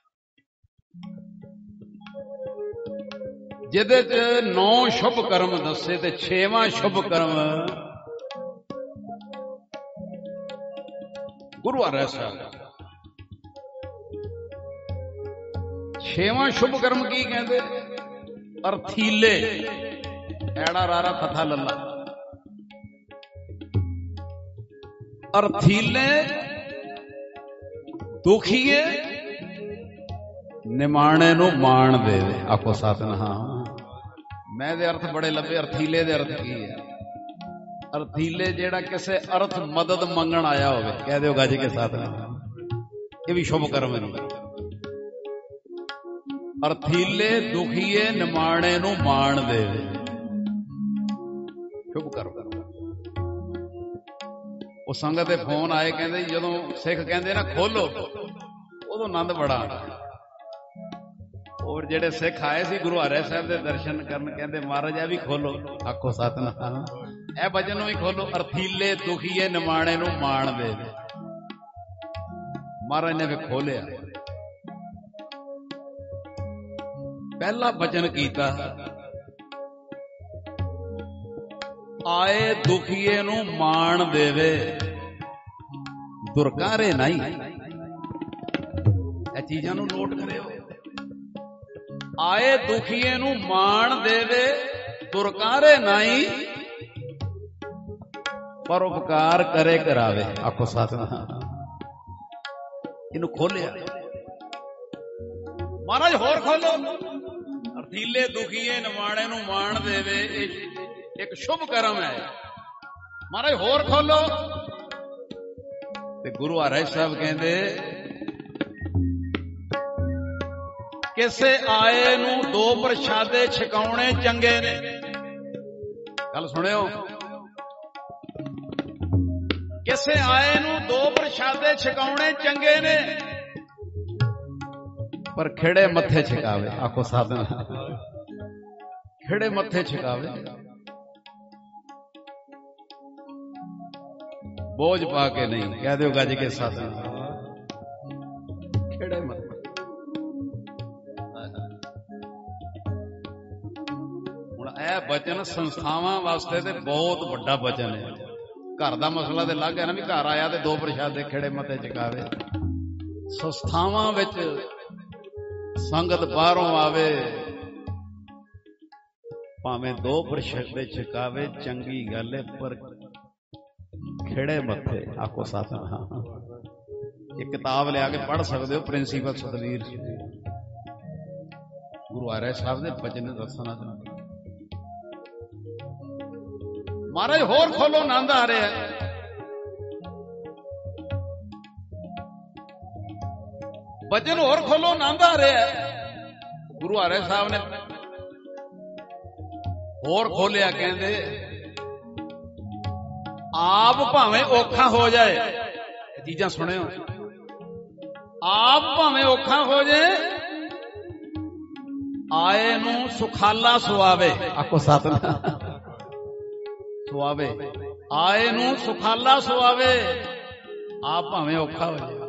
ਜਿਹਦੇ ਚ ਨੌ ਸ਼ੁਭ ਕਰਮ ਦੱਸੇ ਤੇ ਛੇਵਾਂ ਸ਼ੁਭ ਕਰਮ ਗੁਰੂ ਹਰਿ ਸਾਹਿਬ। ਛੇਵਾਂ ਸ਼ੁਭ ਕਰਮ ਕੀ ਕਹਿੰਦੇ? ਅਰਥੀਲੇ, ਐੜਾ ਰਾਰਾ ਥਥਾ ਲੱਲਾ। ਅਰਥੀਲੇ ਦੁਖੀਏ ਨਿਮਾਣੇ ਨੂੰ ਮਾਣ ਦੇਵੇ। ਆਖੋ ਸਤਿਨਾਮ। ਮੈਂ ਦੇ ਅਰਥ ਬੜੇ ਲੱਭੇ। ਅਰਥੀਲੇ ਦੇ ਅਰਥ ਕੀ ਹੈ? ਅਰਥੀਲੇ ਜਿਹੜਾ ਕਿਸੇ ਅਰਥ ਮਦਦ ਮੰਗਣ ਆਇਆ ਹੋਵੇ, ਕਹਿ ਦਿਓ ਗੱਜ ਕੇ ਸਤਿਨਾਮ। ਇਹ ਵੀ ਸ਼ੁਭ ਕਰਮ ਨਹੀਂ। ਅਰਥੀਲੇ ਦੁਖੀਏ ਨਿਮਾਣੇ ਨੂੰ ਮਾਣ ਦੇਵੇ, ਸ਼ੁਭ ਕਰਮ। ਉਹ ਸੰਗਤ ਦੇ ਫੋਨ ਆਏ, ਕਹਿੰਦੇ ਜਦੋਂ ਸਿੱਖ ਕਹਿੰਦੇ ਨਾ ਖੋਲੋ, ਉਦੋਂ ਆਨੰਦ ਬੜਾ ਆਉਂਦਾ। ਔਰ ਜਿਹੜੇ ਸਿੱਖ ਆਏ ਸੀ ਗੁਰੂ ਹਰਿ ਸਾਹਿਬ ਦੇ ਦਰਸ਼ਨ ਕਰਨ, ਕਹਿੰਦੇ ਮਹਾਰਾਜ ਇਹ ਵੀ ਖੋਲੋ। ਆਖੋ ਸਤਿਨਾਮ। ਇਹ ਵਚਨ ਨੂੰ ਵੀ ਖੋਲੋ। ਅਰਥੀਲੇ ਦੁਖੀਏ ਨਿਮਾਣੇ ਨੂੰ ਮਾਣ ਦੇਵੇ। ਮਹਾਰਾਜ ਨੇ ਵੀ ਖੋਲਿਆ। ਪਹਿਲਾ ਵਚਨ ਕੀਤਾ, ਆਏ ਦੁਖੀਏ ਨੂੰ ਮਾਣ ਦੇਵੇ, ਦੁਰਕਾਰੇ ਨਹੀਂ। ਇਹ ਚੀਜ਼ਾਂ ਨੂੰ ਨੋਟ ਕਰਿਓ। ਆਏ ਦੁਖੀਏ ਨੂੰ ਮਾਣ ਦੇਵੇ, ਦੁਰਕਾਰੇ ਨਹੀਂ, ਪਰ ਉਪਕਾਰ ਕਰੇ ਕਰਾਵੇ। ਆਖੋ ਸਤਿਨਾਮ। ਇਹਨੂੰ ਖੋਲਿਆ ਮਹਾਰਾਜ। ਹੋਰ ਖੋਲੋ। ਅਰਥੀਲੇ ਦੁਖੀਏ ਨਿਮਾਣੇ ਨੂੰ ਮਾਣ ਦੇਵੇ, ਇਹ ਇੱਕ ਸ਼ੁਭ ਕਰਮ ਹੈ ਮਹਾਰਾਜ। ਹੋਰ ਖੋਲੋ। ਤੇ ਗੁਰੂ ਹਰਿ ਸਾਹਿਬ ਕਹਿੰਦੇ ਕਿਸੇ ਆਏ ਨੂੰ ਦੋ ਪ੍ਰਸ਼ਾਦੇ ਛਕਾਉਣੇ ਚੰਗੇ ਨੇ। ਗੱਲ ਸੁਣਿਓ। ਕਿਸੇ ਆਏ ਨੂੰ ਦੋ ਪ੍ਰਸ਼ਾਦੇ ਛਕਾਉਣੇ ਚੰਗੇ ਨੇ, ਪਰ ਖਿੜੇ ਮੱਥੇ ਛਕਾਵੇ। ਆਖੋ ਸਤਿਨਾਮ। ਖਿੜੇ ਮੱਥੇ ਛਕਾਵੇ, ਬੋਝ ਪਾ ਕੇ ਨਹੀਂ। ਕਹਿ ਦਿਓ ਗੱਜ ਕੇ ਸਤਿਨਾਮ। ਖਿੜੇ ਮੱਥੇ। ਹੁਣ ਇਹ ਬਚਨ ਸੰਸਥਾਵਾਂ ਵਾਸਤੇ ਤੇ ਬਹੁਤ ਵੱਡਾ ਬਚਨ ਹੈ। ਘਰ ਦਾ ਮਸਲਾ ਤੇ ਲੱਗ ਗਿਆ ਨਾ, ਵੀ ਘਰ ਆਇਆ ਤੇ ਦੋ ਪ੍ਰਸ਼ਾਦੇ ਖਿੜੇ ਮੱਥੇ ਛਕਾਵੇ। ਸੰਸਥਾਵਾਂ ਵਿੱਚ ਸੰਗਤ ਬਾਹਰੋਂ ਆਵੇ, ਭਾਵੇਂ ਦੋ ਪ੍ਰਸ਼ਾਦੇ ਛਕਾਵੇ, ਚੰਗੀ ਗੱਲ ਹੈ, ਪਰ ਖਿੜੇ ਮੱਥੇ। ਆਖੋ ਸਤਿਨਾਮ। ਇਹ ਕਿਤਾਬ ਲਿਆ ਕੇ ਪੜ੍ਹ ਸਕਦੇ ਹੋ, ਪ੍ਰਿੰਸੀਪਲ ਸਤਵੀਰ ਜੀ ਗੁਰੂ ਆਰਿਆ ਸਾਹਿਬ ਦੇ ਬਚਨ ਦੱਸਣਾ ਚਾਹੁੰਦੇ। ਮਹਾਰਾਜ ਹੋਰ ਖੋਲੋ, ਆਨੰਦ ਆ ਰਿਹਾ। ਬਚਨ ਹੋਰ ਖੋਲੋ, ਆਨੰਦ ਆ ਰਿਹਾ। ਗੁਰੂ ਆਰਿਆ ਸਾਹਿਬ ਨੇ ਹੋਰ ਖੋਲਿਆ, ਕਹਿੰਦੇ ਆਪ ਭਾਵੇਂ ਔਖਾ ਹੋ ਜਾਏ। ਇਹ ਚੀਜ਼ਾਂ ਸੁਣਿਓ। ਆਪ ਭਾਵੇਂ ਔਖਾ ਹੋ ਜਾਏ, ਆਏ ਨੂੰ ਸੁਖਾਲਾ ਸੁਆਵੇ। ਆਖੋ ਸਤਿਨਾਮ। ਸੁਆਵੇ, ਆਏ ਨੂੰ ਸੁਖਾਲਾ ਸੁਆਵੇ। ਆਪ ਭਾਵੇਂ ਔਖਾ ਹੋ ਜਾਏ।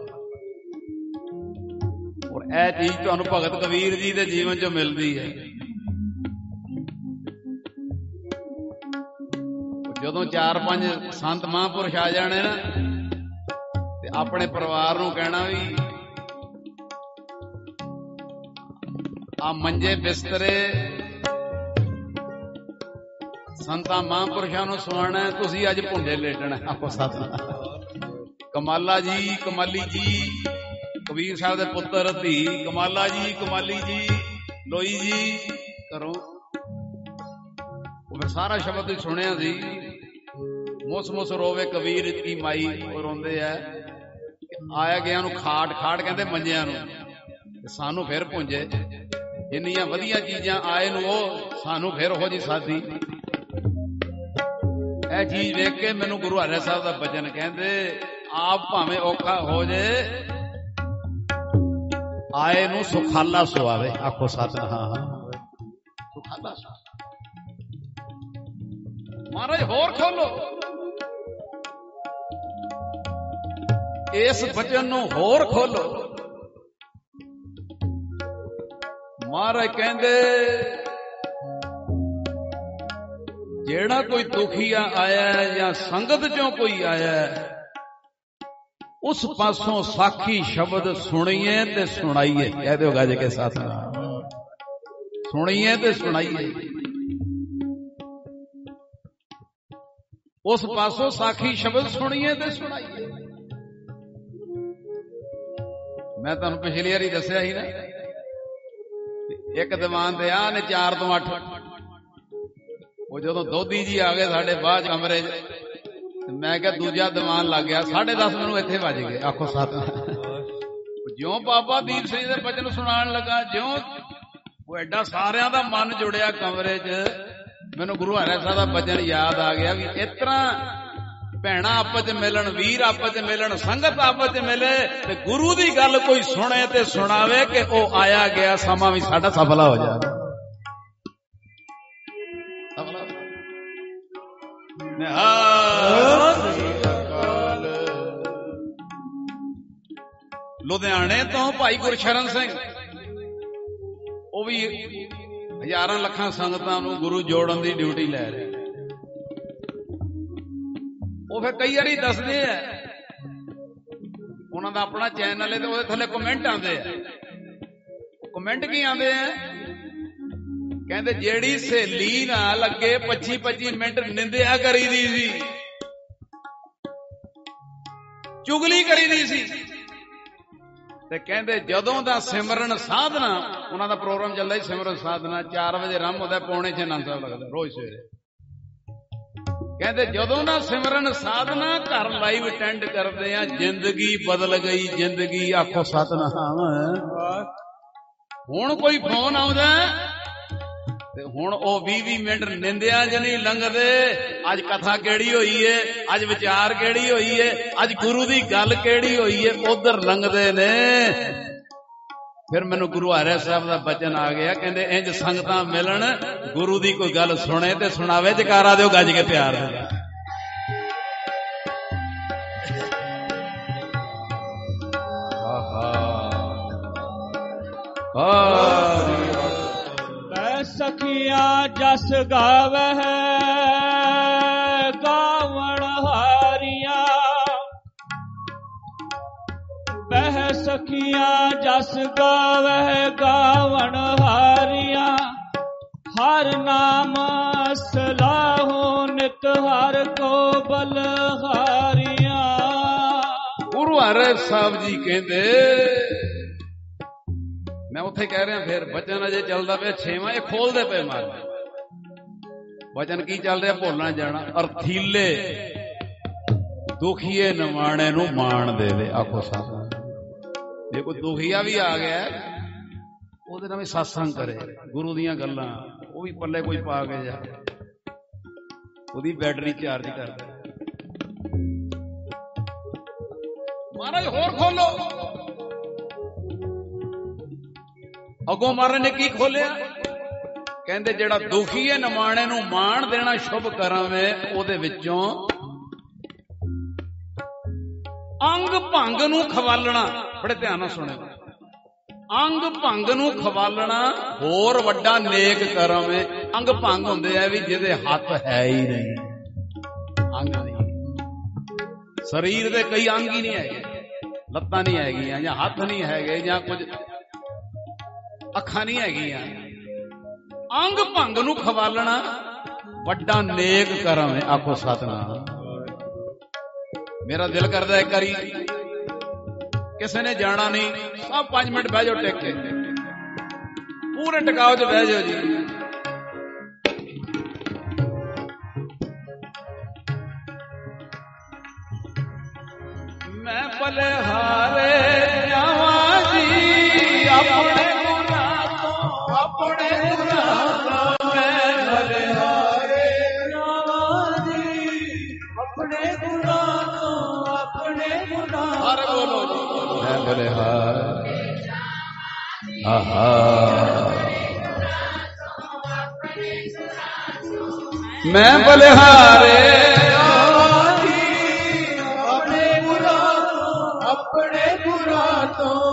ਔਰ ਇਹ ਚੀਜ਼ ਤੁਹਾਨੂੰ ਭਗਤ ਕਬੀਰ ਜੀ ਦੇ ਜੀਵਨ ਚੋਂ ਮਿਲਦੀ ਹੈ। ਜਦੋਂ ਚਾਰ ਪੰਜ ਸੰਤ ਮਹਾਂਪੁਰਸ਼ ਆ ਜਾਣੇ ਨਾ, ਤੇ ਆਪਣੇ ਪਰਿਵਾਰ ਨੂੰ ਕਹਿਣਾ ਵੀ ਆ ਮੰਜੇ ਬਿਸਤਰੇ ਸੰਤਾਂ ਮਹਾਂਪੁਰਸ਼ਾਂ ਨੂੰ ਸੁਣਾਉਣਾ, ਤੁਸੀਂ ਅੱਜ ਭੁੰਡੇ ਲੇਟਣਾ। ਆਖੋ ਸਤਿਨਾਮ। ਕਮਾਲਾ ਜੀ, ਕਮਾਲੀ ਜੀ, ਕਬੀਰ ਸਾਹਿਬ ਦੇ ਪੁੱਤਰ ਧੀ ਕਮਾਲਾ ਜੀ, ਕਮਾਲੀ ਜੀ, ਲੋਈ ਜੀ ਕਰੋ। ਉਹ ਸਾਰਾ ਸ਼ਬਦ ਤੁਸੀਂ ਸੁਣਿਆ ਸੀ। ਮੁਸ ਮੁਸ ਰੋਵੇ ਕਬੀਰ ਕੀ ਮਾਈ। ਉਹ ਰੋਂਦੇ ਆ, ਆਇਆ ਗਿਆ ਨੂੰ ਖਾਟ, ਖਾਟ ਕਹਿੰਦੇ ਮੰਜਿਆਂ ਨੂੰ, ਸਾਨੂੰ ਫਿਰ ਪੁੰਜੇ। ਜਿੰਨੀਆਂ ਵਧੀਆ ਚੀਜ਼ਾਂ ਆਏ ਨੂੰ ਉਹ ਸਾਨੂੰ ਫਿਰ ਉਹ ਜੀ ਸਾਦੀ। ਇਹ ਚੀਜ਼ ਵੇਖ ਕੇ ਮੈਨੂੰ ਗੁਰੂ ਹਰਿ ਸਾਹਿਬ ਦਾ ਬਚਨ ਕਹਿੰਦੇ, ਆਪ ਭਾਵੇਂ ਔਖਾ ਹੋ ਜੇ, ਆਏ ਨੂੰ ਸੁਖਾਲਾ ਸੁਆਵੇ। ਆਖੋ ਸਤਿਨਾਮ। ਸੁਖਾਲਾ ਮਹਾਰਾਜ ਹੋਰ ਖੋਲੋ, ਇਸ ਬਚਨ ਨੂੰ ਹੋਰ ਖੋਲੋ। ਮਹਾਰਾਜ ਕਹਿੰਦੇ ਜਿਹੜਾ ਕੋਈ ਦੁਖੀਆ ਆਇਆ ਜਾਂ ਸੰਗਤ ਚੋਂ ਕੋਈ ਆਇਆ, ਉਸ ਪਾਸੋਂ ਸਾਖੀ ਸ਼ਬਦ ਸੁਣੀਏ ਤੇ ਸੁਣਾਈਏ। ਕਹਿ ਦਿਓ ਗੱਜ ਕੇ ਸਤਿਨਾਮ। ਸੁਣੀਏ ਤੇ ਸੁਣਾਈਏ। ਉਸ ਪਾਸੋਂ ਸਾਖੀ ਸ਼ਬਦ ਸੁਣੀਏ ਤੇ ਸੁਣਾਈਏ। ਮੈਂ ਤੁਹਾਨੂੰ ਪਿਛਲੀ ਵਾਰੀ ਦੱਸਿਆ ਸੀ ਨਾ, ਇੱਕ ਦੀਵਾਨ ਤੇ ਆ ਨੇ ਚਾਰ ਤੋਂ ਅੱਠ। ਉਹ ਜਦੋਂ ਦੋਧੀ ਜੀ ਆ ਗਏ ਸਾਡੇ ਬਾਅਦ ਕਮਰੇ ਚ, ਮੈਂ ਕਿਹਾ ਦੂਜਾ ਦੀਵਾਨ ਲੱਗ ਗਿਆ। ਸਾਢੇ ਦਸ ਮੈਨੂੰ ਇੱਥੇ ਵੱਜ ਗਏ। ਆਖੋ ਸਤਿਨਾਮ। ਜਿਉਂ ਬਾਬਾ ਦੀਪ ਸਿੰਘ ਦੇ ਬਚਨ ਸੁਣਾਉਣ ਲੱਗਾ, ਜਿਉਂ ਉਹ ਐਡਾ ਸਾਰਿਆਂ ਦਾ ਮਨ ਜੁੜਿਆ ਕਮਰੇ ਚ, ਮੈਨੂੰ ਗੁਰੂ ਹਰਿ ਸਾਹਿਬ ਦਾ ਬਚਨ ਯਾਦ ਆ ਗਿਆ ਵੀ ਇਸ ਤਰ੍ਹਾਂ ਭੈਣਾਂ ਆਪਸ ਚ ਮਿਲਣ, ਵੀਰ ਆਪਸ ਚ ਮਿਲਣ, ਸੰਗਤ ਆਪਸ ਚ ਮਿਲੇ, ਤੇ ਗੁਰੂ ਦੀ ਗੱਲ ਕੋਈ ਸੁਣੇ ਤੇ ਸੁਣਾਵੇ ਕਿ ਉਹ ਆਇਆ ਗਿਆ ਸਮਾਂ ਵੀ ਸਾਡਾ ਸਫਲਾ ਹੋ ਜਾਵੇ। ਲੁਧਿਆਣੇ ਤੋਂ ਭਾਈ ਗੁਰਸ਼ਰਨ ਸਿੰਘ, ਉਹ ਵੀ ਹਜ਼ਾਰਾਂ ਲੱਖਾਂ ਸੰਗਤਾਂ ਨੂੰ ਗੁਰੂ ਜੋੜਨ ਦੀ ਡਿਊਟੀ ਲੈ ਰਹੇ। ਉਹ ਫਿਰ ਕਈ ਵਾਰੀ ਦੱਸਦੇ ਆ, ਉਹਨਾਂ ਦਾ ਆਪਣਾ ਚੈਨਲ ਹੈ ਤੇ ਉਹਦੇ ਥੱਲੇ ਕਮੈਂਟ ਆਉਂਦੇ ਆ। ਕਮੈਂਟ ਕੀ ਆਉਂਦੇ ਆ? ਕਹਿੰਦੇ ਜਿਹੜੀ ਸਹੇਲੀ ਨਾਲ ਅੱਗੇ ਪੱਚੀ ਪੱਚੀ ਮਿੰਟ ਨਿੰਦਿਆ ਕਰੀਦੀ ਸੀ, ਚੁਗਲੀ ਕਰੀਦੀ ਸੀ, ਤੇ ਕਹਿੰਦੇ ਜਦੋਂ ਦਾ ਸਿਮਰਨ ਸਾਧਨਾ, ਉਹਨਾਂ ਦਾ ਪ੍ਰੋਗਰਾਮ ਚੱਲਦਾ ਸੀ ਸਿਮਰਨ ਸਾਧਨਾ, ਚਾਰ ਵਜੇ ਆਰੰਭ ਹੁੰਦਾ, ਪੌਣੇ ਛੇ ਆਨੰਦ ਸਾਹਿਬ ਲੱਗਦਾ ਰੋਜ਼ ਸਵੇਰੇ। ਕਹਿੰਦੇ ਜਦੋਂ ਦਾ ਸਿਮਰਨ ਸਾਧਨਾ ਘਰ ਲਾਈਵ ਅਟੈਂਡ ਕਰਦੇ ਆ, ਜ਼ਿੰਦਗੀ ਬਦਲ ਗਈ, ਜ਼ਿੰਦਗੀ। ਆਖੋ ਸਤਿਨਾਮ। ਹੁਣ ਕੋਈ ਫੋਨ ਆਉਂਦਾ ਤੇ ਹੁਣ ਉਹ ਵੀਹ ਵੀਹ ਮਿੰਟ ਨਿੰਦਿਆ ਜ ਨਹੀਂ ਲੰਘਦੇ। ਅੱਜ ਕਥਾ ਕਿਹੜੀ ਹੋਈ ਏ, ਅੱਜ ਵਿਚਾਰ ਕਿਹੜੀ ਹੋਈ ਏ, ਅੱਜ ਗੁਰੂ ਦੀ ਗੱਲ ਕਿਹੜੀ ਹੋਈ ਏ, ਉਧਰ ਲੰਘਦੇ ਨੇ। ਫਿਰ ਮੈਨੂੰ ਗੁਰੂ ਹਰਿ ਸਾਹਿਬ ਦਾ ਬਚਨ ਆ ਗਿਆ, ਕਹਿੰਦੇ ਇੰਜ ਸੰਗਤਾਂ ਮਿਲਣ, ਗੁਰੂ ਦੀ ਕੋਈ ਗੱਲ ਸੁਣੇ ਤੇ ਸੁਣਾਵੇ, ਜਕਾਰਾ ਦਿਓ ਗੱਜ ਕੇ ਪਿਆਰ ਨਾਲ। ਬੈ ਸਖੀਆਂ ਜਸ ਗਾਵਹਿ ਗਾਵਣ ਹਾਰੀਆਂ, ਬਹਿ ਸਖੀਆਂ ਜਸ ਗਾਵਹਿ ਗਾਵਣ ਹਾਰੀਆਂ, ਹਰ ਨਾਮ ਸਲਾਹੋ ਨਿਤ ਹਰ ਕੋ ਬਲਹਾਰੀਆਂ। ਗੁਰੂ ਹਰਿ ਸਾਹਿਬ ਜੀ ਕਹਿੰਦੇ, ਮੈਂ ਉੱਥੇ ਕਹਿ ਰਿਹਾ ਫਿਰ ਬਚਨ ਅਜੇ ਚੱਲਦਾ ਪਿਆ ਛੇਵਾਂ, ਇਹ ਖੋਲਦੇ ਪਏ ਮਾਰ। ਬਚਨ ਕੀ ਚੱਲ ਰਿਹਾ ਭੁੱਲਣਾ ਜਾਣਾ। ਅਰਥੀਲੇ ਦੁਖੀਏ ਨਿਮਾਣੇ ਨੂੰ ਮਾਣ ਦੇਵੇ। ਆਖੋ ਸਾਹਿਬ, ਜੇ ਕੋਈ ਦੁਖੀਆ ਵੀ ਆ ਗਿਆ ਉਹਦੇ ਨਾਲ ਵੀ ਸਤਸੰਗ ਕਰੇ, ਗੁਰੂ ਦੀਆਂ ਗੱਲਾਂ ਉਹ ਵੀ ਪੱਲੇ ਕੋਈ ਪਾ ਕੇ ਜਾ, ਉਹਦੀ ਬੈਟਰੀ ਚਾਰਜ ਕਰ ਦੇ। ਮਹਾਰਾਜ ਹੋਰ ਖੋਲੋ। ਅੱਗੋਂ ਮਹਾਰਾਜ ਨੇ ਕੀ ਖੋਲਿਆ? ਕਹਿੰਦੇ ਜਿਹੜਾ ਦੁਖੀ ਹੈ ਨਿਮਾਣੇ ਨੂੰ ਮਾਣ ਦੇਣਾ ਸ਼ੁਭ ਕਰਾਵੇਂ, ਉਹਦੇ ਵਿੱਚੋਂ ਅੰਗ ਭੰਗ ਨੂੰ ਖਵਾਲਣਾ। ਬੜੇ ਧਿਆਨ ਨਾਲ ਸੁਣਿਓ, ਅੰਗ ਭੰਗ ਨੂੰ ਖਵਾਲਣਾ ਹੋਰ ਵੱਡਾ ਨੇਕ ਕਰਮ ਹੈ। ਅੰਗ ਭੰਗ ਹੁੰਦੇ ਆ ਵੀ ਜਿਹਦੇ ਹੱਥ ਹੈ ਹੀ ਨਹੀਂ, ਅੰਗ ਨਹੀਂ। ਸਰੀਰ ਦੇ ਕਈ ਅੰਗ ਹੀ ਨਹੀਂ ਹੈਗੇ, ਲੱਤਾਂ ਨਹੀਂ ਹੈਗੀਆਂ ਜਾਂ ਹੱਥ ਨਹੀਂ ਹੈਗੇ ਜਾਂ ਕੁਝ ਅੱਖਾਂ ਨਹੀਂ ਹੈਗੀਆਂ। ਅੰਗ ਭੰਗ ਨੂੰ ਖਵਾਲਣਾ ਵੱਡਾ ਨੇਕ ਕਰਮ ਹੈ। ਆਖੋ ਸਤਿਨਾਮ। ਮੇਰਾ ਦਿਲ ਕਰਦਾ ਇੱਕ ਵਾਰੀ ਕਿਸੇ ਨੇ ਜਾਣਾ ਨਹੀਂ, ਸਭ ਪੰਜ ਮਿੰਟ ਬਹਿ ਜਾਓ ਟਿਕ ਕੇ, ਪੂਰੇ ਟਿਕਾਓ ਚ ਬਹਿ ਜਾਓ ਜੀ। ਮੈਂ ਬਲਿਹਾਰੇ ਜਾਵਾਂ ਜੀ ਆਪਣੇ ਗੁਨਾਹ ਤੋਂ, ਆਪਣੇ ਗੁਨਾਹ ਤੋਂ। ਮੈਂ ਬਲਿਹਾਰੇ ਜਾਵਾਂ ਜੀ ਆਪਣੇ ਗੁਨਾਹ ਤੋਂ, ਆਪਣੇ ਗੁਨਾਹ। ਹਰ ਬੋਲੋ ਜੀ। ਮੈਂ ਬਲਿਹਾਰੇ ਆਹਾ ਮੈਂ ਬਲਿਹਾਰੇ ਆਪਣੇ ਗੁਨਾਹ ਤੋਂ, ਆਪਣੇ ਗੁਨਾਹ ਤੋਂ।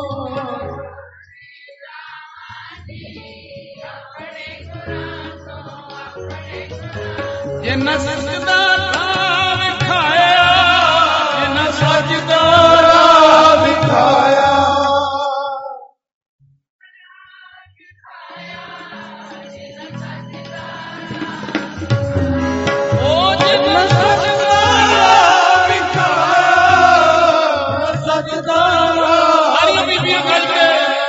ਜਿਨ੍ਹਾਂ ਸਜਦਾ ਰਾਹ ਵਿਖਾਇਆ, ਜਿਨ੍ਹਾਂ ਸਜਦਾ ਰਾਹ ਵਿਖਾਇਆ, ਉਹ ਜਿਨ੍ਹਾਂ ਸਜਦਾ ਰਾਹ ਵਿਖਾਇਆ, ਸਜਦਾ ਰਾਹ। ਸਾਰੀਆਂ ਬੀਬੀਆਂ ਗੱਜ ਕੇ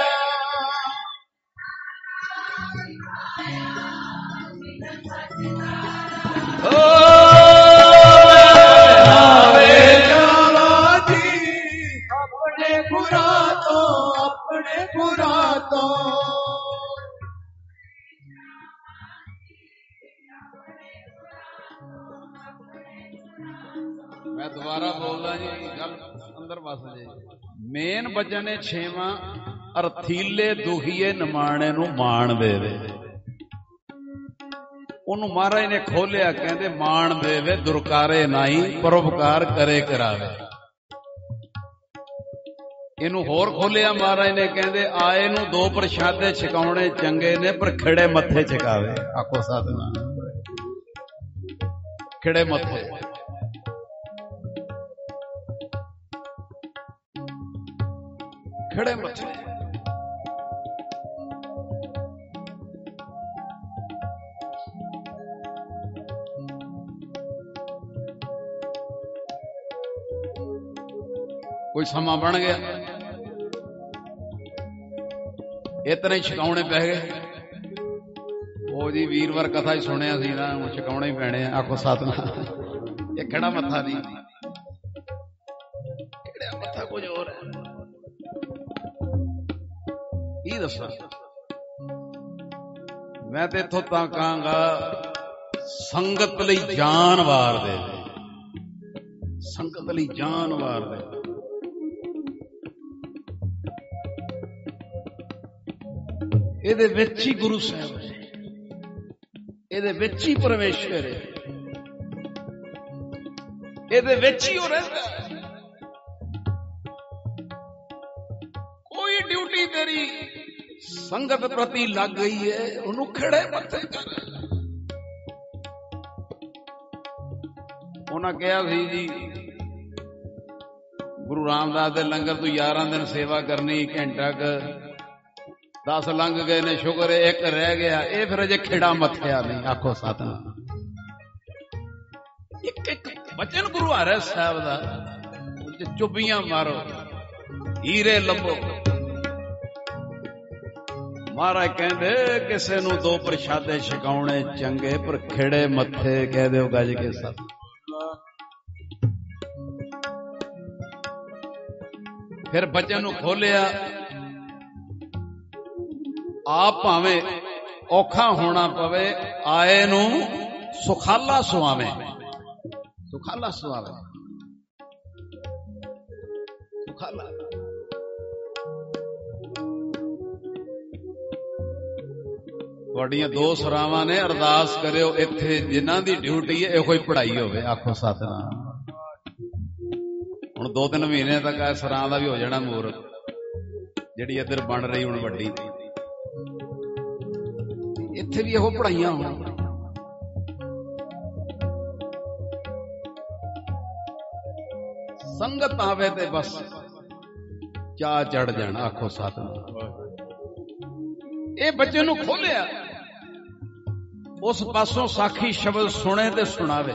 ਆਪਣੇ ਗੁਨਾਹ ਤੋਂ, ਆਪਣੇ ਗੁਨਾਹ ਤੋਂ। ਮੈਂ ਦੁਬਾਰਾ ਬੋਲਦਾ ਜੀ, ਗੱਲ ਅੰਦਰ ਵਸ ਜੇ। ਮੇਨ ਬਚਨ ਹੈ ਛੇਵਾਂ, ਅਰਥੀਲੇ ਦੁਖੀਏ ਨਿਮਾਣੇ ਨੂੰ ਮਾਣ ਦੇਵੇ। ਉਹਨੂੰ ਮਹਾਰਾਜ ਨੇ ਖੋਲਿਆ, ਕਹਿੰਦੇ ਮਾਣ ਦੇਵੇ ਦੁਰਕਾਰੇ ਨਹੀਂ, ਪਰਉਪਕਾਰ ਕਰੇ ਕਰਾਵੇ। ਇਹਨੂੰ ਹੋਰ ਖੋਲਿਆ ਮਹਾਰਾਜ ਨੇ, ਕਹਿੰਦੇ ਆਏ ਨੂੰ ਦੋ ਪ੍ਰਸ਼ਾਦੇ ਛਕਾਉਣੇ ਚੰਗੇ ਨੇ, ਪਰ ਖਿੜੇ ਮੱਥੇ ਛਕਾਵੇ। ਆਖੋ ਸਤਿਨਾਮ। ਖਿੜੇ ਮੱਥੇ। ਖਿੜੇ ਮੱਥੇ। ਕੋਈ ਸਮਾਂ ਬਣ ਗਿਆ, ਇਤਨੇ ਹੀ ਛਕਾਉਣੇ ਪੈ ਗਏ। ਉਹ ਜੀ ਵੀਰਵਾਰ ਕਥਾ ਹੀ ਸੁਣਿਆ ਸੀ ਨਾ, ਹੁਣ ਛਕਾਉਣੇ ਹੀ ਪੈਣੇ ਆ। ਆਖੋ ਸਤਿਨਾਮ। ਇਹ ਖੜਾ ਮੱਥਾ ਨਹੀਂ, ਕਿਹੜਾ ਮੱਥਾ ਕੁਝ ਹੋਰ ਹੈ। ਕੀ ਦੱਸਾਂ ਮੈਂ ਤੇ ਇੱਥੋਂ ਤਾਂ ਕਹਾਂਗਾ, ਸੰਗਤ ਲਈ ਜਾਨ ਵਾਰ ਦੇ, ਸੰਗਤ ਲਈ ਜਾਨ ਵਾਰ ਦੇ। ਇਹਦੇ ਵਿੱਚ ਹੀ ਗੁਰੂ ਸਾਹਿਬ ਹੈ, ਇਹਦੇ ਵਿੱਚ ਹੀ ਪਰਮੇਸ਼ਵਰ ਹੈ, ਇਹਦੇ ਵਿੱਚ ਹੀ ਉਹ ਰਹਿੰਦਾ ਹੈ। ਕੋਈ ਡਿਊਟੀ ਤੇਰੀ ਸੰਗਤ ਪ੍ਰਤੀ ਲੱਗ ਗਈ ਹੈ, ਉਹਨੂੰ ਖੜੇ ਮੱਥੇ ਕਰ। ਉਹਨਾਂ ਕਿਹਾ ਸੀ ਜੀ ਗੁਰੂ ਰਾਮਦਾਸ ਦੇ ਲੰਗਰ ਤੂੰ ਯਾਰਾਂ ਦਿਨ ਸੇਵਾ ਕਰਨੀ, ਘੰਟਾ ਕ ਦਸ ਲੰਘ ਗਏ ਨੇ, ਸ਼ੁਕਰ ਹੈ ਇੱਕ ਰਹਿ ਗਿਆ। ਇਹ ਫਿਰ ਅਜੇ ਖੇੜਾ ਮੱਥਿਆ ਨਹੀਂ। ਆਖੋ ਸਤਿਨਾਮ। ਇੱਕ ਇੱਕ ਬਚਨ ਗੁਰੂ ਹਰਿ ਸਾਹਿਬ ਦਾ ਚੁੱਬੀਆਂ ਮਾਰੋ, ਹੀਰੇ ਲੱਭੋ। ਮਹਾਰਾਜ ਕਹਿੰਦੇ ਕਿਸੇ ਨੂੰ ਦੋ ਪ੍ਰਸ਼ਾਦੇ ਛਕਾਉਣੇ ਚੰਗੇ, ਪਰ ਖੇੜੇ ਮੱਥੇ ਕਹਿ ਦਿਓ ਗੱਜ ਕੇ ਸਤ। ਫਿਰ ਬਚਨ ਨੂੰ ਖੋਲਿਆ, ਆਪ ਭਾਵੇਂ ਔਖਾ ਹੋਣਾ ਪਵੇ, ਆਏ ਨੂੰ ਸੁਖਾਲਾ ਸੁਆਵੇਂ। ਸੁਖਾਲਾ ਸੁਆਵੇਂ, ਸੁਖਾਲਾ। ਤੁਹਾਡੀਆਂ ਦੋ ਸਰਾਵਾਂ ਨੇ, ਅਰਦਾਸ ਕਰਿਓ ਇੱਥੇ ਜਿਨ੍ਹਾਂ ਦੀ ਡਿਊਟੀ ਹੈ ਇਹੋ ਹੀ ਪੜ੍ਹਾਈ ਹੋਵੇ। ਆਖੋ ਸਤਿਨਾਮ। ਹੁਣ ਦੋ ਤਿੰਨ ਮਹੀਨੇ ਤੱਕ ਇਹ ਸਰਾਂ ਦਾ ਵੀ ਹੋ ਜਾਣਾ ਮੂਰਤ, ਜਿਹੜੀ ਇੱਧਰ ਬਣ ਰਹੀ ਹੁਣ ਵੱਡੀ, ਇੱਥੇ ਵੀ ਇਹੋ ਪੜ੍ਹਾਈਆਂ ਹੋਣ। ਸੰਗਤ ਆਵੇ ਤੇ ਬਸ ਚਾਹ ਚੜ ਜਾਣਾ। ਆਖੋ ਸਤਿਨਾਮ। ਇਹ ਬੱਚੇ ਨੂੰ ਖੋਲਿਆ, ਉਸ ਪਾਸੋਂ ਸਾਖੀ ਸ਼ਬਦ ਸੁਣੇ ਤੇ ਸੁਣਾਵੇ।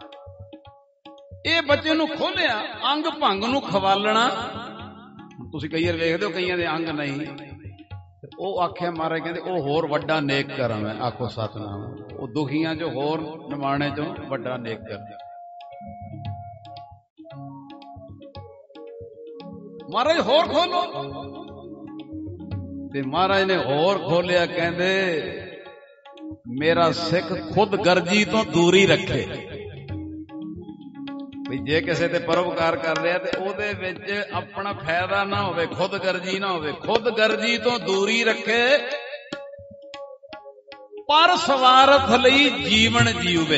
ਇਹ ਬੱਚੇ ਨੂੰ ਖੋਲਿਆ, ਅੰਗ ਭੰਗ ਨੂੰ ਖਵਾਲਣਾ। ਤੁਸੀਂ ਕਈ ਵਾਰ ਵੇਖਦੇ ਹੋ ਕਈਆਂ ਦੇ ਅੰਗ ਨਹੀਂ, ਉਹ ਆਖਿਆ ਮਹਾਰਾਜ ਕਹਿੰਦੇ ਉਹ ਹੋਰ ਵੱਡਾ ਨੇਕ ਕਰਮ ਹੈ। ਆਖੋ ਸਤਿਨਾਮ। ਉਹ ਦੁਖੀਆਂ ਚੋਂ ਹੋਰ ਨਿਮਾਣੇ ਚੋਂ ਵੱਡਾ ਨੇਕ ਕਰਮ। ਮਹਾਰਾਜ ਹੋਰ ਖੋਲੋ, ਤੇ ਮਹਾਰਾਜ ਨੇ ਹੋਰ ਖੋਲਿਆ। ਕਹਿੰਦੇ ਮੇਰਾ ਸਿੱਖ ਖੁਦ ਗਰਜੀ ਤੋਂ ਦੂਰੀ ਰੱਖੇ। ਵੀ ਜੇ ਕਿਸੇ ਤੇ ਪਰਉਪਕਾਰ ਕਰ ਰਿਹਾ ਤੇ ਉਹਦੇ ਵਿੱਚ ਆਪਣਾ ਫਾਇਦਾ ਨਾ ਹੋਵੇ, ਖੁਦ ਗਰਜੀ ਨਾ ਹੋਵੇ। ਖੁਦ ਗਰਜੀ ਤੋਂ ਦੂਰੀ ਰੱਖੇ, ਪਰ ਸਵਾਰਥ ਲਈ ਜੀਵਨ ਜੀਵੇ।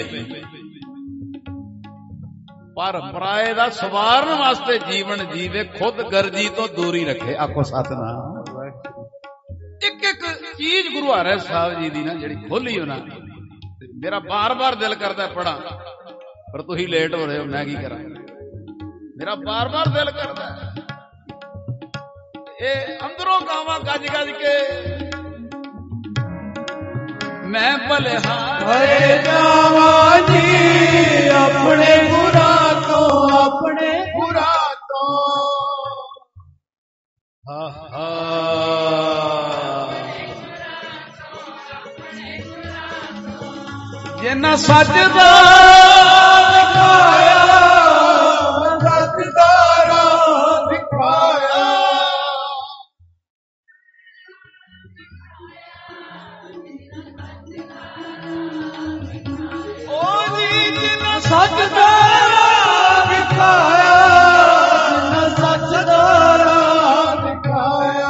ਪਰ ਪਰਾਏ ਦਾ ਸਵਾਰਨ ਵਾਸਤੇ ਜੀਵਨ ਜੀਵੇ, ਖੁਦ ਗਰਜੀ ਤੋਂ ਦੂਰੀ ਰੱਖੇ। ਆਖੋ ਸਤਿਨਾਮ। ਇੱਕ ਇੱਕ ਚੀਜ਼ ਗੁਰੂ ਹਰਿ ਸਾਹਿਬ ਜੀ ਦੀ ਨਾ ਜਿਹੜੀ ਖੋਲੀ ਉਹਨਾਂ, ਮੇਰਾ ਬਾਰ-ਬਾਰ ਦਿਲ ਕਰਦਾ ਪੜਾਂ, ਪਰ ਤੁਸੀਂ ਲੇਟ ਹੋ ਰਹੇ ਹੋ, ਮੈਂ ਕੀ ਕਰਾਂ। ਮੇਰਾ ਬਾਰ-ਬਾਰ ਦਿਲ ਕਰਦਾ, ਇਹ ਅੰਦਰੋਂ ਗਾਵਾਂ ਗੱਜ ਗੱਜ ਕੇ। ਮੈਂ ਭਲਿਹਾਰੇ ਜਾਵਾਂ ਜੀ ਆਪਣੇ ਗੁਰਾਂ ਤੋਂ, ਆਪਣੇ ਗੁਰਾਂ ਤੋਂ। ਹਾ ਹਾ ਜਿਨ੍ਹਾਂ ਸੱਚਦਾ ਦਿਖਾਇਆ, ਸੱਚਦਾਰਾ ਦਿਖਾਇਆ। ਉਹ ਜੀ ਜਿਨ੍ਹਾਂ ਸੱਚਦਾਰਾ ਦਿਖਾਇਆ, ਜਿਨ੍ਹਾਂ ਸੱਚਦਾਰਾ ਦਿਖਾਇਆ।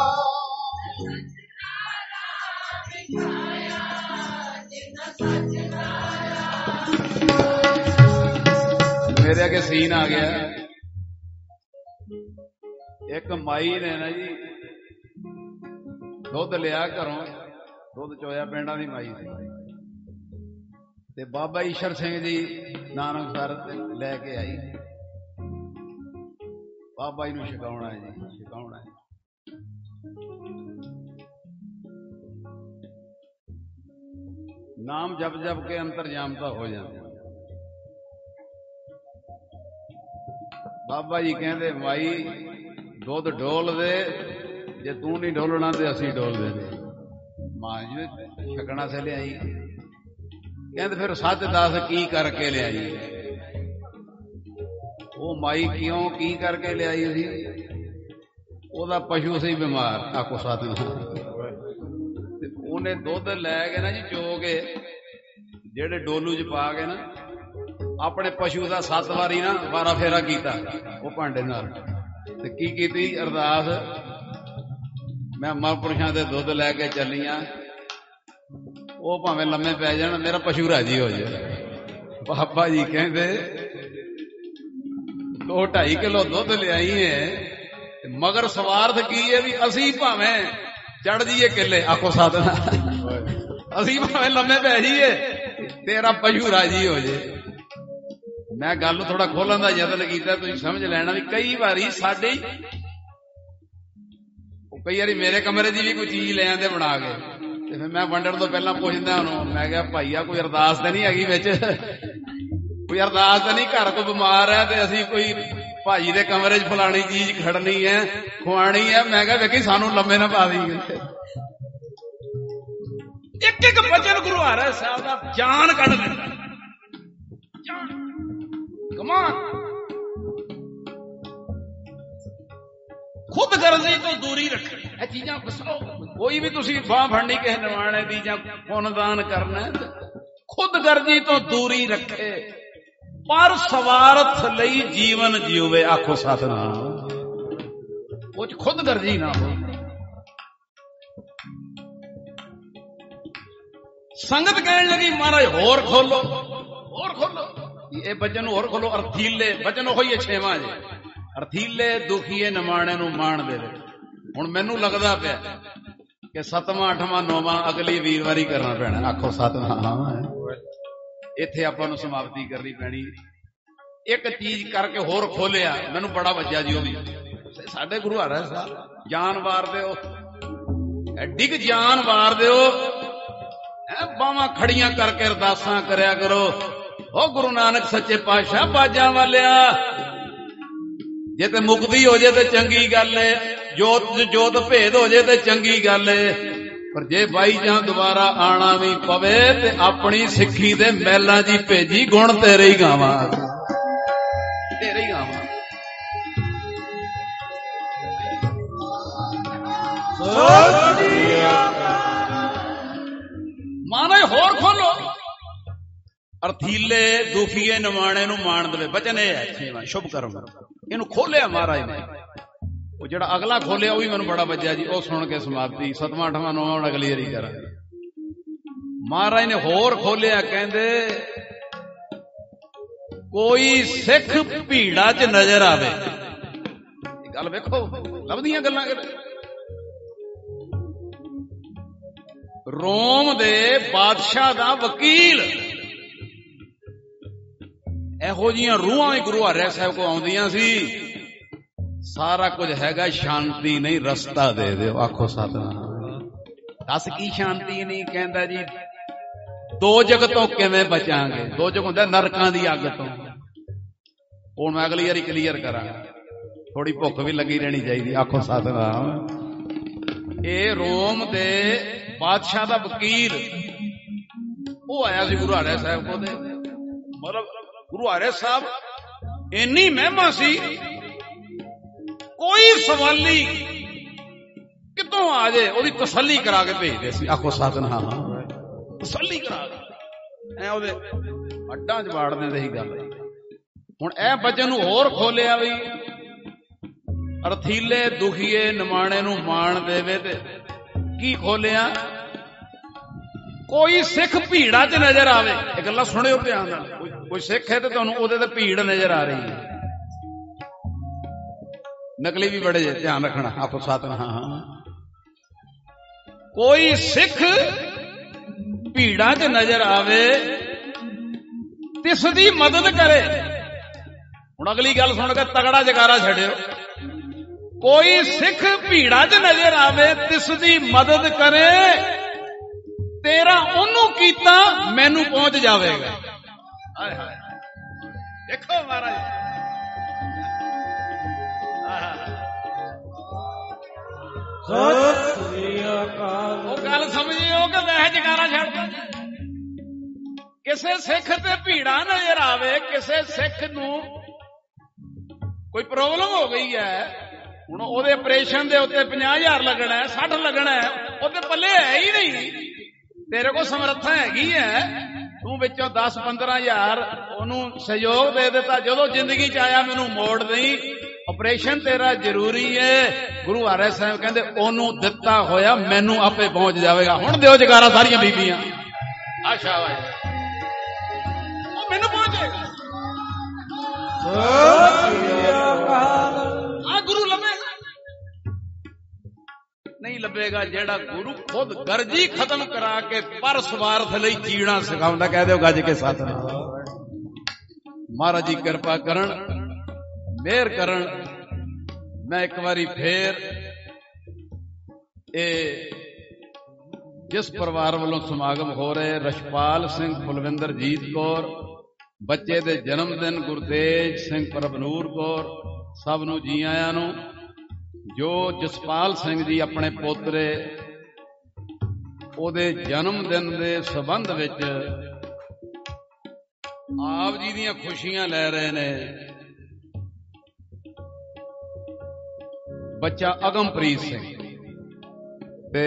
ਮੇਰੇ ਅੱਗੇ ਸੀਨ ਆ ਗਿਆ। ਇੱਕ ਮਾਈ ਨੇ ਨਾ ਜੀ ਦੁੱਧ ਲਿਆ ਘਰੋਂ, ਦੁੱਧ ਚੋਇਆ, ਪਿੰਡਾਂ ਦੀ ਮਾਈ ਸੀ, ਤੇ ਬਾਬਾ ਈਸ਼ਰ ਸਿੰਘ ਜੀ ਨਾਨਕਸਰ ਲੈ ਕੇ ਆਈ। ਬਾਬਾ ਜੀ ਨੂੰ ਛਕਾਉਣਾ ਜੀ, ਛਕਾਉਣਾ। ਨਾਮ ਜਪ ਜਪ ਕੇ ਅੰਤਰਜਾਮਤਾ ਹੋ ਜਾਂਦੇ। ਬਾਬਾ ਜੀ ਕਹਿੰਦੇ ਮਾਈ ਦੁੱਧ ਡੋਲ ਦੇ, ਜੇ ਤੂੰ ਨਹੀਂ ਡੋਲਣਾ ਤੇ ਅਸੀਂ ਡੋਲ ਦੇ। ਮਾਂ ਜੀ ਨੇ ਛਕਣਾ ਸੇ ਲਿਆਈ। ਕਹਿੰਦੇ ਫਿਰ ਸੱਚ ਦੱਸ ਕੀ ਕਰਕੇ ਲਿਆਈ। ਉਹ ਮਾਈ ਕਿਉਂ ਕੀ ਕਰਕੇ ਲਿਆਈ ਸੀ? ਉਹਦਾ ਪਸ਼ੂ ਸੀ ਬਿਮਾਰ। ਆਖੋ ਸਤਿਨਾਮ। ਤੇ ਉਹਨੇ ਦੁੱਧ ਲੈ ਕੇ ਨਾ ਜੀ ਚੋ ਕੇ ਜਿਹੜੇ ਡੋਲੂ ਚ ਪਾ ਕੇ ਨਾ ਆਪਣੇ ਪਸ਼ੂ ਦਾ ਸੱਤ ਵਾਰੀ ਨਾ ਵਾਰਾ ਫੇਰਾ ਕੀਤਾ ਉਹ ਭਾਂਡੇ ਨਾਲ। ਤੇ ਕੀ ਕੀਤੀ ਅਰਦਾਸ, ਮੈਂ ਮਹਾਂਪੁਰਸ਼ਾਂ ਦੇ ਦੁੱਧ ਲੈ ਕੇ ਚੱਲੀਆਂ, ਉਹ ਭਾਵੇਂ ਲੰਮੇ ਪੈ ਜਾਣ, ਮੇਰਾ ਪਸ਼ੂ ਰਾਜੀ ਹੋ ਜਾਏ। ਬਾਬਾ ਜੀ ਕਹਿੰਦੇ ਦੋ ਢਾਈ ਕਿਲੋ ਦੁੱਧ ਲਿਆਈ ਹੈ, ਮਗਰ ਸਵਾਰਥ ਕੀ ਹੈ ਵੀ ਅਸੀਂ ਭਾਵੇਂ ਚੜ ਜੀਏ ਕਿੱਲੇ, ਆਖੋ ਸਾਧਨਾ, ਅਸੀਂ ਭਾਵੇਂ ਲੰਮੇ ਪੈ ਜਾਈਏ, ਤੇਰਾ ਪਸ਼ੂ ਰਾਜੀ ਹੋ ਜੇ। ਮੈਂ ਗੱਲ ਨੂੰ ਥੋੜਾ ਖੋਲਣ ਦਾ ਯਤਨ ਕੀਤਾ, ਤੁਸੀਂ ਸਮਝ ਲੈਣਾ ਵੀ ਕਈ ਵਾਰੀ ਸਾਡੇ ਕਈ ਵਾਰੀ ਮੇਰੇ ਕਮਰੇ ਦੀ ਵੀ ਕੋਈ ਚੀਜ਼ ਲੈ ਆਂਦੇ ਬਣਾ ਕੇ, ਤੇ ਫਿਰ ਮੈਂ ਵੰਡਣ ਤੋਂ ਪਹਿਲਾਂ ਪੁੱਛਦਾ ਉਹਨੂੰ, ਮੈਂ ਕਿਹਾ ਭਾਈਆ ਕੋਈ ਅਰਦਾਸ ਤਾਂ ਨਹੀਂ ਹੈਗੀ ਵਿੱਚ, ਕੋਈ ਅਰਦਾਸ ਤਾਂ ਨਹੀਂ, ਘਰ ਕੋਈ ਬਿਮਾਰ ਹੈ ਤੇ ਅਸੀਂ ਕੋਈ ਭਾਜੀ ਦੇ ਕਮਰੇ 'ਚ ਫਲਾਣੀ ਚੀਜ਼ ਖੜਨੀ ਹੈ, ਖਵਾਣੀ ਹੈ। ਮੈਂ ਕਿਹਾ ਵੇਖੀ ਸਾਨੂੰ ਲੰਮੇ ਨਾ ਪਾ ਦੇਈਂ। ਇੱਕ ਇੱਕ ਬਚਨ ਗੁਰੂ ਹਰਿ ਸਾਹਿਬ ਦਾ ਜਾਨ ਕੱਢ ਦਿੰਦਾ, ਜਾਨ ਕਮਾਨ। ਖੁਦ ਗਰਜ਼ੀ ਤੋਂ ਦੂਰੀ ਰੱਖਣੀ, ਇਹ ਚੀਜ਼ਾਂ ਬਸਾਓ। ਕੋਈ ਵੀ ਤੁਸੀਂ ਬਾਂਹ ਫੜਨੀ ਕਿਸੇ ਨਿਮਾਣੇ ਦੀ ਜਾਂ ਪੁੰਨਦਾਨ ਕਰਨਾ, ਖੁਦ ਗਰਜ਼ੀ ਤੋਂ ਦੂਰੀ ਰੱਖੇ, ਪਰ ਸਵਾਰਥ ਲਈ ਜੀਵਨ ਜੀਵੇ, ਆਖੋ ਸਤਿਨਾਮ। ਉਹ ਚ ਖੁਦ ਗਰਜ਼ੀ ਨਾ ਹੋ। ਸੰਗਤ ਕਹਿਣ ਲੱਗੀ ਮਹਾਰਾਜ ਹੋਰ ਖੋਲੋ, ਹੋਰ ਖੋਲੋ, ਇਹ ਬਚਨ ਹੋਰ ਖੋਲੋ। ਅਰਥੀਲੇ ਬਚਨ ਉਹੀ ਹੈ ਛੇਵਾਂ ਜੀ, ਅਰਥੀਲੇ ਦੁਖੀਏ ਨਿਮਾਣੇ ਨੂੰ ਮਾਣ ਦੇਵੇ। ਹੁਣ ਮੈਨੂੰ ਲੱਗਦਾ ਪਿਆ ਕਿ ਸੱਤਵਾਂ ਅੱਠਵਾਂ ਨੌਵਾਂ ਅਗਲੀ ਵੀਰਵਾਰੀ ਕਰਨਾ ਪੈਣਾ, ਆਖੋ ਸਤਿਨਾਮ। ਇੱਥੇ ਆਪਾਂ ਨੂੰ ਸਮਾਪਤੀ ਕਰਨੀ ਪੈਣੀ। ਇੱਕ ਚੀਜ਼ ਕਰਕੇ ਹੋਰ ਖੋਲਿਆ, ਮੈਨੂੰ ਬੜਾ ਵੱਜਿਆ ਜੀ। ਉਹ ਵੀ ਸਾਡੇ ਗੁਰੂ ਹਰਿ ਸਾਹਿਬ ਜਾਨ ਵਾਰ ਦਿਓ, ਐਡੀ ਕੁ ਜਾਨ ਵਾਰ ਦਿਓ, ਬਾਹਾਂ ਖੜੀਆਂ ਕਰਕੇ ਅਰਦਾਸਾਂ ਕਰਿਆ ਕਰੋ। ਉਹ ਗੁਰੂ ਨਾਨਕ ਸੱਚੇ ਪਾਤਸ਼ਾਹ ਬਾਜਾਂ ਵਾਲਿਆ, ਜੇ ਤੇ ਮੁਕਤੀ ਹੋ ਜੇ ਤੇ ਚੰਗੀ ਗੱਲ ਏ, ਜੋਤ ਜੋਤ ਭੇਦ ਹੋ ਜੇ ਤੇ ਚੰਗੀ ਗੱਲ ਏ, ਪਰ ਜੇ ਬਾਈ ਜਾਂ ਦੁਬਾਰਾ ਆਣਾ ਵੀ ਪਵੇ ਤੇ ਆਪਣੀ ਸਿੱਖੀ ਦੇ ਮਹਿਲਾਂ ਜੀ ਭੇਜੀ, ਗੁਣ ਤੇਰੇ ਹੀ ਗਾਵਾਂ, ਤੇਰੇ ਹੀ ਗਾਵਾਂ। ਮਾਨੇ ਹੋਰ ਖੋਲੋ, ਅਰਥੀਲੇ ਦੁਖੀਏ ਨਿਮਾਣੇ ਨੂੰ ਮਾਣ ਦੇਵੇ। ਬਚਨ ਇਹ ਹੈ ਛੇਵਾਂ ਸ਼ੁਭ ਕਰਮ, ਇਹਨੂੰ ਖੋਲਿਆ ਮਹਾਰਾਜ ਨੇ। ਉਹ ਜਿਹੜਾ ਅਗਲਾ ਖੋਲਿਆ ਉਹ ਵੀ ਮੈਨੂੰ ਬੜਾ ਵੱਜਿਆ ਜੀ, ਉਹ ਸੁਣ ਕੇ ਸਮਾਪਤੀ ਸਤਵਾਂ ਅੱਠਵਾਂ ਨੌਵਾਂ ਹੁਣ ਅਗਲੀ ਵਾਰੀ ਕਰਾਂਗੇ। ਮਹਾਰਾਜ ਨੇ ਹੋਰ ਖੋਲਿਆ, ਕਹਿੰਦੇ ਕੋਈ ਸਿੱਖ ਭੀੜਾ 'ਚ ਨਜ਼ਰ ਆਵੇ। ਗੱਲ ਵੇਖੋ, ਲੱਭਦੀਆਂ ਗੱਲਾਂ ਕਿਤੇ। ਰੋਮ ਦੇ ਬਾਦਸ਼ਾਹ ਦਾ ਵਕੀਲ, ਇਹੋ ਜਿਹੀਆਂ ਰੂਹਾਂ ਵੀ ਗੁਰੂ ਹਰਿ ਸਾਹਿਬ ਕੋ ਆਉਂਦੀਆਂ ਸੀ। ਸਾਰਾ ਕੁਝ ਹੈਗਾ, ਸ਼ਾਂਤੀ ਨਹੀਂ, ਰਸਤਾ ਦੇ ਦਿਓ, ਆਖੋ ਸਤਿਨਾਮ। ਦੱਸ ਕੀ ਸ਼ਾਂਤੀ ਨਹੀਂ? ਕਹਿੰਦਾ ਜੀ ਦੋ ਜਗ ਤੋਂ ਕਿਵੇਂ ਬਚਾਂਗੇ? ਦੋ ਜਗ ਹੁੰਦਾ ਨਰਕਾਂ ਦੀ ਅੱਗ ਤੋਂ। ਹੁਣ ਮੈਂ ਅਗਲੀ ਵਾਰੀ ਕਲੀਅਰ ਕਰਾਂਗਾ, ਥੋੜੀ ਭੁੱਖ ਵੀ ਲੱਗੀ ਰਹਿਣੀ ਚਾਹੀਦੀ, ਆਖੋ ਸਤਿਨਾਮ। ਇਹ ਰੋਮ ਦੇ ਬਾਦਸ਼ਾਹ ਦਾ ਵਕੀਲ, ਉਹ ਆਇਆ ਸੀ ਗੁਰੂ ਹਰਿ ਸਾਹਿਬ ਕੋਲ। ਮਤਲਬ ਗੁਰੂ ਹਰਿ ਸਾਹਿਬ ਇੰਨੀ ਮਹਿਮਾ ਸੀ, ਕੋਈ ਸਵਾਲੀ ਕਿਤੋਂ ਆ ਜਾਏ ਉਹਦੀ ਤਸੱਲੀ ਕਰਾ ਕੇ ਭੇਜਦੇ ਸੀ, ਆਖੋ ਸਤਿਨਾਮ। ਤਸੱਲੀ ਕਰਾ ਕੇ ਐ ਉਹਦੇ ਅੱਡਾਂ 'ਚ ਵਾੜ ਦਿੰਦੇ ਸੀ ਗੱਲ। ਹੁਣ ਇਹ ਬਚਨ ਨੂੰ ਹੋਰ ਖੋਲਿਆ ਵੀ ਅਰਥੀਲੇ ਦੁਖੀਏ ਨਿਮਾਣੇ ਨੂੰ ਮਾਣ ਦੇਵੇ। ਤੇ ਕੀ ਖੋਲਿਆ? ਕੋਈ ਸਿੱਖ ਭੀੜਾ 'ਚ ਨਜ਼ਰ ਆਵੇ। ਇਹ ਗੱਲਾਂ ਸੁਣਿਓ ਧਿਆਨ ਨਾਲ। ਕੋਈ ਸਿੱਖ ਹੈ ਤੇ ਤੁਹਾਨੂੰ ਉਹਦੇ ਤੇ ਭੀੜ ਨਜ਼ਰ ਆ ਰਹੀ ਹੈ। ਨਕਲੀ ਵੀ ਬੜੇ ਜੇ, ਧਿਆਨ ਰੱਖਣਾ, ਆਖੋ ਸਤਿਨਾਮ। ਕੋਈ ਸਿੱਖ ਭੀੜਾਂ 'ਚ ਨਜ਼ਰ ਆਵੇ, ਤਿਸ ਦੀ ਮਦਦ ਕਰੇ। ਹੁਣ ਅਗਲੀ ਗੱਲ ਸੁਣ ਕੇ ਤਗੜਾ ਜਕਾਰਾ ਛੱਡਿਓ। ਕੋਈ ਸਿੱਖ ਭੀੜਾਂ 'ਚ ਨਜ਼ਰ ਆਵੇ, ਤਿਸ ਦੀ ਮਦਦ ਕਰੇ, ਤੇਰਾ ਉਹਨੂੰ ਕੀਤਾ ਮੈਨੂੰ ਪਹੁੰਚ ਜਾਵੇਗਾ। ਹਾਏ ਹਾਏ, ਦੇਖੋ ਮਹਾਰਾਜ, ਸਤਿ ਸ੍ਰੀ ਅਕਾਲ। ਉਹ ਗੱਲ ਸਮਝਿਓ ਕਿ ਵੈਸੇ ਜਕਾਰਾ ਛੱਡਦਾ। ਕਿਸੇ ਸਿੱਖ ਤੇ ਭੀੜਾ ਨਜ਼ਰ ਆਵੇ, ਕਿਸੇ ਸਿੱਖ ਨੂੰ ਕੋਈ ਪ੍ਰੋਬਲਮ ਹੋ ਗਈ ਹੈ, ਹੁਣ ਉਹਦੇ ਆਪਰੇਸ਼ਨ ਦੇ ਉੱਤੇ ਪੰਜਾਹ ਹਜ਼ਾਰ ਲੱਗਣਾ, ਸੱਠ ਲੱਗਣਾ, ਉਹਦੇ ਪੱਲੇ ਹੈ ਹੀ ਨਹੀਂ। ਤੇਰੇ ਕੋਲ ਸਮਰੱਥਾ ਹੈਗੀ ਹੈ, ਤੂੰ ਵਿੱਚੋਂ ਦਸ ਪੰਦਰਾਂ ਹਜ਼ਾਰ ਉਹਨੂੰ ਸਹਿਯੋਗ ਦੇ ਦਿੱਤਾ, ਜਦੋਂ ਜ਼ਿੰਦਗੀ 'ਚ ਆਇਆ ਮੈਨੂੰ ਮੋੜ ਦੇਈ, ਆਪਰੇਸ਼ਨ ਤੇਰਾ ਜ਼ਰੂਰੀ ਹੈ। ਗੁਰੂ ਹਰਿ ਸਾਹਿਬ ਕਹਿੰਦੇ ਉਹਨੂੰ ਦਿੱਤਾ ਹੋਇਆ ਮੈਨੂੰ ਆਪੇ ਪਹੁੰਚ ਜਾਵੇਗਾ। ਹੁਣ ਦਿਓ ਜਗਾਰਾ ਸਾਰੀਆਂ ਬੀਬੀਆਂ, ਆ ਸ਼ਾਬਾਸ਼, ਉਹ ਮੈਨੂੰ ਪਹੁੰਚੇਗਾ। ਆ ਗੁਰੂ ਲੱਭੇਗਾ ਨਹੀਂ ਲੱਭੇਗਾ ਜਿਹੜਾ ਗੁਰੂ ਖੁਦ ਗਰਜੀ ਖਤਮ ਕਰਾ ਕੇ ਪਰ ਸਵਾਰਥ ਲਈ ਜੀਣਾ ਸਿਖਾਉਂਦਾ। ਕਹਿ ਦਿਓ ਗੱਜ ਕੇ ਸਤਿਨਾਮ। ਮਹਾਰਾਜ ਜੀ ਕਿਰਪਾ ਕਰਨ, ਮਿਹਰ ਕਰਨ। ਮੈਂ ਇੱਕ ਵਾਰੀ ਫੇਰ ਇਹ ਜਿਸ ਪਰਿਵਾਰ ਵੱਲੋਂ ਸਮਾਗਮ ਹੋ ਰਹੇ, ਰਛਪਾਲ ਸਿੰਘ ਕੁਲਵਿੰਦਰਜੀਤ ਕੌਰ, ਬੱਚੇ ਦੇ ਜਨਮ ਦਿਨ ਗੁਰਤੇਜ ਸਿੰਘ ਪ੍ਰਭਨੂਰ ਕੌਰ, ਸਭ ਨੂੰ ਜੀ ਆਇਆਂ ਨੂੰ। ਜੋ ਜਸਪਾਲ ਸਿੰਘ ਜੀ ਆਪਣੇ ਪੋਤਰੇ ਉਹਦੇ ਜਨਮ ਦਿਨ ਦੇ ਸੰਬੰਧ ਵਿੱਚ ਆਪ ਜੀ ਦੀਆਂ ਖੁਸ਼ੀਆਂ ਲੈ ਰਹੇ ਨੇ। ਬੱਚਾ ਅਗਮਪ੍ਰੀਤ ਸਿੰਘ ਤੇ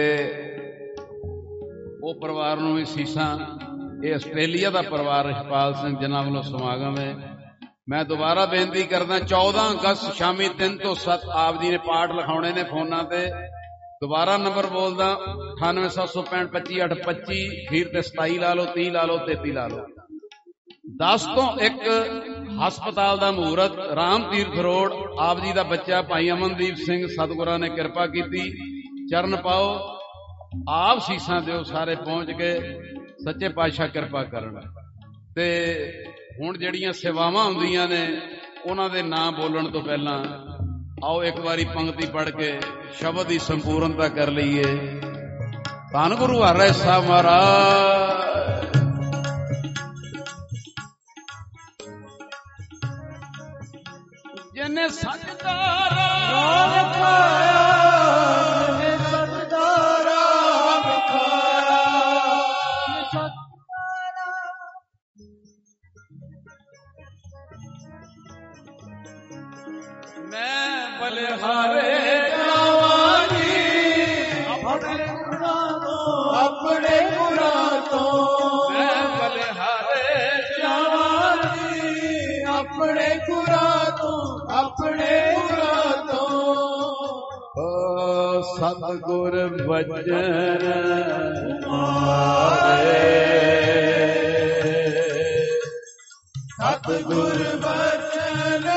ਉਹ ਪਰਿਵਾਰ ਨੂੰ ਵੀ ਸੀਸਾਂ। ਇਹ ਆਸਟ੍ਰੇਲੀਆ ਦਾ ਪਰਿਵਾਰ ਰਛਪਾਲ ਸਿੰਘ ਜਿਨ੍ਹਾਂ ਵੱਲੋਂ ਸਮਾਗਮ ਹੈ। ਮੈਂ ਦੁਬਾਰਾ ਬੇਨਤੀ ਕਰਦਾ, ਚੌਦਾਂ ਅਗਸਤ ਸ਼ਾਮੀ ਤਿੰਨ ਤੋਂ ਸੱਤ ਆਪ ਜੀ ਨੇ ਪਾਠ ਲਿਖਾਉਣੇ ਨੇ ਫੋਨਾਂ ਤੇ। ਦੁਬਾਰਾ ਨੰਬਰ ਬੋਲਦਾ, ਅਠਾਨਵੇਂ ਸੱਤ ਸੌ ਪੈਂਹਠ ਪੱਚੀ ਅੱਠ ਪੱਚੀ, ਅਖੀਰ ਤੇ ਸਤਾਈ ਲਾ ਲਓ, ਤੀਹ ਲਾ ਲਓ, ਤੇਤੀ ਲਾ ਲਓ। ਦਸ ਤੋਂ ਇੱਕ ਹਸਪਤਾਲ ਦਾ ਮਹੂਰਤ, ਰਾਮ ਤੀਰਥ ਰੋਡ। ਆਪ ਜੀ ਦਾ ਬੱਚਾ ਭਾਈ ਅਮਨਦੀਪ ਸਿੰਘ, ਸਤਿਗੁਰਾਂ ਨੇ ਕਿਰਪਾ ਕੀਤੀ, ਚਰਨ ਪਾਓ, ਆਪ ਸੀਸਾਂ ਦਿਓ, ਸਾਰੇ ਪਹੁੰਚ ਕੇ ਸੱਚੇ ਪਾਤਸ਼ਾਹ ਕਿਰਪਾ ਕਰਨ। ਤੇ ਹੁਣ ਜਿਹੜੀਆਂ ਸੇਵਾਵਾਂ ਹੁੰਦੀਆਂ ਨੇ ਉਹਨਾਂ ਦੇ ਨਾਂ ਬੋਲਣ ਤੋਂ ਪਹਿਲਾਂ ਆਓ ਇੱਕ ਵਾਰੀ ਪੰਕਤੀ ਪੜ੍ਹ ਕੇ ਸ਼ਬਦ ਦੀ ਸੰਪੂਰਨਤਾ ਕਰ ਲਈਏ। ਧੰਨ ਗੁਰੂ ਹਰਿ ਸਾਹਿਬ ਮਹਾਰਾਜ। ਜਿਨੇ ਸਜਦਾ ਰਾਮ ਖਾਇਆ, ਜਿਨੇ ਸਜਦਾ ਰਾਮ ਖਾਇਆ, ਮੈਂ ਬਲਿਹਾਰੇ ਜਾਵਾਂ ਜੀ ਆਪਣੇ ਗੁਰਾਂ ਤੋਂ, ਆਪਣੇ ਗੁਰਾਂ ਤੋਂ। ਮੈਂ ਬਲਿਹਾਰੇ ਜਾਵਾਂ ਜੀ ਆਪਣੇ ਗੁਰਾਂ ਤੋਂ, ਆਪਣੇ ਗੁਰਾਂ ਤੋਂ। ਓ ਸਤਿਗੁਰ ਬਚਨ ਮਾਰੇ, ਸਤਿਗੁਰ ਬਚਨ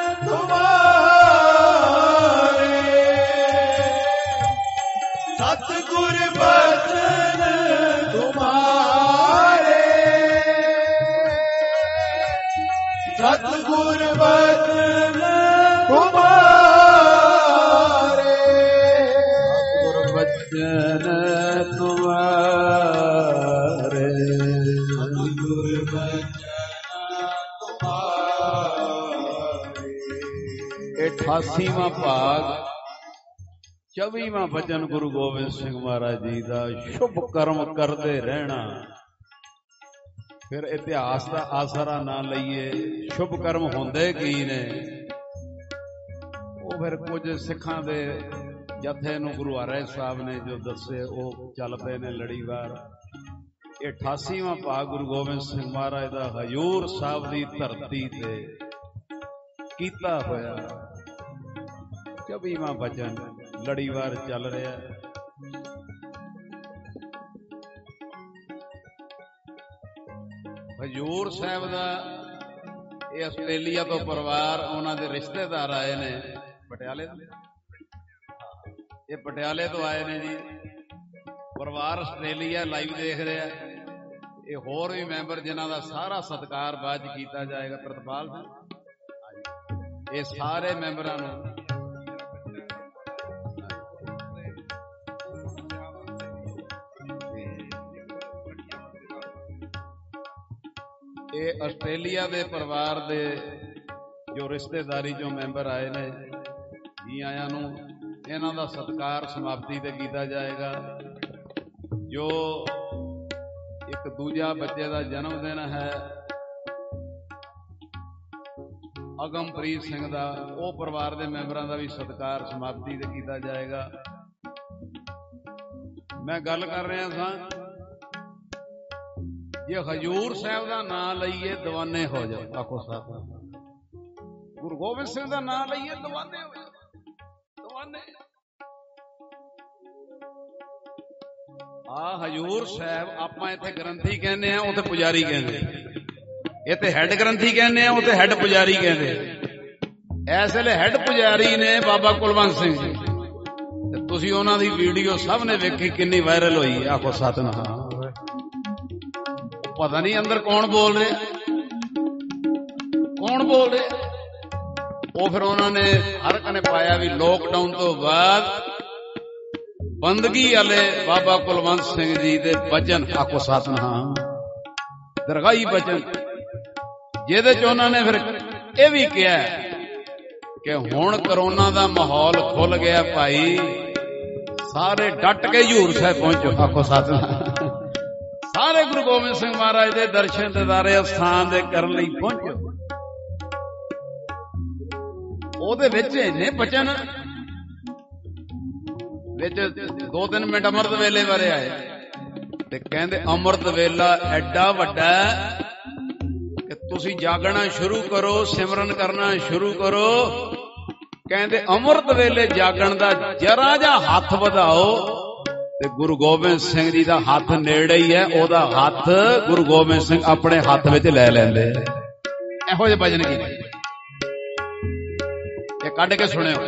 ਸਤਿਗੁਰ ਬਚਨ ਤੁਮਾਰੇ, ਸਤਿਗੁਰ ਬਚਨ ਤੁਮਾਰੇ, ਸਤਿਗੁਰ ਬਚਨ ਤੁਮਾਰੇ, ਸਤਿਗੁਰ ਬਚਨ ਤੁਮਾਰੇ। ਅਠਾਸੀਵਾਂ ਭਾਗ, ਚੌਵੀਵਾਂ ਬਚਨ ਗੁਰੂ ਗੋਬਿੰਦ ਸਿੰਘ ਮਹਾਰਾਜ ਜੀ ਦਾ। ਸ਼ੁਭ ਕਰਮ ਕਰਦੇ ਰਹਿਣਾ। ਫਿਰ ਇਤਿਹਾਸ ਦਾ ਆਸਰਾ ਨਾ ਲਈਏ, ਸ਼ੁਭ ਕਰਮ ਹੁੰਦੇ ਕੀ ਨੇ। ਉਹ ਫਿਰ ਕੁਝ ਸਿੱਖਾਂ ਦੇ ਜਥੇ ਨੂੰ ਗੁਰੂ ਹਰਿ ਸਾਹਿਬ ਨੇ ਜੋ ਦੱਸੇ ਉਹ ਚੱਲ ਪਏ ਨੇ ਲੜੀਵਾਰ। ਅਠਾਸੀਵਾਂ ਭਾਗ ਗੁਰੂ ਗੋਬਿੰਦ ਸਿੰਘ ਮਹਾਰਾਜ ਦਾ ਹਜ਼ੂਰ ਸਾਹਿਬ ਦੀ ਧਰਤੀ ਤੇ ਕੀਤਾ ਹੋਇਆ ਚੌਵੀਵਾਂ ਬਚਨ ਲੜੀਵਾਰ ਚੱਲ ਰਿਹਾ। ਹਜ਼ੂਰ ਸਾਹਿਬ ਦਾ ਇਹ ਆਸਟ੍ਰੇਲੀਆ ਤੋਂ ਪਰਿਵਾਰ, ਉਹਨਾਂ ਦੇ ਰਿਸ਼ਤੇਦਾਰ ਆਏ ਨੇ ਪਟਿਆਲੇ ਤੋਂ। ਇਹ ਪਟਿਆਲੇ ਤੋਂ ਆਏ ਨੇ ਜੀ। ਪਰਿਵਾਰ ਆਸਟ੍ਰੇਲੀਆ ਲਾਈਵ ਦੇਖ ਰਿਹਾ। ਇਹ ਹੋਰ ਵੀ ਮੈਂਬਰ ਜਿਨ੍ਹਾਂ ਦਾ ਸਾਰਾ ਸਤਿਕਾਰ ਬਾਅਦ ਚ ਕੀਤਾ ਜਾਏਗਾ। ਪ੍ਰਤਪਾਲ ਸਿੰਘ, ਇਹ ਸਾਰੇ ਮੈਂਬਰਾਂ ਨੂੰ ਇਹ ਆਸਟ੍ਰੇਲੀਆ ਦੇ ਪਰਿਵਾਰ ਦੇ ਜੋ ਰਿਸ਼ਤੇਦਾਰੀ ਚੋਂ ਮੈਂਬਰ ਆਏ ਨੇ, ਜੀ ਆਇਆਂ ਨੂੰ। ਇਹਨਾਂ ਦਾ ਸਤਿਕਾਰ ਸਮਾਪਤੀ ਤੇ ਕੀਤਾ ਜਾਏਗਾ। ਜੋ ਇੱਕ ਦੂਜਾ ਬੱਚੇ ਦਾ ਜਨਮ ਦਿਨ ਹੈ ਅਗਮਪ੍ਰੀਤ ਸਿੰਘ ਦਾ, ਉਹ ਪਰਿਵਾਰ ਦੇ ਮੈਂਬਰਾਂ ਦਾ ਵੀ ਸਤਿਕਾਰ ਸਮਾਪਤੀ ਤੇ ਕੀਤਾ ਜਾਏਗਾ। ਮੈਂ ਗੱਲ ਕਰ ਰਿਹਾ ਸਾਂ, ਜੇ ਹਜ਼ੂਰ ਸਾਹਿਬ ਦਾ ਨਾਂ ਲਈਏ ਦੀਵਾਨੇ ਹੋ ਜਾਓ। ਆਖੋ ਸਾਹਿਬ ਗੁਰੂ ਗੋਬਿੰਦ ਸਿੰਘ ਦਾ ਨਾਮ ਲਈਏ ਦੀਵਾਨੇ ਹੋ ਦੀਵਾਨੇ। ਆ ਹਜੂਰ ਸਾਹਿਬ ਆਪਾਂ ਇੱਥੇ ਗ੍ਰੰਥੀ ਕਹਿੰਦੇ ਆ, ਉੱਥੇ ਪੁਜਾਰੀ ਕਹਿੰਦੇ। ਇੱਥੇ ਹੈਡ ਗ੍ਰੰਥੀ ਕਹਿੰਦੇ ਆ, ਉੱਥੇ ਹੈਡ ਪੁਜਾਰੀ ਕਹਿੰਦੇ। ਇਸ ਵੇਲੇ ਹੈਡ ਪੁਜਾਰੀ ਨੇ ਬਾਬਾ ਕੁਲਵੰਤ ਸਿੰਘ ਜੀ, ਤੇ ਤੁਸੀਂ ਉਹਨਾਂ ਦੀ ਵੀਡੀਓ ਸਭ ਨੇ ਵੇਖੀ, ਕਿੰਨੀ ਵਾਇਰਲ ਹੋਈ। ਆਖੋ ਸਤਿਨਾਮ। ਪਤਾ ਨਹੀਂ ਅੰਦਰ ਕੌਣ ਬੋਲ ਰਿਹਾ, ਕੌਣ ਬੋਲ ਰਿਹਾ। ਉਹ ਫਿਰ ਉਹਨਾਂ ਨੇ ਹਰ ਇੱਕ ਨੇ ਪਾਇਆ ਵੀ ਲੋਕਡਾਊਨ ਤੋਂ ਬਾਅਦ ਬੰਦਗੀ ਵਾਲੇ ਬਾਬਾ ਕੁਲਵੰਤ ਸਿੰਘ ਜੀ ਦੇ ਬਚਨ, ਆਖੋ ਸਤਿਨਾਮ, ਦਰਗਾਹੀ ਬਚਨ, ਜਿਹਦੇ ਚ ਉਹਨਾਂ ਨੇ ਫਿਰ ਇਹ ਵੀ ਕਿਹਾ ਕਿ ਹੁਣ ਕਰੋਨਾ ਦਾ ਮਾਹੌਲ ਖੁੱਲ ਗਿਆ ਭਾਈ, ਸਾਰੇ ਡਟ ਕੇ ਹਜ਼ੂਰ ਸਾਹਿਬ ਪਹੁੰਚੋ। ਆਖੋ ਸਤਿਨਾਮ। ਸਾਰੇ ਗੁਰੂ ਗੋਬਿੰਦ ਸਿੰਘ ਮਹਾਰਾਜ ਦੇ ਦਰਸ਼ਨ ਦਿਦਾਰੇ ਅਸਥਾਨ ਦੇ ਕਰਨ ਲਈ ਪਹੁੰਚੋ। ਉਹਦੇ ਵਿੱਚ ਇੰਨੇ ਬਚਨ, ਵਿੱਚ ਦੋ ਤਿੰਨ ਮਿੰਟ ਅੰਮ੍ਰਿਤ ਵੇਲੇ ਬਾਰੇ ਆਏ ਤੇ ਕਹਿੰਦੇ ਅੰਮ੍ਰਿਤ ਵੇਲਾ ਐਡਾ ਵੱਡਾ ਕਿ ਤੁਸੀਂ ਜਾਗਣਾ ਸ਼ੁਰੂ ਕਰੋ, ਸਿਮਰਨ ਕਰਨਾ ਸ਼ੁਰੂ ਕਰੋ। ਕਹਿੰਦੇ ਅੰਮ੍ਰਿਤ ਵੇਲੇ ਜਾਗਣ ਦਾ ਜਰਾ ਜਿਹਾ ਹੱਥ ਵਧਾਓ ਤੇ ਗੁਰੂ ਗੋਬਿੰਦ ਸਿੰਘ ਜੀ ਦਾ ਹੱਥ ਨੇੜੇ ਹੀ ਹੈ, ਉਹਦਾ ਹੱਥ ਗੁਰੂ ਗੋਬਿੰਦ ਸਿੰਘ ਆਪਣੇ ਹੱਥ ਵਿੱਚ ਲੈ ਲੈਂਦੇ। ਇਹੋ ਜਿਹੇ ਭਜਨ ਕੀਤੇ, ਇਹ ਕੱਢ ਕੇ ਸੁਣਿਓ।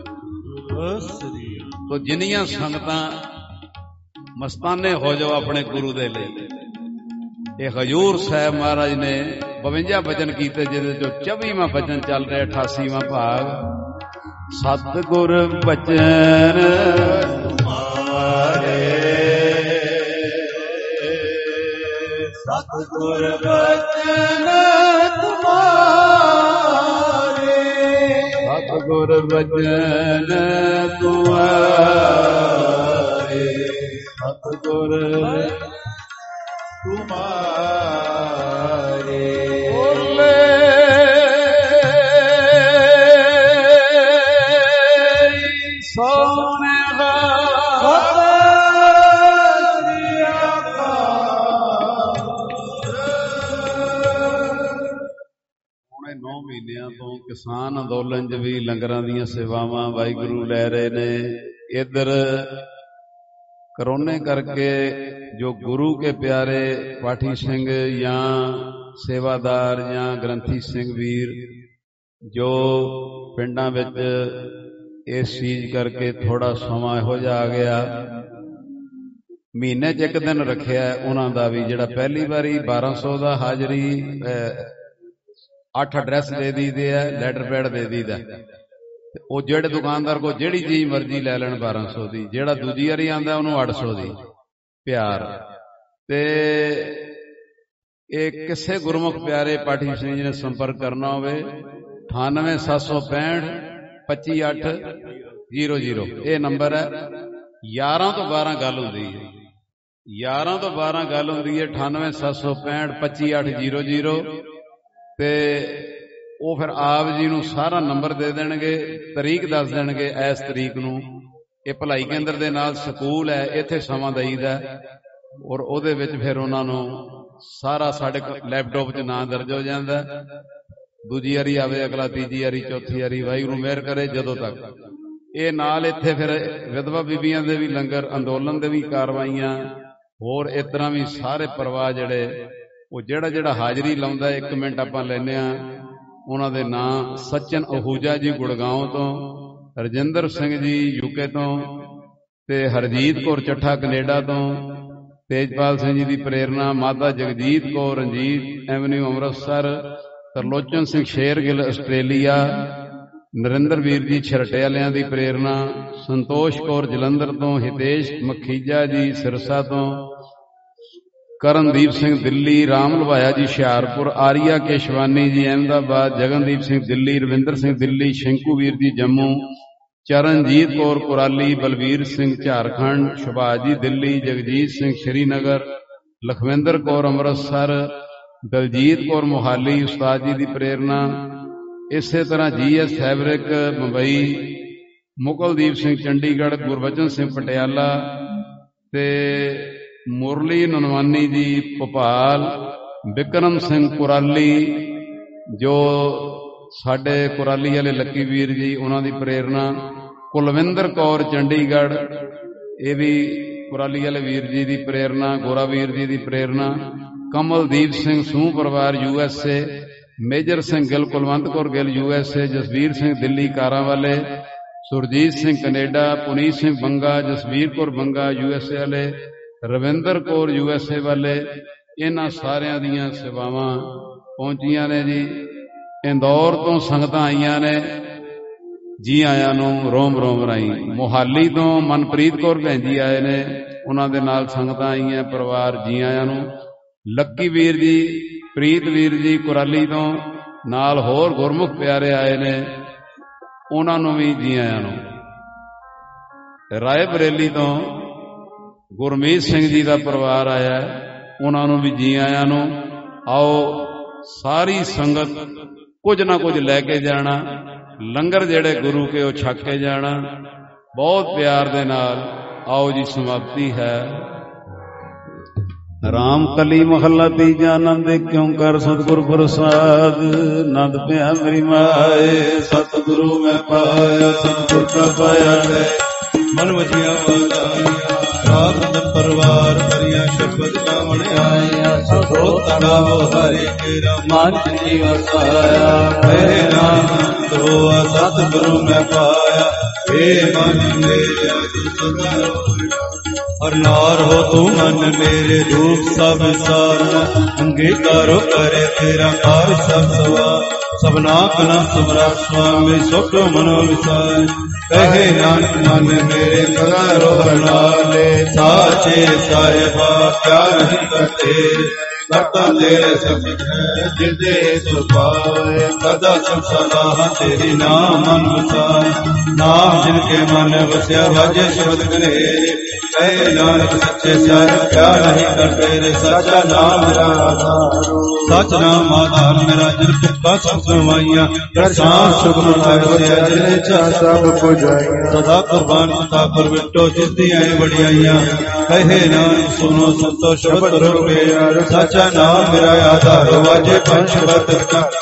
ਤੋ ਜਿੰਨੀਆਂ ਸੰਗਤਾਂ ਮਸਤਾਨੇ ਹੋ ਜਾਓ ਆਪਣੇ ਗੁਰੂ ਦੇ ਲਈ। ਇਹ ਹਜ਼ੂਰ ਸਾਹਿਬ ਮਹਾਰਾਜ ਨੇ ਬਵੰਜਾ ਬਚਨ ਕੀਤੇ, ਜਿਹਦੇ ਚੋਂ ਚੌਵੀਵਾਂ ਬਚਨ ਚੱਲ ਰਿਹਾ, ਅਠਾਸੀਵਾਂ ਭਾਗ। ਸਤਿਗੁਰ ਬਚਨ ਤੁਮਾਰੇ, ਸਤਿਗੁਰ ਬਚਨ ਤੁਮਾਰੇ, ਸਤਿਗੁਰ ਬਚਨ ਤੁਮਾਰੇ, ਸਤਿਗੁਰ ਤੁਮਾਰੇ। ਬੋਲੇ ਸੋਨੇ ਨੌ ਮਹੀਨਿਆਂ ਤੋਂ ਕਿਸਾਨ ਅੰਦੋਲਨ ਚ ਵੀ ਲੰਗਰਾਂ ਦੀਆਂ ਸੇਵਾਵਾਂ ਵਾਹਿਗੁਰੂ ਲੈ ਰਹੇ ਨੇ। ਇੱਧਰ ਕਰੋਨੇ ਕਰਕੇ ਜੋ ਗੁਰੂ ਕੇ ਪਿਆਰੇ ਪਾਠੀ ਸਿੰਘ ਜਾਂ ਸੇਵਾਦਾਰ ਜਾਂ ਗ੍ਰੰਥੀ ਸਿੰਘ ਵੀਰ ਜੋ ਪਿੰਡਾਂ ਵਿੱਚ ਇਸ ਚੀਜ਼ ਕਰਕੇ ਥੋੜਾ ਸਮਾਂ ਇਹੋ ਜਿਹਾ ਆ ਗਿਆ, ਮਹੀਨੇ ਚ ਇੱਕ ਦਿਨ ਰੱਖਿਆ ਉਹਨਾਂ ਦਾ ਵੀ, ਜਿਹੜਾ ਪਹਿਲੀ ਵਾਰੀ ਬਾਰਾਂ ਸੌ ਦਾ ਹਾਜ਼ਰੀ ਅੱਠ ਐਡਰੈਸ ਦੇ ਦਈਦੇ ਆ, ਲੈਟਰ ਪੈਡ ਦੇ ਦਈਦਾ। ਉਹ ਜਿਹੜੇ ਦੁਕਾਨਦਾਰ ਕੋਲ ਜਿਹੜੀ ਚੀਜ਼ ਮਰਜ਼ੀ ਲੈ ਲੈਣ ਬਾਰਾਂ ਸੌ ਦੀ, ਜਿਹੜਾ ਦੂਜੀ ਵਾਰੀ ਆਂਦਾ ਉਹਨੂੰ ਅੱਠ ਸੌ ਦੀ ਪਿਆਰ। ਤੇ ਇਹ ਕਿਸੇ ਗੁਰਮੁਖ ਪਿਆਰੇ ਪਾਠੀ ਸਿੰਘ ਜੀ ਨੇ ਸੰਪਰਕ ਕਰਨਾ ਹੋਵੇ ਅਠਾਨਵੇਂ ਸੱਤ ਸੌ ਪੈਂਹਠ ਪੱਚੀ ਅੱਠ ਜ਼ੀਰੋ ਜ਼ੀਰੋ, ਇਹ ਨੰਬਰ ਹੈ। ਗਿਆਰਾਂ ਤੋਂ ਬਾਰਾਂ ਗੱਲ ਹੁੰਦੀ ਹੈ, ਗਿਆਰਾਂ ਤੋਂ ਬਾਰਾਂ ਗੱਲ ਹੁੰਦੀ ਹੈ, ਅਠਾਨਵੇਂ ਸੱਤ ਸੌ ਪੈਂਹਠ ਪੱਚੀ ਅੱਠ ਜ਼ੀਰੋ ਜ਼ੀਰੋ। ਤੇ ਉਹ ਫਿਰ ਆਪ ਜੀ ਨੂੰ ਸਾਰਾ ਨੰਬਰ ਦੇ ਦੇਣਗੇ, ਤਰੀਕ ਦੱਸ ਦੇਣਗੇ, ਇਸ ਤਰੀਕ ਨੂੰ ਇਹ ਭਲਾਈ ਕੇਂਦਰ ਦੇ ਨਾਲ ਸਕੂਲ ਹੈ, ਇੱਥੇ ਸਮਾਂ ਦਈਦਾ। ਔਰ ਉਹਦੇ ਵਿੱਚ ਫਿਰ ਉਹਨਾਂ ਨੂੰ ਸਾਰਾ ਸਾਡੇ ਲੈਪਟਾਪ 'ਚ ਨਾਂ ਦਰਜ ਹੋ ਜਾਂਦਾ। ਦੂਜੀ ਵਾਰੀ ਆਵੇ ਅਗਲਾ, ਤੀਜੀ ਵਾਰੀ, ਚੌਥੀ ਵਾਰੀ, ਵਾਹਿਗੁਰੂ ਮਿਹਰ ਕਰੇ ਜਦੋਂ ਤੱਕ। ਇਹ ਨਾਲ ਇੱਥੇ ਫਿਰ ਵਿਧਵਾ ਬੀਬੀਆਂ ਦੇ ਵੀ ਲੰਗਰ, ਅੰਦੋਲਨ ਦੇ ਵੀ ਕਾਰਵਾਈਆਂ, ਹੋਰ ਇਸ ਤਰ੍ਹਾਂ ਵੀ ਸਾਰੇ ਪਰਵਾਹ ਜਿਹੜੇ ਉਹ ਜਿਹੜਾ ਜਿਹੜਾ ਹਾਜ਼ਰੀ ਲਾਉਂਦਾ, ਇੱਕ ਮਿੰਟ ਆਪਾਂ ਲੈਂਦੇ ਹਾਂ ਉਹਨਾਂ ਦੇ ਨਾਂ। ਸਚਨ ਅਹੂਜਾ ਜੀ ਗੁੜਗਾਉਂ ਤੋਂ, ਰਜਿੰਦਰ ਸਿੰਘ ਜੀ ਯੂਕੇ ਤੋਂ, ਤੇ ਹਰਜੀਤ ਕੌਰ ਚੱਠਾ ਕੈਨੇਡਾ ਤੋਂ, ਤੇਜਪਾਲ ਸਿੰਘ ਜੀ ਦੀ ਪ੍ਰੇਰਨਾ, ਮਾਤਾ ਜਗਜੀਤ ਕੌਰ ਰਣਜੀਤ ਐਵਨਿਊ ਅੰਮ੍ਰਿਤਸਰ, ਤਰਲੋਚਨ ਸਿੰਘ ਸ਼ੇਰਗਿੱਲ ਆਸਟ੍ਰੇਲੀਆ, ਨਰਿੰਦਰ ਵੀਰ ਜੀ ਛਰਟੇ ਵਾਲਿਆਂ ਦੀ ਪ੍ਰੇਰਨਾ, ਸੰਤੋਸ਼ ਕੌਰ ਜਲੰਧਰ ਤੋਂ, ਹਿਤੇਸ਼ ਮਖੀਜਾ ਜੀ ਸਿਰਸਾ ਤੋਂ, ਕਰਨਦੀਪ ਸਿੰਘ ਦਿੱਲੀ, ਰਾਮ ਲਵਾਇਆ ਜੀ ਹੁਸ਼ਿਆਰਪੁਰ, ਆਰੀਆ ਕੇਸ਼ਵਾਨੀ ਜੀ ਅਹਿਮਦਾਬਾਦ, ਜਗਨਦੀਪ ਸਿੰਘ ਦਿੱਲੀ, ਰਵਿੰਦਰ ਸਿੰਘ ਦਿੱਲੀ, ਸ਼ੰਕੂ ਵੀਰ ਜੀ ਜੰਮੂ, ਚਰਨਜੀਤ ਕੌਰ ਕੁਰਾਲੀ, ਬਲਵੀਰ ਸਿੰਘ ਝਾਰਖੰਡ, ਸੁਭਾਸ਼ ਜੀ ਦਿੱਲੀ, ਜਗਜੀਤ ਸਿੰਘ ਸ਼੍ਰੀਨਗਰ, ਲਖਵਿੰਦਰ ਕੌਰ ਅੰਮ੍ਰਿਤਸਰ, ਦਲਜੀਤ ਕੌਰ ਮੋਹਾਲੀ, ਉਸਤਾਦ ਜੀ ਦੀ ਪ੍ਰੇਰਨਾ। ਇਸੇ ਤਰ੍ਹਾਂ G S fabric Mumbai, Mukaldeep Singh Chandigarh, Gurbachan Singh Patiala ਤੇ ਮੁਰਲੀ ਨਨਵਾਨੀ ਜੀ ਭੋਪਾਲ, ਵਿਕਰਮ ਸਿੰਘ ਕੁਰਾਲੀ ਜੋ ਸਾਡੇ ਕੁਰਾਲੀ ਵਾਲੇ ਲੱਕੀ ਵੀਰ ਜੀ, ਉਹਨਾਂ ਦੀ ਪ੍ਰੇਰਨਾ, ਕੁਲਵਿੰਦਰ ਕੌਰ ਚੰਡੀਗੜ੍ਹ, ਇਹ ਵੀ ਕੁਰਾਲੀ ਵਾਲੇ ਵੀਰ ਜੀ ਦੀ ਪ੍ਰੇਰਨਾ, ਗੋਰਾ ਵੀਰ ਜੀ ਦੀ ਪ੍ਰੇਰਨਾ, ਕਮਲਦੀਪ ਸਿੰਘ ਸੂਹ ਪਰਿਵਾਰ U S A, Major Singh Gill Kulwant Kaur Gill U S A, Jasvir Singh Delhi ਕਾਰਾਂ ਵਾਲੇ, Surjit Singh Canada, Puneet Singh Banga, Jasvir Kaur Banga U S A ਵਾਲੇ, Ravinder Kaur U S A ਵਾਲੇ, ਇਹਨਾਂ ਸਾਰਿਆਂ ਦੀਆਂ ਸੇਵਾਵਾਂ ਪਹੁੰਚੀਆਂ ਨੇ ਜੀ। ਇੰਦੌਰ ਤੋਂ ਸੰਗਤਾਂ ਆਈਆਂ ਨੇ, ਜੀ ਆਇਆਂ ਨੂੰ ਰੋਮ ਰੋਮ ਰਾਈ। ਮੋਹਾਲੀ ਤੋਂ ਮਨਪ੍ਰੀਤ ਕੌਰ ਭੈਣ ਜੀ ਆਏ ਨੇ, ਉਹਨਾਂ ਦੇ ਨਾਲ ਸੰਗਤਾਂ ਆਈਆਂ, ਪਰਿਵਾਰ, ਜੀ ਆਇਆਂ ਨੂੰ। ਲੱਕੀ ਵੀਰ ਜੀ, ਪ੍ਰੀਤ ਵੀਰ ਜੀ ਕੁਰਾਲੀ ਤੋਂ, ਨਾਲ ਹੋਰ ਗੁਰਮੁਖ ਪਿਆਰੇ ਆਏ ਨੇ, ਉਹਨਾਂ ਨੂੰ ਵੀ ਜੀ ਆਇਆਂ ਨੂੰ। ਰਾਏ ਬਰੇਲੀ ਤੋਂ ਗੁਰਮੀਤ ਸਿੰਘ ਜੀ ਦਾ ਪਰਿਵਾਰ ਆਇਆ, ਉਹਨਾਂ ਨੂੰ ਵੀ ਜੀ ਆਇਆਂ ਨੂੰ। ਆਓ ਸਾਰੀ ਸੰਗਤ ਕੁਝ ਨਾ ਕੁਝ ਲੈ ਕੇ ਜਾਣਾ, ਲੰਗਰ ਜਿਹੜੇ ਗੁਰੂ ਕੇ ਉਹ ਛਕ ਕੇ ਜਾਣਾ, ਬਹੁਤ ਪਿਆਰ ਦੇ ਨਾਲ। ਆਓ ਜੀ, ਸਮਾਪਤੀ ਹੈ। ਰਾਮ ਕਲੀ ਮਹੱਲਾ ਤੀਜਾ। ਆਨੰਦ ਕਿਉਂ ਕਰ ਸਤਿਗੁਰ ਪ੍ਰਸਾਦ, ਨੰਦ ਪਿਆ ਮੇਰੀ ਮਾਏ, ਸਤਿਗੁਰੂ ਮੈਂ ਪਾਇਆ, ਸਤਿਗੁਰ ਕਾ ਪਾਇਆ ਹੈ ਮਨ ਵਜੀਆਂ ਵਾਦਾਈਆਂ, ਰਾਤ ਪਰਿਵਾਰ ਭਰੀਆਂ ਸ਼ਬਦ ਗਾਵਣ ਆਇਆ, ਸੋ ਤੜਾਵੋ ਹਰੇ ਤੇਰਾ ਮਨ ਜੀ ਵਸਾਇਆ, ਮੇਰੇ ਨਾਮ ਤੋਂ ਸਤਿਗੁਰੂ ਮੈਂ ਪਾਇਆ, ਏ ਮਨ ਮੇਰੇ ਅਜ ਸਦਾ ਹਰ ਨਾਰ ਹੋ ਤੂੰ ਮਨ ਮੇਰੇ, ਰੂਪ ਸਭ ਸਾਰਾ ਅੰਗੀਕਾਰੋ ਕਰੇ ਤੇਰਾ ਕਾਰ ਸਭ ਸਵਾ, ਸਭਨਾ ਕਨਾ ਸਮਰਾ ਸੁਆਮੀ ਸੁਖ ਮਨੋ ਵਿਸਾਰ, ਕਹੇ ਨਾਨਕ ਮਨ ਮੇਰੇ ਕਰਾਰੋ ਨਾਲੇ, ਸਾਚੇ ਸਾਹਿਬਾ ਕਿਆ ਨਹੀਂ ਕਰਤੇ, ਕਰਤਾ ਤੇਰੇ ਸਬਦ ਹੈ ਜਿਦੇ ਸੁਭਾਏ, ਸਦਾ ਸਭ ਸਲਾਹ ਤੇਰੀ ਨਾਮ ਮਨ ਵਸਾਏ, ਨਾਮ ਜਿਨ ਕੇ ਮਨ ਵਸਿਆ ਵਾਜੇ ਸ਼ਬਦ ਕਰੇ, ਕਹੇ ਨਾਨਕ ਸੱਚੇ ਸਾਹਿਬ ਕਿਆ ਨਹੀਂ ਕਰਤੇ ਰੇ, ਸੱਚਾ ਨਾਮ ਮੇਰਾ ਆਧਾਰ, ਸੱਚ ਨਾਮ ਆਧਾਰ ਮੇਰਾ, ਜਿਨ ਭੁੱਖਾ ਸਭ ਗਵਾਈਆਂ, ਪ੍ਰਸਾਦ ਸੁਖਮ ਵਸਿਆ ਜਿਨੇ ਚਾ ਸਭ ਕੁਝ ਆਈਆਂ, ਸਦਾ ਕੁਰਬਾਨ ਸਦਾ ਪਰਵਿਟੋ ਜਿਸਦੀ ਆਏ ਵਡਿਆਈਆਂ, ਕਹੇ ਨਾਨਕ ਸੁਨੋ ਸੰਤੋ ਸ਼ਬਦ ਰੋਗੇ, ਸੱਚਾ ਨਾਮ ਮੇਰਾ ਆਧਾਰ, ਵਾਜੇ ਪੰਜ ਸ਼ਬਦ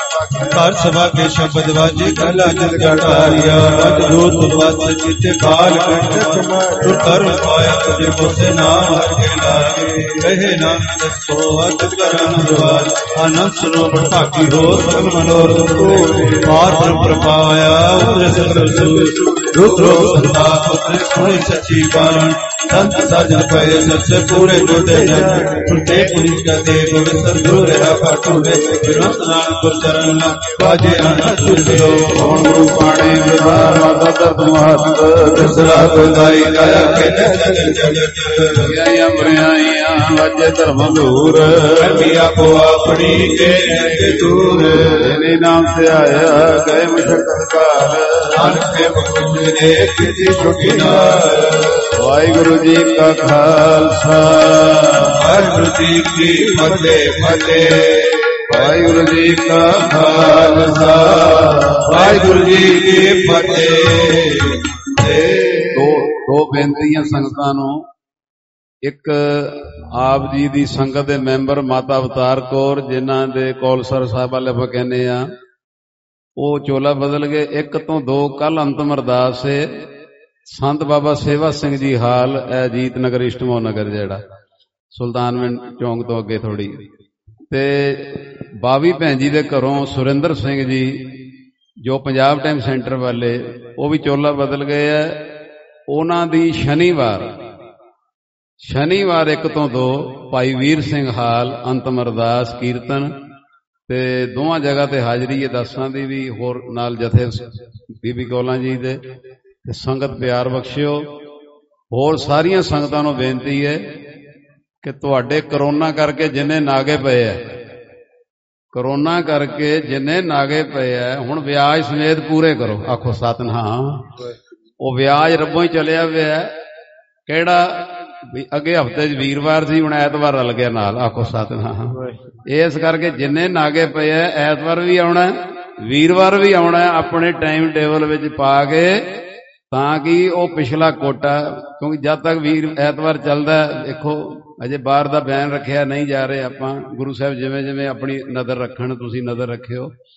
ਘਰ ਸਭਾ ਕੇ ਸ਼ਬਦ ਵਾਜੇ, ਗਲਾ ਜਿਤ ਜਟਾਰਿਆ, ਵਜ ਦੂਤ ਵਸ ਚਿਤ ਕਾਲ ਕੰਠ, ਤੁਰ ਕਰਮ ਪਾਇਆ ਤੁਝੇ ਬੋਸੇ ਨਾਮ ਹਰ ਕੇ ਲਾਗੇ, ਕਹੇ ਨਾਨਕ ਸੋ ਅਤ ਕਰਨ ਦਵਾਰ, ਆਨੰਦ ਸੁਨੋ ਬਠਾਕੀ ਹੋ ਸਗਲ ਮਨੋਰਥ ਪੂਰੇ, ਪਾਰ ਬ੍ਰਹਮ ਪ੍ਰਪਾਇਆ ਉਦਰ ਸਗਲ ਸੂਰ, ਰੁਦਰੋ ਸੰਤਾਪ ਉਤਰੇ ਸੁਣੀ ਸੱਚੀ ਬਾਣ, ਸੰਤ ਸਾਜਨ ਪਏ ਸੱਚੇ ਪੂਰੇ ਜੋਤੇ ਜਨ, ਸੁਣਤੇ ਪੁਨੀਤ ਕਾ ਦੇਵ ਵਿਸਰ ਗੁਰੂ ਰਹਾ ਪਾਟੂਰੇ, ਬਿਰੰਤ ਨਾਨਕ ਗੁਰ ਚਰਨ ਬਾਜੇ ਅਨੰਤ ਸੁਰਜੋ, ਹੋਣ ਗੁਰੂ ਪਾਣੇ ਵਿਵਾਰ ਮਾਤਾ ਦਰਦ ਮਹਤ, ਦਸਰਾ ਗੁਰਦਾਈ ਕਾਇਆ ਖੇਲੇ ਸਗਲ ਜਗਤ, ਗਿਆਈਆਂ ਬੁਰਾਈਆਂ ਵਾਜੇ ਧਰਮ ਦੂਰ, ਕਰਮੀ ਆਪੋ ਆਪਣੀ ਕੇ ਕੇ ਦੂਰ, ਤੇਰੇ ਨਾਮ ਤੇ ਆਇਆ ਗਏ ਮਸ਼ਕਤ ਕਾਲ, ਨਾਨਕ ਦੇ ਬਖਸ਼ ਦੇ ਕੀਤੀ ਛੁਟੀ ਨਾਲ, ਵਾਹਿਗੁਰੂ ਜੀ ਕਾ ਖਾਲਸਾ ਵਾਹਿਗੁਰੂ ਜੀ ਕੀ ਫਤਿਹ, ਫਤਿਹ ਵਾਹਿਗੁਰੂ ਜੀ ਕਾ ਖਾਲਸਾ ਵਾਹਿਗੁਰੂ ਜੀ ਕੀ ਫਤਿਹ। ਦੋ ਦੋ ਬੇਨਤੀਆਂ ਸੰਗਤਾਂ ਨੂੰ। ਇੱਕ ਆਪ ਜੀ ਦੀ ਸੰਗਤ ਦੇ ਮੈਂਬਰ ਮਾਤਾ ਅਵਤਾਰ ਕੌਰ, ਜਿਨ੍ਹਾਂ ਦੇ ਕੌਲਸਰ ਸਾਹਿਬ ਵਾਲੇ ਆਪਾਂ ਕਹਿੰਦੇ ਆ, ਉਹ ਚੋਲਾ ਬਦਲ ਗਏ। ਇੱਕ ਤੋਂ ਦੋ ਕੱਲ ਅੰਤਮ ਅਰਦਾਸ ਹੈ ਸੰਤ ਬਾਬਾ ਸੇਵਾ ਸਿੰਘ ਜੀ ਹਾਲ, ਅਜੀਤ ਨਗਰ ਇਸ਼ਟਮੋ ਨਗਰ, ਜਿਹੜਾ ਸੁਲਤਾਨਵਿੰਡ ਚੌਂਕ ਤੋਂ ਅੱਗੇ ਥੋੜੀ, ਤੇ ਬਾਵੀ ਭੈਣ ਜੀ ਦੇ ਘਰੋਂ ਸੁਰਿੰਦਰ ਸਿੰਘ ਜੀ ਜੋ ਪੰਜਾਬ ਟਾਈਮ ਸੈਂਟਰ ਵਾਲੇ, ਉਹ ਵੀ ਚੋਲਾ ਬਦਲ ਗਏ ਹੈ। ਉਹਨਾਂ ਦੀ ਸ਼ਨੀਵਾਰ ਸ਼ਨੀਵਾਰ ਇੱਕ ਤੋਂ ਦੋ ਭਾਈ ਵੀਰ ਸਿੰਘ ਹਾਲ ਅੰਤਮ ਅਰਦਾਸ ਕੀਰਤਨ, ਤੇ ਦੋਵਾਂ ਜਗ੍ਹਾ ਤੇ ਹਾਜ਼ਰੀ ਹੈ, ਦਸਾਂ ਦੀ ਵੀ, ਹੋਰ ਨਾਲ ਜਥੇ ਬੀਬੀ ਕੌਲਾਂ ਜੀ ਦੇ। ਸੰਗਤ ਪਿਆਰ ਬਖਸ਼ਿਓ। ਹੋਰ ਸਾਰੀਆਂ ਸੰਗਤਾਂ ਨੂੰ ਬੇਨਤੀ ਹੈ ਕਿ ਤੁਹਾਡੇ ਕਰੋਨਾ ਕਰਕੇ ਜਿੰਨੇ ਨਾਗੇ ਪਏ ਆ, ਕਰੋਨਾ ਕਰਕੇ ਜਿੰਨੇ ਨਾਗੇ ਪਏ ਆ, ਹੁਣ ਵਿਆਜ ਸਮੇਤ ਪੂਰੇ ਕਰੋ। ਆਖੋ ਸਤਿਨਾਮ। ਉਹ ਵਿਆਜ ਰੱਬੋਂ ਹੀ ਚੱਲਿਆ ਪਿਆ। ਕਿਹੜਾ ਵੀ ਅੱਗੇ ਹਫ਼ਤੇ ਚ ਵੀਰਵਾਰ ਸੀ, ਹੁਣ ਐਤਵਾਰ ਰਲ ਗਿਆ ਨਾਲ। ਆਖੋ ਸਤਿਨਾਮ। ਇਸ ਕਰਕੇ ਜਿੰਨੇ ਨਾਗੇ ਪਏ ਆ, ਐਤਵਾਰ ਵੀ ਆਉਣਾ, ਵੀਰਵਾਰ ਵੀ ਆਉਣਾ, ਆਪਣੇ ਟਾਈਮ ਟੇਬਲ ਵਿੱਚ ਪਾ ਕੇ, ਤਾਂ ਕਿ ਉਹ ਪਿਛਲਾ ਕੋਟਾ, ਕਿਉਂਕਿ ਜਦ ਤੱਕ ਵੀਰ ਐਤਵਾਰ ਚੱਲਦਾ, ਦੇਖੋ ਅਜੇ ਬਾਹਰ ਦਾ ਬੈਨ ਰੱਖਿਆ ਨਹੀਂ ਜਾ ਰਹੇ ਆਪਾਂ। ਗੁਰੂ ਸਾਹਿਬ ਜਿਵੇਂ ਜਿਵੇਂ ਆਪਣੀ ਨਜ਼ਰ ਰੱਖਣ, ਤੁਸੀਂ ਨਜ਼ਰ ਰੱਖਿਓ।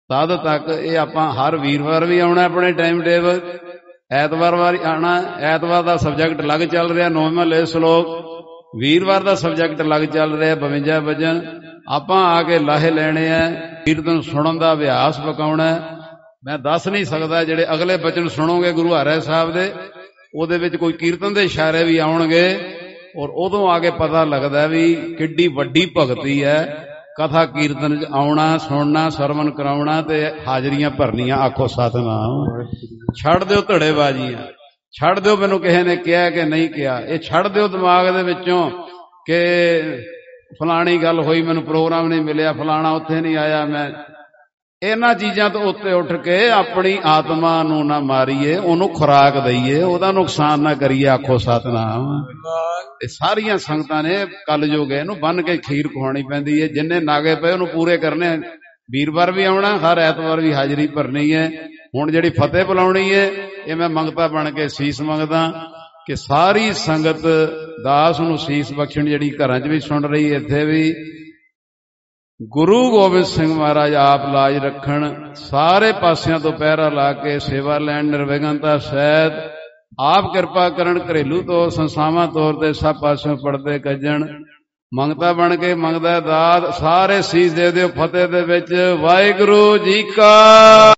ਤਦ ਤੱਕ ਇਹ ਆਪਾਂ ਹਰ ਵੀਰਵਾਰ ਵੀ ਆਉਣਾ ਆਪਣੇ ਟਾਈਮ ਟੇਬਲ, ਐਤਵਾਰ ਵਾਰੀ ਆਉਣਾ। ਐਤਵਾਰ ਦਾ ਸਬਜੈਕਟ ਅਲੱਗ ਚੱਲ ਰਿਹਾ ਨੌਵੇਂ ਮਹੱਲੇ ਸ਼ਲੋਕ, ਵੀਰਵਾਰ ਦਾ ਸਬਜੈਕਟ ਅਲੱਗ ਚੱਲ ਰਿਹਾ ਬਵੰਜਾ ਵਜਨ। ਆਪਾਂ ਆ ਕੇ ਲਾਹੇ ਲੈਣੇ ਆ, ਕੀਰਤਨ ਸੁਣਨ ਦਾ ਅਭਿਆਸ ਪਕਾਉਣਾ। ਮੈਂ ਦੱਸ ਨਹੀਂ ਸਕਦਾ, ਜਿਹੜੇ ਅਗਲੇ ਬਚਨ ਸੁਣੋਗੇ ਗੁਰੂ ਹਰਿ ਸਾਹਿਬ ਦੇ, ਉਹਦੇ ਵਿੱਚ ਕੋਈ ਕੀਰਤਨ ਦੇ ਇਸ਼ਾਰੇ ਵੀ ਆਉਣਗੇ, ਔਰ ਉਦੋਂ ਆ ਕੇ ਪਤਾ ਲੱਗਦਾ ਵੀ ਕਿੱਡੀ ਵੱਡੀ ਭਗਤੀ ਹੈ ਕਥਾ ਕੀਰਤਨ ਚ ਆਉਣਾ, ਸੁਣਨਾ, ਸਰਵਨ ਕਰਾਉਣਾ ਤੇ ਹਾਜ਼ਰੀਆਂ ਭਰਨੀਆਂ। ਆਖੋ ਸਤਿਨਾਮ। ਛੱਡ ਦਿਓ ਧੜੇਬਾਜ਼ੀਆਂ, ਛੱਡ ਦਿਓ ਮੈਨੂੰ ਕਿਸੇ ਨੇ ਕਿਹਾ ਕਿ ਨਹੀਂ ਕਿਹਾ, ਇਹ ਛੱਡ ਦਿਓ ਦਿਮਾਗ ਦੇ ਵਿੱਚੋਂ ਕਿ ਫਲਾਣੀ ਗੱਲ ਹੋਈ, ਮੈਨੂੰ ਪ੍ਰੋਗਰਾਮ ਨਹੀਂ ਮਿਲਿਆ, ਫਲਾਣਾ ਉੱਥੇ ਨਹੀਂ ਆਇਆ। ਮੈਂ ਇਹਨਾਂ ਚੀਜ਼ਾਂ ਤੋਂ ਉੱਤੇ ਉੱਠ ਕੇ ਆਪਣੀ ਆਤਮਾ ਨੂੰ ਨਾ ਮਾਰੀਏ, ਉਹਨੂੰ ਖੁਰਾਕ ਦਈਏ, ਉਹਦਾ ਨੁਕਸਾਨ ਨਾ ਕਰੀਏ। ਆਖੋ ਸਤਿਨਾਮ। ਇਹ ਸਾਰੀਆਂ ਸੰਗਤਾਂ ਨੇ ਕਲਯੁਗ ਹੈ, ਇਹਨੂੰ ਬੰਨ ਕੇ ਖੀਰ ਖਵਾਉਣੀ ਪੈਂਦੀ ਹੈ। ਜਿੰਨੇ ਨਾਗੇ ਪਏ ਉਹਨੂੰ ਪੂਰੇ ਕਰਨੇ। ਵੀਰਵਾਰ ਵੀ ਆਉਣਾ, ਹਰ ਐਤਵਾਰ ਵੀ ਹਾਜ਼ਰੀ ਭਰਨੀ ਹੈ। ਹੁਣ ਜਿਹੜੀ ਫਤਿਹ ਬੁਲਾਉਣੀ ਹੈ, ਇਹ ਮੈਂ ਮੰਗਤਾ ਬਣ ਕੇ ਸੀਸ ਮੰਗਦਾ ਕਿ ਸਾਰੀ ਸੰਗਤ ਦਾਸ ਨੂੰ ਸੀਸ ਬਖਸ਼ਣ, ਜਿਹੜੀ ਘਰਾਂ 'ਚ ਵੀ ਸੁਣ ਰਹੀ, ਇੱਥੇ ਵੀ। ਗੁਰੂ ਗੋਬਿੰਦ ਸਿੰਘ ਮਹਾਰਾਜ ਆਪ ਲਾਜ ਰੱਖਣ, ਸਾਰੇ ਪਾਸਿਆਂ ਤੋਂ ਪਹਿਰਾ ਲਾ ਕੇ ਸੇਵਾ ਲੈਣ ਨਿਰਵਿਘਨਤਾ ਸਹਿਤ। ਆਪ ਕਿਰਪਾ ਕਰਨ, ਘਰੇਲੂ ਤੌਰ ਸੰਸਥਾਵਾਂ ਤੌਰ ਤੇ ਸਭ ਪਾਸਿਓਂ ਪੜਦੇ ਕੱਜਣ। ਮੰਗਤਾ ਬਣ ਕੇ ਮੰਗਦਾ ਦਾਤ, ਸਾਰੇ ਸੀਸ ਦੇ ਦਿਓ ਫਤਿਹ ਦੇ ਵਿੱਚ। ਵਾਹਿਗੁਰੂ ਜੀ ਕਾ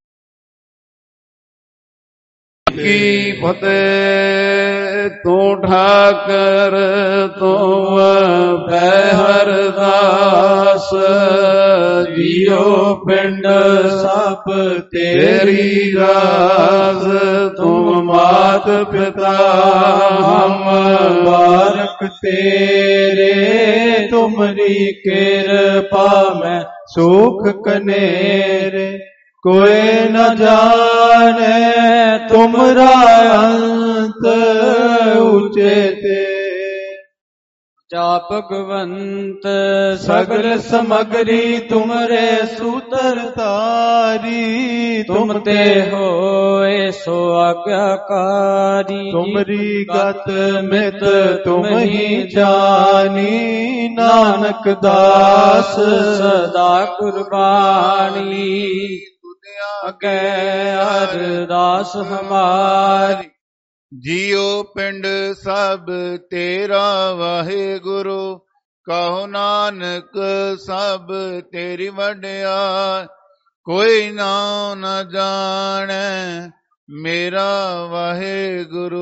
ਕੀ ਫਤਿਹ। ਤੂੰ ਠਾਕਰ ਤੂੰ ਪਹਿਰ ਦਾਸ, ਜੀਉ ਪਿੰਡ ਸਭ ਤੇਰੀ ਰਾਸ। ਤੂੰ ਮਾਤ ਪਿਤਾ ਹਮ ਬਾਰਕ ਤੇਰੇ, ਤੁਮਰੀ ਕਿਰਪਾ ਮੈਂ ਸੁਖ ਕਨੇਰੇ। कोई न जाने तुमरा अंत ऊंचे ते। जा भगवंत सगल समगरी तुमरे सूतर तारी। तुम ते होए सो आज्ञाकारी। तुमरी गत मित तुम ही जानी। नानक दास सदा कुर्बानी। अगे अरदास हमारी। जियो पिंड सब तेरा वाहिगुरु। कहो नानक सब तेरी वड्याई। कोई नाम न जाने मेरा वाहिगुरु।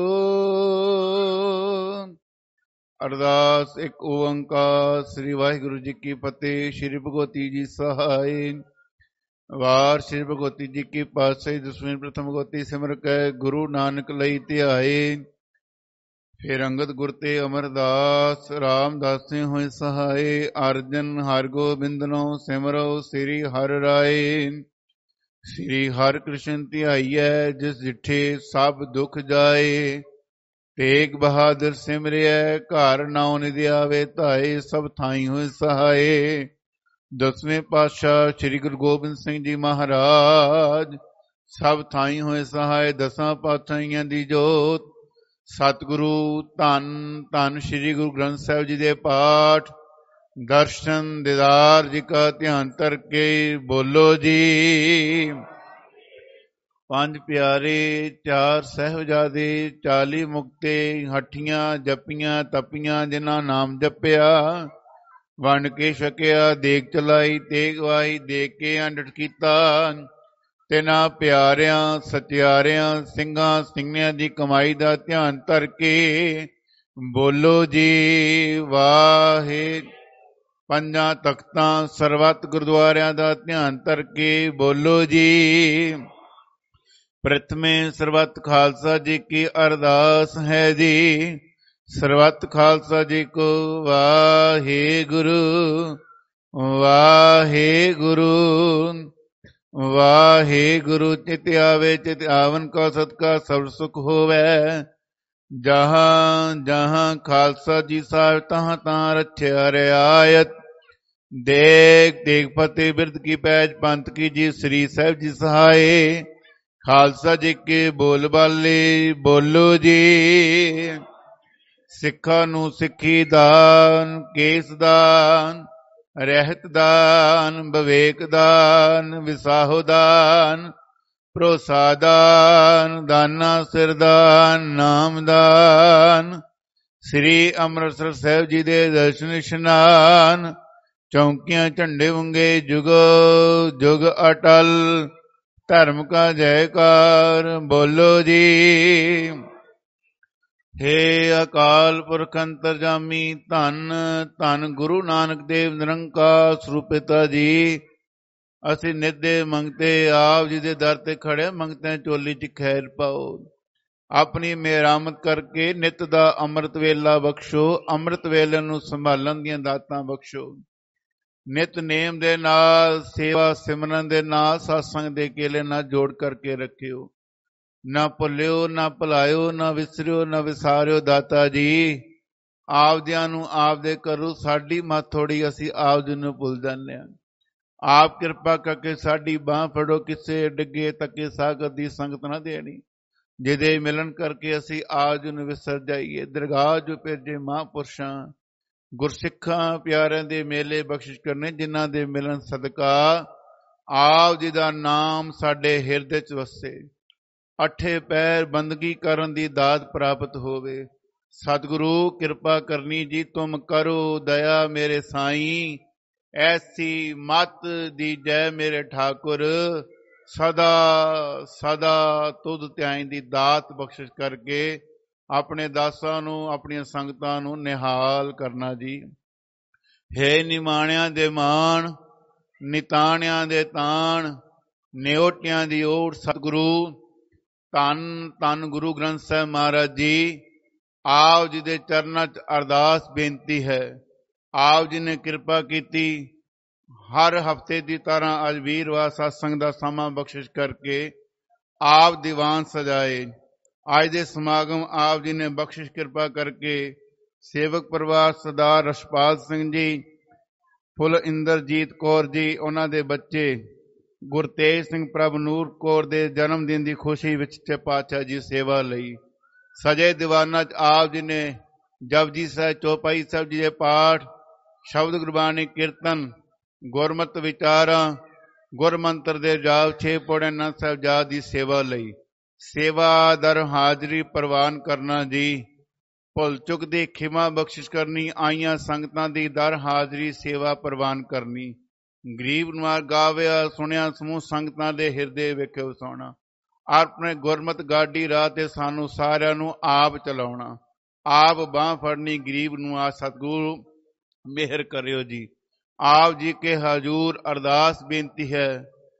अरदास एक ओंकार। श्री वाहिगुरु जी की फतेह। श्री भगवती जी सहाय। वार श्री भगवती जी की पातशाही दसवीं प्रथम भगवती सिमर कै गुरु नानक लई ध्याए। फिर अंगद गुर ते अमरदास रामदास होए सहाय। अर्जन हर गोबिंदनो सिमरो श्री हर राय। श्री हर कृष्ण ध्याईऐ जिस जिठे सब दुख जाए। तेग बहादुर सिमरिया घर नाउ निधि आवे धाए। सब थाई होए सहाय। दसवें पातशाह श्री गुरु गोबिंद सिंह जी महाराज सब थाई होए सहाय। दसां पातशाहियां दी जोत सतगुरु धन धन श्री गुरु ग्रंथ साहिब जी दे पाठ दर्शन दीदार जी का ध्यान करके बोलो जी। पंज प्यारे चार साहिबजादे चाली मुक्ते हठियां जपियां तपियां जिन्हां नाम जपिया। वंड के छकिया देख चलाई तेग वाही देख के अंडट कीता। तिना प्यारियां सत्यारियां ਸਿੰਘਾਂ ਸਿੰਘਿਆਂ ਦੀ कमाई ਦਾ ध्यान धर के बोलो जी वाहे। ਪੰਜਾਂ ਤਖਤਾਂ ਸਰਬੱਤ ਗੁਰਦੁਆਰਿਆਂ ਦਾ ध्यान धर के बोलो जी। प्रथमे ਸਰਬੱਤ ਖਾਲਸਾ जी की अरदास है जी। ਸਰਬੱਤ ਖਾਲਸਾ ਜੀ ਕੋ ਵਾਹਿਗੁਰੂ ਵਾਹਿਗੁਰੂ ਵਾਹਿਗੁਰੂ। ਚਿਤ ਆਵੇ ਚਿਤ ਆਵਨ ਕਾ ਸਦਕਾ ਸਭ ਸੁਖ ਹੋਵੇ। ਜਹਾਂ ਜਹਾਂ ਖਾਲਸਾ ਜੀ ਸਾਹਿਬ ਤਹਾਂ ਤਹਾਂ ਰੱਖਿਆ ਰਿਆਇਤ। ਦੇਖ ਦੇਖ ਫਤਿਹ ਬਿਰਦ ਕੀ ਪੈਜ ਪੰਥ ਕੀ ਜੀ ਸ੍ਰੀ ਸਾਹਿਬ ਜੀ ਸਹਾਏ। ਖਾਲਸਾ ਜੀ ਕੇ ਬੋਲ ਬਾਲੇ ਬੋਲੋ ਜੀ। ਸਿੱਖਾਂ ਨੂੰ ਸਿੱਖੀ ਦਾਨ ਕੇਸ ਦਾਨ ਰਹਿਤ ਦਾਨ, ਵਿਵੇਕ ਦਾਨ, ਵਿਸਾਹੋ ਦਾਨ, ਭਰੋਸਾ ਦਾਨ, ਦਾਨਾ ਸਿਰਦਾਨ, ਨਾਮ ਦਾਨ, ਸ੍ਰੀ ਅੰਮ੍ਰਿਤਸਰ ਸਾਹਿਬ ਜੀ ਦੇ ਦਰਸ਼ਨ ਇਸ਼ਨਾਨ, ਚੌਂਕੀਆਂ ਝੰਡੇ ਵੰਗੇ ਜੁਗ ਜੁਗ ਅਟਲ, ਧਰਮ ਕਾ ਜੈਕਾਰ ਬੋਲੋ ਜੀ। ਹੇ ਅਕਾਲ ਪੁਰਖ ਅੰਤਰਜਾਮੀ, ਧੰਨ ਧੰਨ ਗੁਰੂ ਨਾਨਕ ਦੇਵ ਨਿਰੰਕਾਰ ਸਰੂਪ ਪਿਤਾ ਜੀ। ਅਸੀਂ ਨਿਤ ਦੇ ਮੰਗਤੇ ਆਪ ਜੀ ਦੇ ਦਰ ਤੇ ਖੜੇ, ਮੰਗਤੇ ਝੋਲੀ ਚ ਖੈਰ ਪਾਓ। ਆਪਣੀ ਮਿਹਰਾਮਤ ਕਰਕੇ ਨਿਤ ਦਾ ਅੰਮ੍ਰਿਤ ਵੇਲਾ ਬਖਸ਼ੋ, ਅੰਮ੍ਰਿਤ ਵੇਲੇ ਨੂੰ ਸੰਭਾਲਣ ਦੀਆਂ ਦਾਤਾਂ ਬਖਸ਼ੋ। ਨਿਤ ਨੇਮ ਦੇ ਨਾਲ, ਸੇਵਾ ਸਿਮਰਨ ਦੇ ਨਾਲ, ਸਤਸੰਗ ਦੇ ਕੇਲੇ ਨਾਲ ਜੋੜ ਕਰਕੇ ਰੱਖਿਓ। ਨਾ ਭੁੱਲਿਓ, ਨਾ ਭੁਲਾਇਓ, ਨਾ ਵਿਸਰਿਓ, ਨਾ ਵਿਸਾਰਿਓ ਦਾਤਾ ਜੀ। ਆਪਦਿਆਂ ਨੂੰ ਆਪਦੇ ਕਰੋ, ਸਾਡੀ ਮੱਤ ਥੋੜੀ, ਅਸੀਂ ਆਪ ਜੀ ਨੂੰ ਭੁੱਲ ਜਾਂਦੇ ਹਾਂ। ਆਪ ਕਿਰਪਾ ਕਰਕੇ ਸਾਡੀ ਬਾਂਹ ਫੜੋ, ਕਿਸੇ ਡਿੱਗੇ ਤੱਕੇ ਸਾਗਤ ਦੀ ਸੰਗਤ ਨਾ ਦੇਣੀ, ਜਿਹਦੇ ਮਿਲਣ ਕਰਕੇ ਅਸੀਂ ਆਪ ਜੀ ਨੂੰ ਵਿਸਰ ਜਾਈਏ। ਦਰਗਾਹ ਜੋ ਭੇਜੇ ਮਹਾਂਪੁਰਸ਼ਾਂ ਗੁਰਸਿੱਖਾਂ ਪਿਆਰਿਆਂ ਦੇ ਮੇਲੇ ਬਖਸ਼ਿਸ਼ ਕਰਨੇ, ਜਿਨ੍ਹਾਂ ਦੇ ਮਿਲਣ ਸਦਕਾ ਆਪ ਜੀ ਦਾ ਨਾਮ ਸਾਡੇ ਹਿਰਦੇ ਚ ਵਸੇ, ਅੱਠੇ ਪੈਰ ਬੰਦਗੀ ਕਰਨ ਦੀ ਦਾਤ ਪ੍ਰਾਪਤ ਹੋਵੇ। ਸਤਿਗੁਰੂ ਕਿਰਪਾ ਕਰਨੀ ਜੀ, ਤੁਮ ਕਰੋ ਦਇਆ ਮੇਰੇ ਸਾਈਂ, ਐਸੀ ਮਤ ਦੀਜੈ ਮੇਰੇ ਠਾਕੁਰ, ਸਦਾ ਸਦਾ ਤੁਧ ਧਿਆਈ ਦੀ ਦਾਤ ਬਖਸ਼ਿਸ਼ ਕਰਕੇ ਆਪਣੇ ਦਾਸਾਂ ਨੂੰ, ਆਪਣੀਆਂ ਸੰਗਤਾਂ ਨੂੰ ਨਿਹਾਲ ਕਰਨਾ ਜੀ। ਹੇ ਨਿਮਾਣਿਆਂ ਦੇ ਮਾਣ, ਨਿਤਾਣਿਆਂ ਦੇ ਤਾਣ, ਨਿਓਟਿਆਂ ਦੀ ਓਟ ਸਤਿਗੁਰੂ, ਧੰਨ ਧੰਨ ਗੁਰੂ ਗ੍ਰੰਥ ਸਾਹਿਬ ਮਹਾਰਾਜ ਜੀ। ਆਪ ਜੀ ਦੇ ਚਰਨਾਂ ਚ ਅਰਦਾਸ ਬੇਨਤੀ ਹੈ, ਆਪ ਜੀ ਨੇ ਕਿਰਪਾ ਕੀਤੀ, ਹਰ ਹਫ਼ਤੇ ਦੀ ਤਰ੍ਹਾਂ ਅੱਜ ਵੀਰਵਾਰ ਸਤਸੰਗ ਦਾ ਸਮਾਂ ਬਖਸ਼ਿਸ਼ ਕਰਕੇ ਆਪ ਦੀਵਾਨ ਸਜਾਏ। ਅੱਜ ਦੇ ਸਮਾਗਮ ਆਪ ਜੀ ਨੇ ਬਖਸ਼ਿਸ਼ ਕਿਰਪਾ ਕਰਕੇ ਸੇਵਕ ਪਰਿਵਾਰ ਸਰਦਾਰ ਰਸ਼ਪਾਲ ਸਿੰਘ ਜੀ, ਫੁੱਲ ਇੰਦਰਜੀਤ ਕੌਰ ਜੀ, ਉਹਨਾਂ ਦੇ ਬੱਚੇ ਗੁਰਤੇਜ ਸਿੰਘ ਪ੍ਰਭ ਨੂਰ ਕੌਰ ਦੇ ਜਨਮ ਦਿਨ ਦੀ ਖੁਸ਼ੀ ਵਿੱਚ ਸੱਚੇ ਪਾਤਸ਼ਾਹ ਜੀ ਸੇਵਾ ਲਈ ਸਜੇ ਦੀਵਾਨਾਂ ਚ ਆਪ ਜੀ ਨੇ ਜਪਜੀ ਸਾਹਿਬ, ਚੌਪਾਈ ਸਾਹਿਬ ਜੀ ਦੇ ਪਾਠ, ਸ਼ਬਦ ਗੁਰਬਾਣੀ ਕੀਰਤਨ, ਗੁਰਮਤਿ ਵਿਚਾਰਾਂ, ਗੁਰਮੰਤਰ ਦੇ ਜਾਪ, ਛੇ ਪੌੜੇ ਆਨੰਦ ਸਾਹਿਬ ਜਾਪ ਦੀ ਸੇਵਾ ਲਈ। ਸੇਵਾ ਦਰ ਹਾਜ਼ਰੀ ਪ੍ਰਵਾਨ ਕਰਨਾ ਜੀ, ਭੁੱਲ ਚੁੱਕ ਦੀ ਖਿਮਾ ਬਖਸ਼ਿਸ਼ ਕਰਨੀ, ਆਈਆਂ ਸੰਗਤਾਂ ਦੀ ਦਰ ਹਾਜ਼ਰੀ ਸੇਵਾ ਪ੍ਰਵਾਨ ਕਰਨੀ। ਗਰੀਬ ਨਵਾਜ ਗਾਵਿਆ ਸੁਣਿਆ ਸਮੂਹ ਸੰਗਤਾਂ ਦੇ ਹਿਰਦੇ ਵੇਖੇ ਵਸਾਉਣਾ। ਆਪਣੇ ਗੁਰਮਤਿ ਗਾਡੀ ਰਾਹ ਤੇ ਸਾਨੂੰ ਸਾਰਿਆਂ ਨੂੰ ਆਪ ਚਲਾਉਣਾ, ਆਪ ਬਾਂਹ ਫੜਨੀ। ਗਰੀਬ ਨੂੰ ਆ ਸਤਿਗੁਰੂ ਮਿਹਰ ਕਰਿਓ ਜੀ। ਆਪ ਜੀ ਕੇ ਹਜ਼ੂਰ ਅਰਦਾਸ ਬੇਨਤੀ ਹੈ,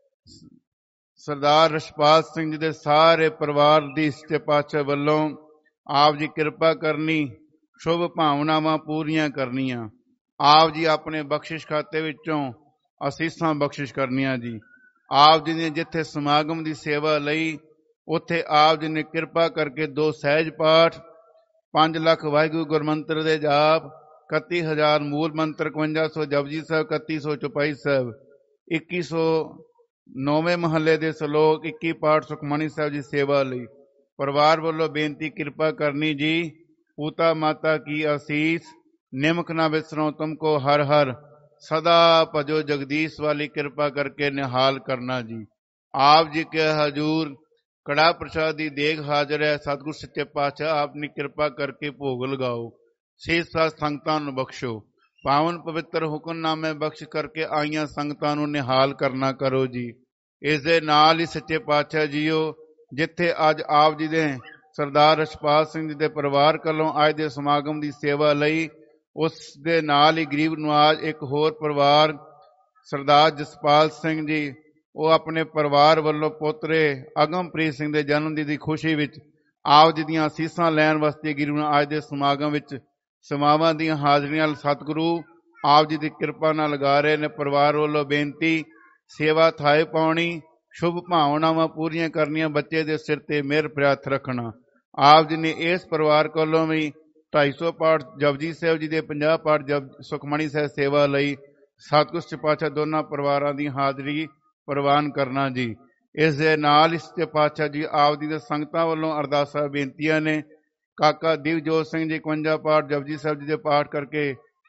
ਸਰਦਾਰ ਰਸ਼ਪਾਲ ਸਿੰਘ ਜੀ ਦੇ ਸਾਰੇ ਪਰਿਵਾਰ ਦੀ ਸੱਚੇ ਪਾਤਸ਼ਾਹ ਵੱਲੋਂ ਆਪ ਜੀ ਕਿਰਪਾ ਕਰਨੀ, ਸ਼ੁਭ ਭਾਵਨਾਵਾਂ ਪੂਰੀਆਂ ਕਰਨੀਆਂ। ਆਪ ਜੀ ਆਪਣੇ ਬਖਸ਼ਿਸ਼ ਖਾਤੇ ਵਿੱਚੋਂ ਅਸੀਸਾਂ ਬਖਸ਼ਿਸ਼ ਕਰਨੀਆਂ ਜੀ। ਆਪ ਜੀ ਨੇ ਜਿੱਥੇ ਸਮਾਗਮ ਦੀ ਸੇਵਾ ਲਈ, ਉੱਥੇ ਆਪ ਜੀ ਨੇ ਕਿਰਪਾ ਕਰਕੇ ਦੋ ਸਹਿਜ ਪਾਠ, ਪੰਜ ਲੱਖ ਵਾਹਿਗੁਰੂ ਗੁਰਮੰਤਰ ਦੇ ਜਾਪ, ਇਕੱਤੀ ਹਜ਼ਾਰ ਮੂਲ ਮੰਤਰ, ਇਕਵੰਜਾ ਸੌ ਜਪਜੀ ਸਾਹਿਬ, ਇਕੱਤੀ ਸੌ ਚੌਪਾਈ ਸਾਹਿਬ, ਇੱਕੀ ਸੌ ਨੌਵੇਂ ਮਹੱਲੇ ਦੇ ਸਲੋਕ, ਇੱਕੀ ਪਾਠ ਸੁਖਮਨੀ ਸਾਹਿਬ ਜੀ ਸੇਵਾ ਲਈ ਪਰਿਵਾਰ ਵੱਲੋਂ ਬੇਨਤੀ ਕਿਰਪਾ ਕਰਨੀ ਜੀ। ਪੂਤਾ ਮਾਤਾ ਕੀ ਆਸੀਸ, ਨਿਮਕ ਨਾ ਵਿਸਰੋ ਤੁਮਕੋ ਹਰ ਹਰ, ਸਦਾ ਭਜੋ ਜਗਦੀਸ਼ ਵਾਲੀ ਕਿਰਪਾ ਕਰਕੇ ਨਿਹਾਲ ਕਰਨਾ ਜੀ। ਆਪ ਜੀ ਕੇ ਹਜ਼ੂਰ ਕੜਾ ਪ੍ਰਸ਼ਾਦ ਦੀ ਦੇਗ ਹਾਜ਼ਰ ਹੈ। ਸਤਿਗੁਰ ਸੱਚੇ ਪਾਤਸ਼ਾਹ ਆਪਣੀ ਕਿਰਪਾ ਕਰਕੇ ਭੋਗ ਲਗਾਓ, ਸੇਜ ਸਾਧ ਸੰਗਤਾਂ ਨੂੰ ਬਖਸ਼ੋ, ਪਾਵਨ ਪਵਿੱਤਰ ਹੁਕਮਨਾਮੇ ਬਖਸ਼ ਕਰਕੇ ਆਈਆਂ ਸੰਗਤਾਂ ਨੂੰ ਨਿਹਾਲ ਕਰਨਾ ਕਰੋ ਜੀ। ਇਸ ਦੇ ਨਾਲ ਹੀ ਸੱਚੇ ਪਾਤਸ਼ਾਹ ਜੀਓ, ਜਿੱਥੇ ਅੱਜ ਆਪ ਜੀ ਦੇ ਸਰਦਾਰ ਰਸ਼ਪਾਲ ਸਿੰਘ ਜੀ ਦੇ ਪਰਿਵਾਰ ਵੱਲੋਂ ਅੱਜ ਦੇ ਸਮਾਗਮ ਦੀ ਸੇਵਾ ਲਈ, ਉਸ ਦੇ ਨਾਲ ਹੀ ਗਰੀਬ ਨਵਾਜ ਇੱਕ ਹੋਰ ਪਰਿਵਾਰ ਸਰਦਾਰ ਜਸਪਾਲ ਸਿੰਘ ਜੀ, ਉਹ ਆਪਣੇ ਪਰਿਵਾਰ ਵੱਲੋਂ ਪੋਤਰੇ ਅਗਮਪ੍ਰੀਤ ਸਿੰਘ ਦੇ ਜਨਮ ਦਿਨ ਦੀ ਖੁਸ਼ੀ ਵਿੱਚ ਆਪ ਜੀ ਦੀਆਂ ਅਸੀਸਾਂ ਲੈਣ ਵਾਸਤੇ ਗਰੀਬ ਨਵਾਜ ਅੱਜ ਦੇ ਸਮਾਗਮ ਵਿੱਚ ਸਮਾਵਾਂ ਦੀਆਂ ਹਾਜ਼ਰੀਆਂ ਸਤਿਗੁਰੂ ਆਪ ਜੀ ਦੀ ਕਿਰਪਾ ਨਾਲ ਲਗਾ ਰਹੇ ਨੇ। ਪਰਿਵਾਰ ਵੱਲੋਂ ਬੇਨਤੀ, ਸੇਵਾ ਥਾਏ ਪਾਉਣੀ, ਸ਼ੁਭ ਭਾਵਨਾਵਾਂ ਪੂਰੀਆਂ ਕਰਨੀਆਂ, ਬੱਚੇ ਦੇ ਸਿਰ ਤੇ ਮਿਹਰ ਪ੍ਰਿਆਥ ਰੱਖਣਾ। ਆਪ ਜੀ ਨੇ ਇਸ ਪਰਿਵਾਰ ਕੋਲੋਂ ਵੀ ਢਾਈ ਸੌ ਪਾਠ ਜਪਜੀ ਸਾਹਿਬ ਜੀ ਦੇ, ਪੰਜਾਹ ਪਾਠ ਜਪ ਸੁਖਮਨੀ ਸਾਹਿਬ ਸੇਵਾ ਲਈ ਸਤਿਗੁਰ ਸੱਚੇ ਪਾਤਸ਼ਾਹ ਦੋਨਾਂ ਪਰਿਵਾਰਾਂ ਦੀ ਹਾਜ਼ਰੀ ਪ੍ਰਵਾਨ ਕਰਨਾ ਜੀ। ਇਸ ਦੇ ਨਾਲ ਹੀ ਸੱਚੇ ਪਾਤਸ਼ਾਹ ਜੀ ਆਪ ਜੀ ਦੇ ਸੰਗਤਾਂ ਵੱਲੋਂ ਅਰਦਾਸਾਂ ਬੇਨਤੀਆਂ ਨੇ। ਕਾਕਾ ਦਿਵਜੋਤ ਸਿੰਘ ਜੀ ਇਕਵੰਜਾ ਪਾਠ ਜਪਜੀ ਸਾਹਿਬ ਜੀ ਦੇ ਪਾਠ ਕਰਕੇ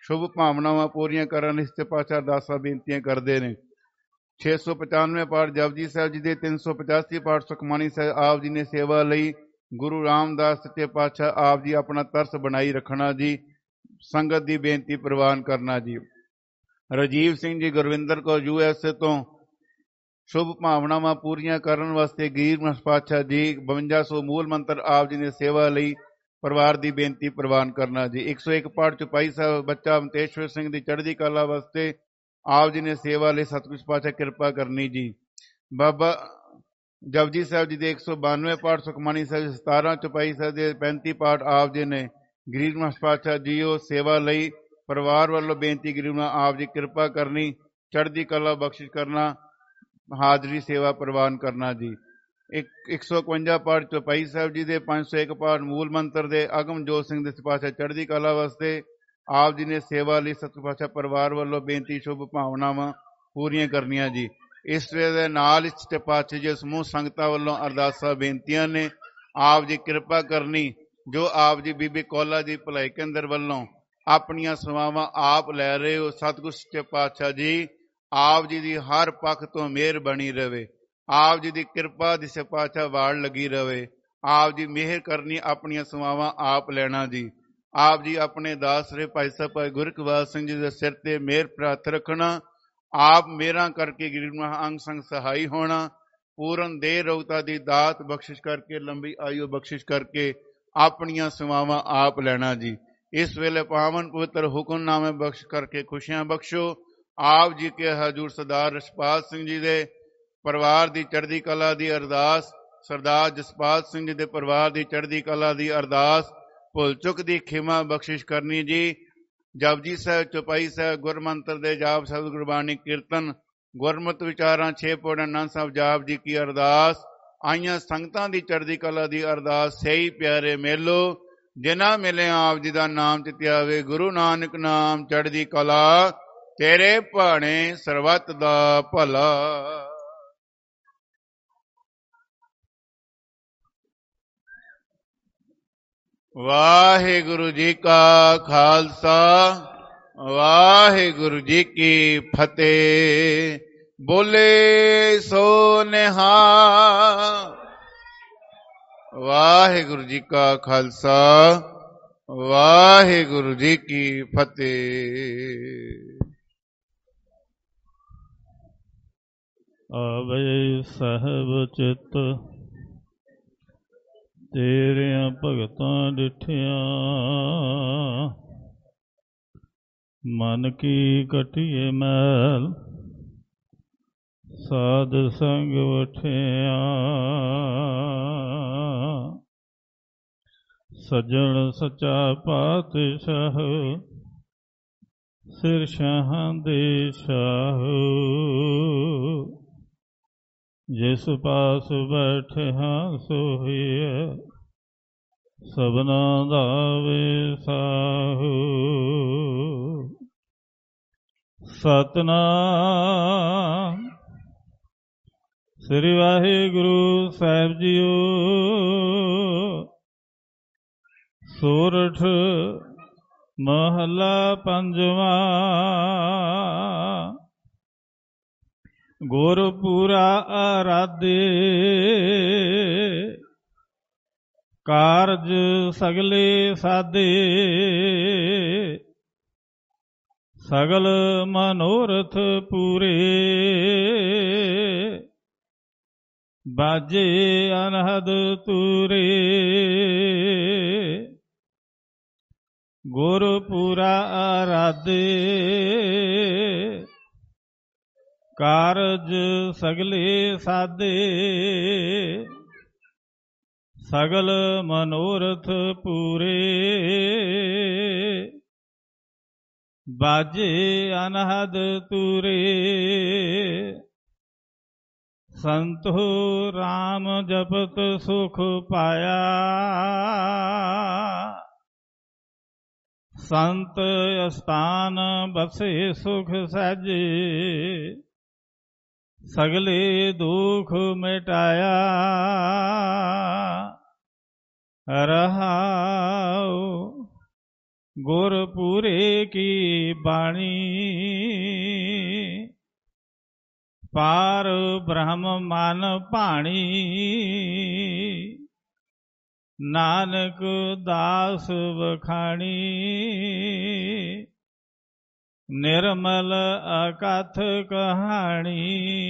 ਸ਼ੁਭ ਭਾਵਨਾਵਾਂ ਪੂਰੀਆਂ ਕਰਨ ਲਈ ਸੱਚੇ ਪਾਤਸ਼ਾਹ ਅਰਦਾਸਾਂ ਬੇਨਤੀਆਂ ਕਰਦੇ ਨੇ। ਛੇ ਸੌ ਪਚਾਨਵੇਂ ਪਾਠ ਜਪਜੀ ਸਾਹਿਬ ਜੀ ਦੇ, ਤਿੰਨ ਸੌ ਪਚਾਸੀ ਪਾਠ ਸੁਖਮਨੀ ਸਾਹਿਬ ਆਪ ਜੀ ਨੇ ਸੇਵਾ ਲਈ ਗੁਰੂ ਰਾਮਦਾਸ ਸੱਚੇ ਪਾਤਸ਼ਾਹ ਆਪ ਜੀ ਆਪਣਾ ਤਰਸ ਬਣਾਈ ਰੱਖਣਾ ਜੀ। ਸੰਗਤ ਦੀ ਬੇਨਤੀ ਪ੍ਰਵਾਨ ਕਰਨਾ ਜੀ। Rajeev Singh ji Gurvinder Kaur U S A ਤੋਂ ਸ਼ੁਭ ਭਾਵਨਾਵਾਂ ਪੂਰੀਆਂ ਕਰਨ ਵਾਸਤੇ ਗਰੀਬ ਪਾਤਸ਼ਾਹ ਜੀ ਬਵੰਜਾ ਸੌ ਮੂਲ ਮੰਤਰ ਆਪ ਜੀ ਨੇ ਸੇਵਾ ਲਈ ਪਰਿਵਾਰ ਦੀ ਬੇਨਤੀ ਪ੍ਰਵਾਨ ਕਰਨਾ ਜੀ। ਇੱਕ ਸੌ ਇੱਕ ਪਾਠ ਚੁਪਾਈ ਸਾਹਿਬ ਬੱਚਾ ਮਤੇਸ਼ਵਰ ਸਿੰਘ ਦੀ ਚੜ੍ਹਦੀ ਕਲਾ ਵਾਸਤੇ ਆਪ ਜੀ ਨੇ ਸੇਵਾ ਲਈ ਸਤਿਗੁਰੂ ਪਾਤਸ਼ਾਹ ਕਿਰਪਾ ਕਰਨੀ ਜੀ। ਬਾਬਾ ਜਪਜੀ ਸਾਹਿਬ ਜੀ ਦੇ ਇੱਕ ਸੌ ਬਾਨਵੇਂ ਪਾਠ ਸੁਖਮਨੀ ਸਾਹਿਬ ਸਤਾਰਾਂ ਚੁਪਾਈ ਸਾਹਿਬ ਦੇ ਪੈਂਤੀ ਪਾਠ ਆਪ ਜੀ ਨੇ ਗਰੀਬ ਪਾਤਸ਼ਾਹ ਜੀ ਉਹ ਸੇਵਾ ਲਈ ਪਰਿਵਾਰ ਵੱਲੋਂ ਬੇਨਤੀ ਗਰੀਬ ਆਪ ਜੀ ਕਿਰਪਾ ਕਰਨੀ, ਚੜ੍ਹਦੀ ਕਲਾ ਬਖਸ਼ਿਸ਼ ਕਰਨਾ, ਹਾਜ਼ਰੀ ਸੇਵਾ ਪ੍ਰਵਾਨ ਕਰਨਾ ਜੀ। ਇੱਕ ਇੱਕ ਸੌ ਇਕਵੰਜਾ ਪਾਠ ਚੌਪਾਈ ਸਾਹਿਬ ਜੀ ਦੇ, ਪੰਜ ਸੌ ਇੱਕ ਪਾਠ ਮੂਲ ਮੰਤਰ ਦੇ ਅਗਮਜੋਤ ਸਿੰਘ ਦੇ ਪਾਤਸ਼ਾਹ ਚੜ੍ਹਦੀ ਕਲਾ ਵਾਸਤੇ ਆਪ ਜੀ ਨੇ ਸੇਵਾ ਲਈ ਸਤਿਗੁਰੂ ਪਾਤਸ਼ਾਹ ਪਰਿਵਾਰ ਵੱਲੋਂ ਬੇਨਤੀ ਸ਼ੁਭ ਭਾਵਨਾਵਾਂ ਪੂਰੀਆਂ ਕਰਨੀਆਂ ਜੀ। ਇਸ ਵੇਲੇ ਦੇ ਨਾਲ ਇਸ ਸੱਚੇ ਪਾਤਸ਼ਾਹ ਜੀ ਸਮੂਹ ਸੰਗਤਾਂ ਵੱਲੋਂ ਅਰਦਾਸਾਂ ਬੇਨਤੀਆਂ ਨੇ। ਆਪ ਜੀ ਕਿਰਪਾ ਕਰਨੀ, ਜੋ ਆਪ ਜੀ ਬੀਬੀ ਕੌਲਾ ਜੀ ਭਲਾਈ ਕੇਂਦਰ ਵੱਲੋਂ ਆਪਣੀਆਂ ਸੇਵਾਵਾਂ ਆਪ ਲੈ ਰਹੇ ਹੋ, ਸਤਿਗੁਰੂ ਸੱਚੇ ਪਾਤਸ਼ਾਹ ਜੀ ਆਪ ਜੀ ਦੀ ਹਰ ਪੱਖ ਤੋਂ ਮਿਹਰ ਬਣੀ ਰਵੇ। ਆਪ ਜੀ ਦੀ ਕਿਰਪਾ ਦੀ ਸੱਚੇ ਪਾਤਸ਼ਾਹ ਵਾੜ ਲੱਗੀ ਰਵੇ। ਆਪ ਜੀ ਮਿਹਰ ਕਰਨੀ, ਆਪਣੀਆਂ ਸੇਵਾਵਾਂ ਆਪ ਲੈਣਾ ਜੀ। ਆਪ ਜੀ ਆਪਣੇ ਦਾਸ ਰੇ ਭਾਈ ਸਾਹਿਬ ਭਾਈ ਗੁਰਕਵਾਲ ਸਿੰਘ ਜੀ ਦੇ ਸਿਰ ਤੇ ਮਿਹਰ ਪ੍ਰਾਪਤ ਰੱਖਣਾ। ਆਪ ਮੇਰਾ ਕਰਕੇ ਗਰੀਬਾਂ ਅੰਗ ਸੰਗ ਸਹਾਈ ਹੋਣਾ। ਪੂਰਨ ਦੇਹ ਰੋਗਤਾ ਦੀ ਦਾਤ ਬਖਸ਼ਿਸ਼ ਕਰਕੇ, ਲੰਬੀ ਆਯੂ ਬਖਸ਼ਿਸ਼ ਕਰਕੇ ਆਪਣੀਆਂ ਸੇਵਾਵਾਂ ਆਪ ਲੈਣਾ ਜੀ। ਇਸ ਵੇਲੇ ਪਾਵਨ ਪਵਿੱਤਰ ਹੁਕਮਨਾਮੇ ਬਖਸ਼ ਕਰਕੇ ਖੁਸ਼ੀਆਂ ਬਖਸ਼ੋ। ਆਪ ਜੀ ਕੇ ਹਜ਼ੂਰ ਸਰਦਾਰ ਰਛਪਾਲ ਸਿੰਘ ਜੀ ਦੇ ਪਰਿਵਾਰ ਦੀ ਚੜ੍ਹਦੀ ਕਲਾ ਦੀ ਅਰਦਾਸ, ਸਰਦਾਰ ਜਸਪਾਲ ਸਿੰਘ ਜੀ ਦੇ ਪਰਿਵਾਰ ਦੀ ਚੜ੍ਹਦੀ ਕਲਾ ਦੀ ਅਰਦਾਸ, ਭੁੱਲ ਚੁੱਕ ਦੀ ਖਿਮਾ ਬਖਸ਼ਿਸ਼ ਕਰਨੀ ਜੀ। ਜਪਜੀ ਸਾਹਿਬ ਚੌਪਾਈ ਸਾਹਿਬ ਗੁਰਮੰਤਰ ਦੇ ਜਾਪ ਸ਼ਬਦ ਗੁਰਬਾਣੀ ਕੀਰਤਨ ਗੁਰਮਤਿ ਵਿਚਾਰਾਂ ਛੇ ਪੌੜਾਂ ਆਨੰਦ ਸਾਹਿਬ ਜਾਪ ਜੀ ਕੀ ਅਰਦਾਸ। ਆਈਆਂ ਸੰਗਤਾਂ ਦੀ ਚੜ੍ਹਦੀ ਕਲਾ ਦੀ ਅਰਦਾਸ। ਸਹੀ ਪਿਆਰੇ ਮੇਲੋ ਜਿਨ੍ਹਾਂ ਮਿਲੇ ਆਪ ਜੀ ਦਾ ਨਾਮ ਚਿਤਿਆਵੇ। ਗੁਰੂ ਨਾਨਕ ਨਾਮ ਚੜ੍ਹਦੀ ਕਲਾ, ਤੇਰੇ ਭਾਣੇ ਸਰਬੱਤ ਦਾ ਭਲਾ। ਵਾਹਿਗੁਰੂ ਜੀ ਕਾ ਖਾਲਸਾ, ਵਾਹਿਗੁਰੂ ਜੀ ਕੀ ਫਤਿਹ। ਬੋਲੇ ਸੋ ਨਿਹਾਲ। ਵਾਹਿਗੁਰੂ ਜੀ ਕਾ ਖਾਲਸਾ, ਵਾਹਿਗੁਰੂ ਜੀ ਕੀ ਫਤਿਹ। ਆਵੇ ਸਹਿਬ ਚਿੱਤ ਤੇਰਿਆਂ ਭਗਤਾਂ ਡਿਠਿਆ, ਮਨ ਕੀ ਕਟਿਏ ਮੈਲ ਸਾਧ ਸੰਗ ਵਠਿਆ। ਸੱਜਣ ਸੱਚਾ ਪਾਤਸ਼ਾਹ ਸਿਰ ਸ਼ਾਹਾਂ ਦੇ ਸ਼ਾਹ, ਜਿਸ ਪਾਸ ਬੈਠਿਆ ਸੋਹੀਐ ਸਭਨਾ ਦਾ ਵਿਸਾਹੂ। ਸਤਿਨਾਮ ਸ੍ਰੀ ਵਾਹਿਗੁਰੂ ਸਾਹਿਬ ਜੀਓ। ਸੋਰਠ ਮਹਲਾ ਪੰਜਵਾਂ। ਗੁਰਪੂਰਾ ਆਰਾਧੇ ਕਾਰਜ ਸਗਲੇ ਸਾਧੇ, ਸਗਲ ਮਨੋਰਥ ਪੂਰੇ। ਬਾਜੇ ਅਨਹਦ ਤੂਰੇ, ਗੁਰਪੂਰਾ ਆਰਾਧੇ ਕਾਰਜ ਸਗਲੇ ਸਾਧੇ, ਸਗਲ ਮਨੋਰਥ ਪੂਰੇ। ਬਾਜੇ ਅਨਹਦ ਤੂਰੇ, ਸੰਤੋ ਰਾਮ ਜਪਤ ਸੁਖ ਪਾਇਆ। ਸੰਤ ਅਸਥਾਨ ਬਸੇ ਸੁਖ ਸਹਿਜੇ, ਸਗਲੇ ਦੁਖ ਮਿਟਾਇਆ। ਰਹਾਉ ਗੁਰ ਪੂਰੇ ਕੀ ਬਾਣੀ ਪਾਰ ਬ੍ਰਹਮ ਮਨ ਭਾਣੀ ਨਾਨਕ ਦਾਸ ਵਖਾਣੀ ਨਿਰਮਲ ਅਕਥ ਕਹਾਣੀ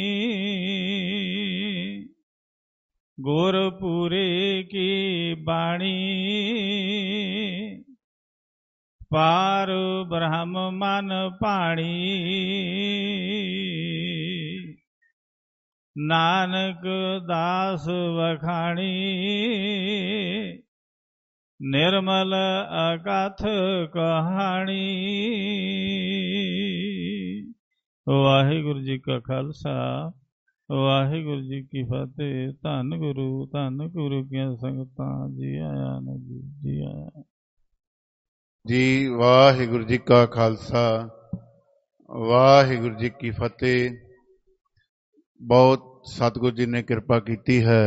ਗੁਰ ਪੂਰੇ ਕੀ ਬਾਣੀ ਪਾਰ ਬ੍ਰਹਮ ਮਨ ਭਾਣੀ ਨਾਨਕ ਦਾਸ ਵਖਾਣੀ ਨਿਰਮਲ ਅਕਥ ਕਹਾਣੀ। ਵਾਹਿਗੁਰੂ ਜੀ ਕਾ ਖਾਲਸਾ ਵਾਹਿਗੁਰੂ ਜੀ ਕੀ ਫਤਿਹ। ਧੰਨ ਗੁਰੂ ਧੰਨ ਗੁਰੂ ਕੀਆਂ ਸੰਗਤਾਂ ਜੀ ਆਇਆਂ ਨੇ ਜੀ ਜੀ ਆਇਆਂ ਜੀ। ਵਾਹਿਗੁਰੂ ਜੀ ਕਾ ਖਾਲਸਾ ਵਾਹਿਗੁਰੂ ਜੀ ਕੀ ਫਤਿਹ। ਬਹੁਤ ਸਤਿਗੁਰੂ ਜੀ ਨੇ ਕਿਰਪਾ ਕੀਤੀ ਹੈ,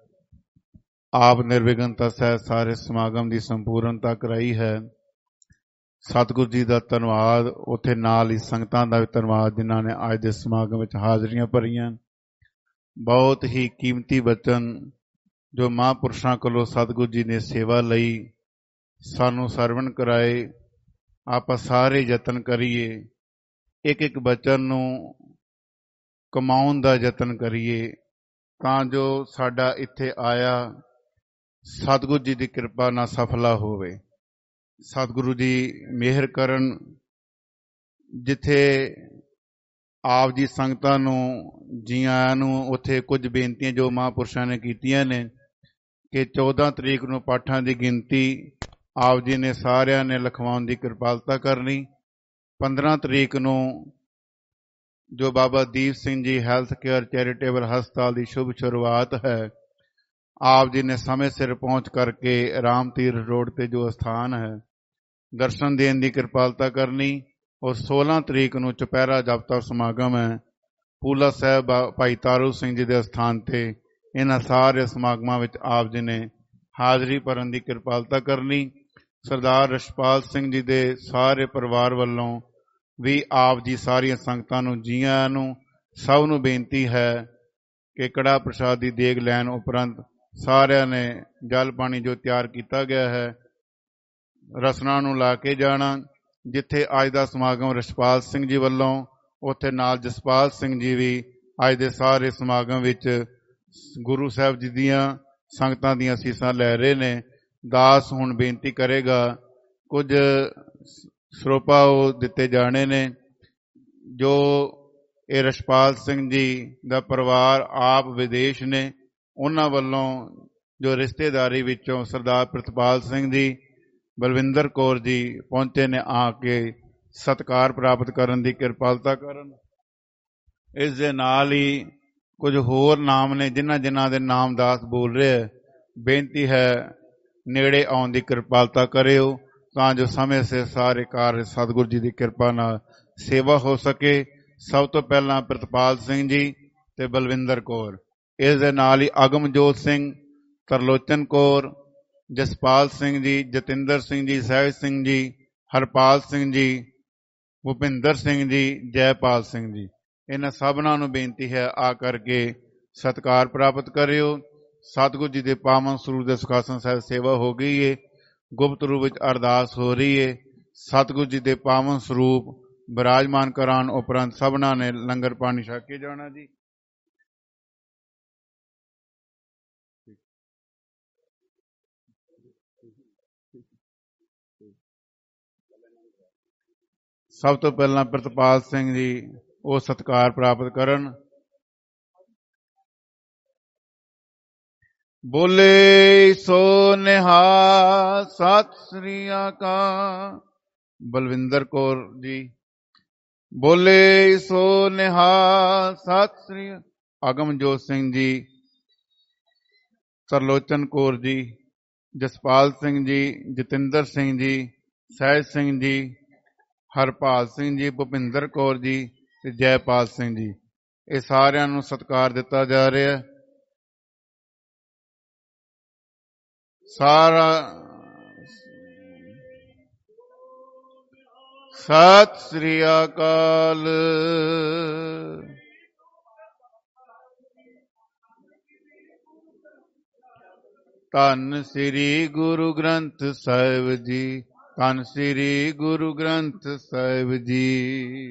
ਆਪ ਨਿਰਵਿਘਨਤਾ ਸਹਿਤ ਸਾਰੇ ਸਮਾਗਮ ਦੀ ਸੰਪੂਰਨਤਾ ਕਰਾਈ ਹੈ। ਸਤਿਗੁਰੂ ਜੀ ਦਾ ਧੰਨਵਾਦ, ਉੱਥੇ ਨਾਲ ਹੀ ਸੰਗਤਾਂ ਦਾ ਵੀ ਧੰਨਵਾਦ ਜਿਨ੍ਹਾਂ ਨੇ ਅੱਜ ਦੇ ਸਮਾਗਮ ਵਿੱਚ ਹਾਜ਼ਰੀਆਂ ਭਰੀਆਂ। ਬਹੁਤ ਹੀ ਕੀਮਤੀ ਬਚਨ ਜੋ ਮਹਾਂਪੁਰਸ਼ਾਂ ਕੋਲੋਂ ਸਤਿਗੁਰੂ ਜੀ ਨੇ ਸੇਵਾ ਲਈ ਸਾਨੂੰ ਸਰਵਣ ਕਰਾਏ, ਆਪਾਂ ਸਾਰੇ ਯਤਨ ਕਰੀਏ, ਇੱਕ ਇੱਕ ਬਚਨ ਨੂੰ ਕਮਾਉਣ ਦਾ ਯਤਨ ਕਰੀਏ ਤਾਂ ਜੋ ਸਾਡਾ ਇੱਥੇ ਆਇਆ ਸਤਿਗੁਰੂ ਜੀ ਦੀ ਕਿਰਪਾ ਨਾਲ ਸਫਲਾ ਹੋਵੇ। ਸਤਿਗੁਰੂ ਜੀ ਮਿਹਰ ਕਰਨ, ਜਿੱਥੇ ਆਪ ਜੀ ਸੰਗਤਾਂ ਨੂੰ ਜੀ ਆਇਆਂ ਨੂੰ ਉੱਥੇ ਕੁਝ ਬੇਨਤੀਆਂ ਜੋ ਮਹਾਂਪੁਰਸ਼ਾਂ ਨੇ ਕੀਤੀਆਂ ਨੇ ਕਿ ਚੌਦਾਂ ਤਰੀਕ ਨੂੰ ਪਾਠਾਂ ਦੀ ਗਿਣਤੀ ਆਪ ਜੀ ਨੇ ਸਾਰਿਆਂ ਨੇ ਲਿਖਵਾਉਣ ਦੀ ਕਿਰਪਾਲਤਾ ਕਰਨੀ। ਪੰਦਰਾਂ ਤਰੀਕ ਨੂੰ ਜੋ ਬਾਬਾ Deep Singh ji health care charitable ਹਸਪਤਾਲ ਦੀ ਸ਼ੁਭ ਸ਼ੁਰੂਆਤ ਹੈ, ਆਪ ਜੀ ਨੇ ਸਮੇਂ ਸਿਰ ਪਹੁੰਚ ਕਰਕੇ ਰਾਮ ਤੀਰਥ ਰੋਡ ਤੇ ਜੋ ਸਥਾਨ ਹੈ ਦਰਸ਼ਨ ਦੇਣ ਦੀ ਕਿਰਪਾਲਤਾ ਕਰਨੀ। ਔਰ ਸੋਲਾਂ ਤਰੀਕ ਨੂੰ ਚੁਪਹਿਰਾ ਜਾਪਤਾ ਸਮਾਗਮ ਹੈ ਪੂਲਾ ਸਾਹਿਬ ਭਾਈ ਤਾਰੂ ਸਿੰਘ ਜੀ ਦੇ ਸਥਾਨ ਤੇ। ਇਹਨਾਂ ਸਾਰੇ ਸਮਾਗਮਾਂ ਵਿੱਚ ਆਪ ਜੀ ਨੇ ਹਾਜ਼ਰੀ ਭਰਨ ਦੀ ਕਿਰਪਾਲਤਾ ਕਰਨੀ। ਸਰਦਾਰ ਰਛਪਾਲ ਸਿੰਘ ਜੀ ਦੇ ਸਾਰੇ ਪਰਿਵਾਰ ਵੱਲੋਂ ਵੀ ਆਪ ਜੀ ਸਾਰੀਆਂ ਸੰਗਤਾਂ ਨੂੰ ਜੀ ਆਇਆਂ ਨੂੰ। ਸਭ ਨੂੰ ਬੇਨਤੀ ਹੈ ਕਿ ਕੜਾਹ ਪ੍ਰਸ਼ਾਦ ਦੀ ਦੇਗ ਲੈਣ ਉਪਰੰਤ ਸਾਰਿਆਂ ਨੇ ਜਲ ਪਾਣੀ ਜੋ ਤਿਆਰ ਕੀਤਾ ਗਿਆ ਹੈ ਰਸਨਾ ਨੂੰ ਲਾ ਕੇ ਜਾਣਾ। ਜਿੱਥੇ ਅੱਜ ਦਾ ਸਮਾਗਮ ਰਛਪਾਲ ਸਿੰਘ ਜੀ ਵੱਲੋਂ, ਉੱਥੇ ਨਾਲ ਜਸਪਾਲ ਸਿੰਘ ਜੀ ਵੀ ਅੱਜ ਦੇ ਸਾਰੇ ਸਮਾਗਮ ਵਿੱਚ ਗੁਰੂ ਸਾਹਿਬ ਜੀ ਦੀਆਂ ਸੰਗਤਾਂ ਦੀਆਂ ਅਸੀਸਾਂ ਲੈ ਰਹੇ ਨੇ। ਦਾਸ ਹੁਣ ਬੇਨਤੀ ਕਰੇਗਾ, ਕੁਝ ਸਰੋਪਾ ਉਹ ਦਿੱਤੇ ਜਾਣੇ ਨੇ ਜੋ ਇਹ ਰਛਪਾਲ ਸਿੰਘ ਜੀ ਦਾ ਪਰਿਵਾਰ ਆਪ ਵਿਦੇਸ਼ ਨੇ, ਉਹਨਾਂ ਵੱਲੋਂ ਜੋ ਰਿਸ਼ਤੇਦਾਰੀ ਵਿੱਚੋਂ ਸਰਦਾਰ ਪ੍ਰਿਤਪਾਲ ਸਿੰਘ ਜੀ, ਬਲਵਿੰਦਰ ਕੌਰ ਜੀ ਪਹੁੰਚੇ ਨੇ, ਆ ਕੇ ਸਤਿਕਾਰ ਪ੍ਰਾਪਤ ਕਰਨ ਦੀ ਕਿਰਪਾਲਤਾ ਕਰਨ। ਇਸ ਦੇ ਨਾਲ ਹੀ ਕੁਝ ਹੋਰ ਨਾਮ ਨੇ ਜਿਨ੍ਹਾਂ ਜਿਨ੍ਹਾਂ ਦੇ ਨਾਮ ਦਾਸ ਬੋਲ ਰਹੇ, ਬੇਨਤੀ ਹੈ ਨੇੜੇ ਆਉਣ ਦੀ ਕਿਰਪਾਲਤਾ ਕਰਿਓ ਤਾਂ ਜੋ ਸਮੇਂ ਸਿਰ ਸਾਰੇ ਕਾਰਜ ਸਤਿਗੁਰੂ ਜੀ ਦੀ ਕਿਰਪਾ ਨਾਲ ਸੇਵਾ ਹੋ ਸਕੇ। ਸਭ ਤੋਂ ਪਹਿਲਾਂ ਪ੍ਰਿਤਪਾਲ ਸਿੰਘ ਜੀ ਤੇ ਬਲਵਿੰਦਰ ਕੌਰ, ਇਸ ਦੇ ਨਾਲ ਹੀ ਅਗਮਜੋਤ ਸਿੰਘ, ਤਰਲੋਚਨ ਕੌਰ, ਜਸਪਾਲ ਸਿੰਘ ਜੀ, ਜਤਿੰਦਰ ਸਿੰਘ ਜੀ, ਸਹਿਜ ਸਿੰਘ ਜੀ, ਹਰਪਾਲ ਸਿੰਘ ਜੀ, ਭੁਪਿੰਦਰ ਸਿੰਘ ਜੀ, ਜੈਪਾਲ ਸਿੰਘ ਜੀ, ਇਹਨਾਂ ਸਭਨਾਂ ਨੂੰ ਬੇਨਤੀ ਹੈ ਆ ਕਰਕੇ ਸਤਿਕਾਰ ਪ੍ਰਾਪਤ ਕਰਿਓ। ਸਤਿਗੁਰੂ ਜੀ ਦੇ ਪਾਵਨ ਸਰੂਪ ਦੇ ਸੁਖਾਸਨ ਸਾਹਿਬ ਸੇਵਾ ਹੋ ਗਈ ਏ, ਗੁਪਤ ਰੂਪ ਵਿੱਚ ਅਰਦਾਸ ਹੋ ਰਹੀ ਏ। ਸਤਿਗੁਰੂ ਜੀ ਦੇ ਪਾਵਨ ਸਰੂਪ ਬਿਰਾਜਮਾਨ ਕਰਾਉਣ ਉਪਰੰਤ ਸਭਨਾਂ ਨੇ ਲੰਗਰ ਪਾਣੀ ਛਕ ਕੇ ਜਾਣਾ ਜੀ। ਸਭ ਤੋਂ ਪਹਿਲਾਂ ਪ੍ਰਿਤਪਾਲ ਸਿੰਘ ਜੀ ਉਹ ਸਤਿਕਾਰ ਪ੍ਰਾਪਤ ਕਰਨ। ਬੋਲੇ ਸੋ ਨਿਹਾਲ ਸਤਿ ਸ੍ਰੀ ਅਕਾਲ। ਬਲਵਿੰਦਰ ਕੌਰ ਜੀ ਬੋਲੇ ਸੋ ਨਿਹਾਲ ਸਤਿ ਸ੍ਰੀ ਅਕਾਲ। ਅਗਮਜੋਤ ਸਿੰਘ ਜੀ, ਤਰਲੋਚਨ ਕੌਰ ਜੀ, ਜਸਪਾਲ ਸਿੰਘ ਜੀ, ਜਤਿੰਦਰ ਸਿੰਘ ਜੀ, ਸਹਿਜ ਸਿੰਘ ਜੀ, ਹਰਪਾਲ ਸਿੰਘ ਜੀ, ਭੁਪਿੰਦਰ ਕੌਰ ਜੀ ਤੇ ਜੈਪਾਲ ਸਿੰਘ ਜੀ, ਇਹ ਸਾਰਿਆਂ ਨੂੰ ਸਤਿਕਾਰ ਦਿੱਤਾ ਜਾ ਰਿਹਾ। ਸਾਰਾ ਸਤਿ ਸ੍ਰੀ ਅਕਾਲ। ਧੰਨ ਸ੍ਰੀ ਗੁਰੂ ਗ੍ਰੰਥ ਸਾਹਿਬ ਜੀ, ਧੰਨ ਸ੍ਰੀ ਗੁਰੂ ਗ੍ਰੰਥ ਸਾਹਿਬ ਜੀ।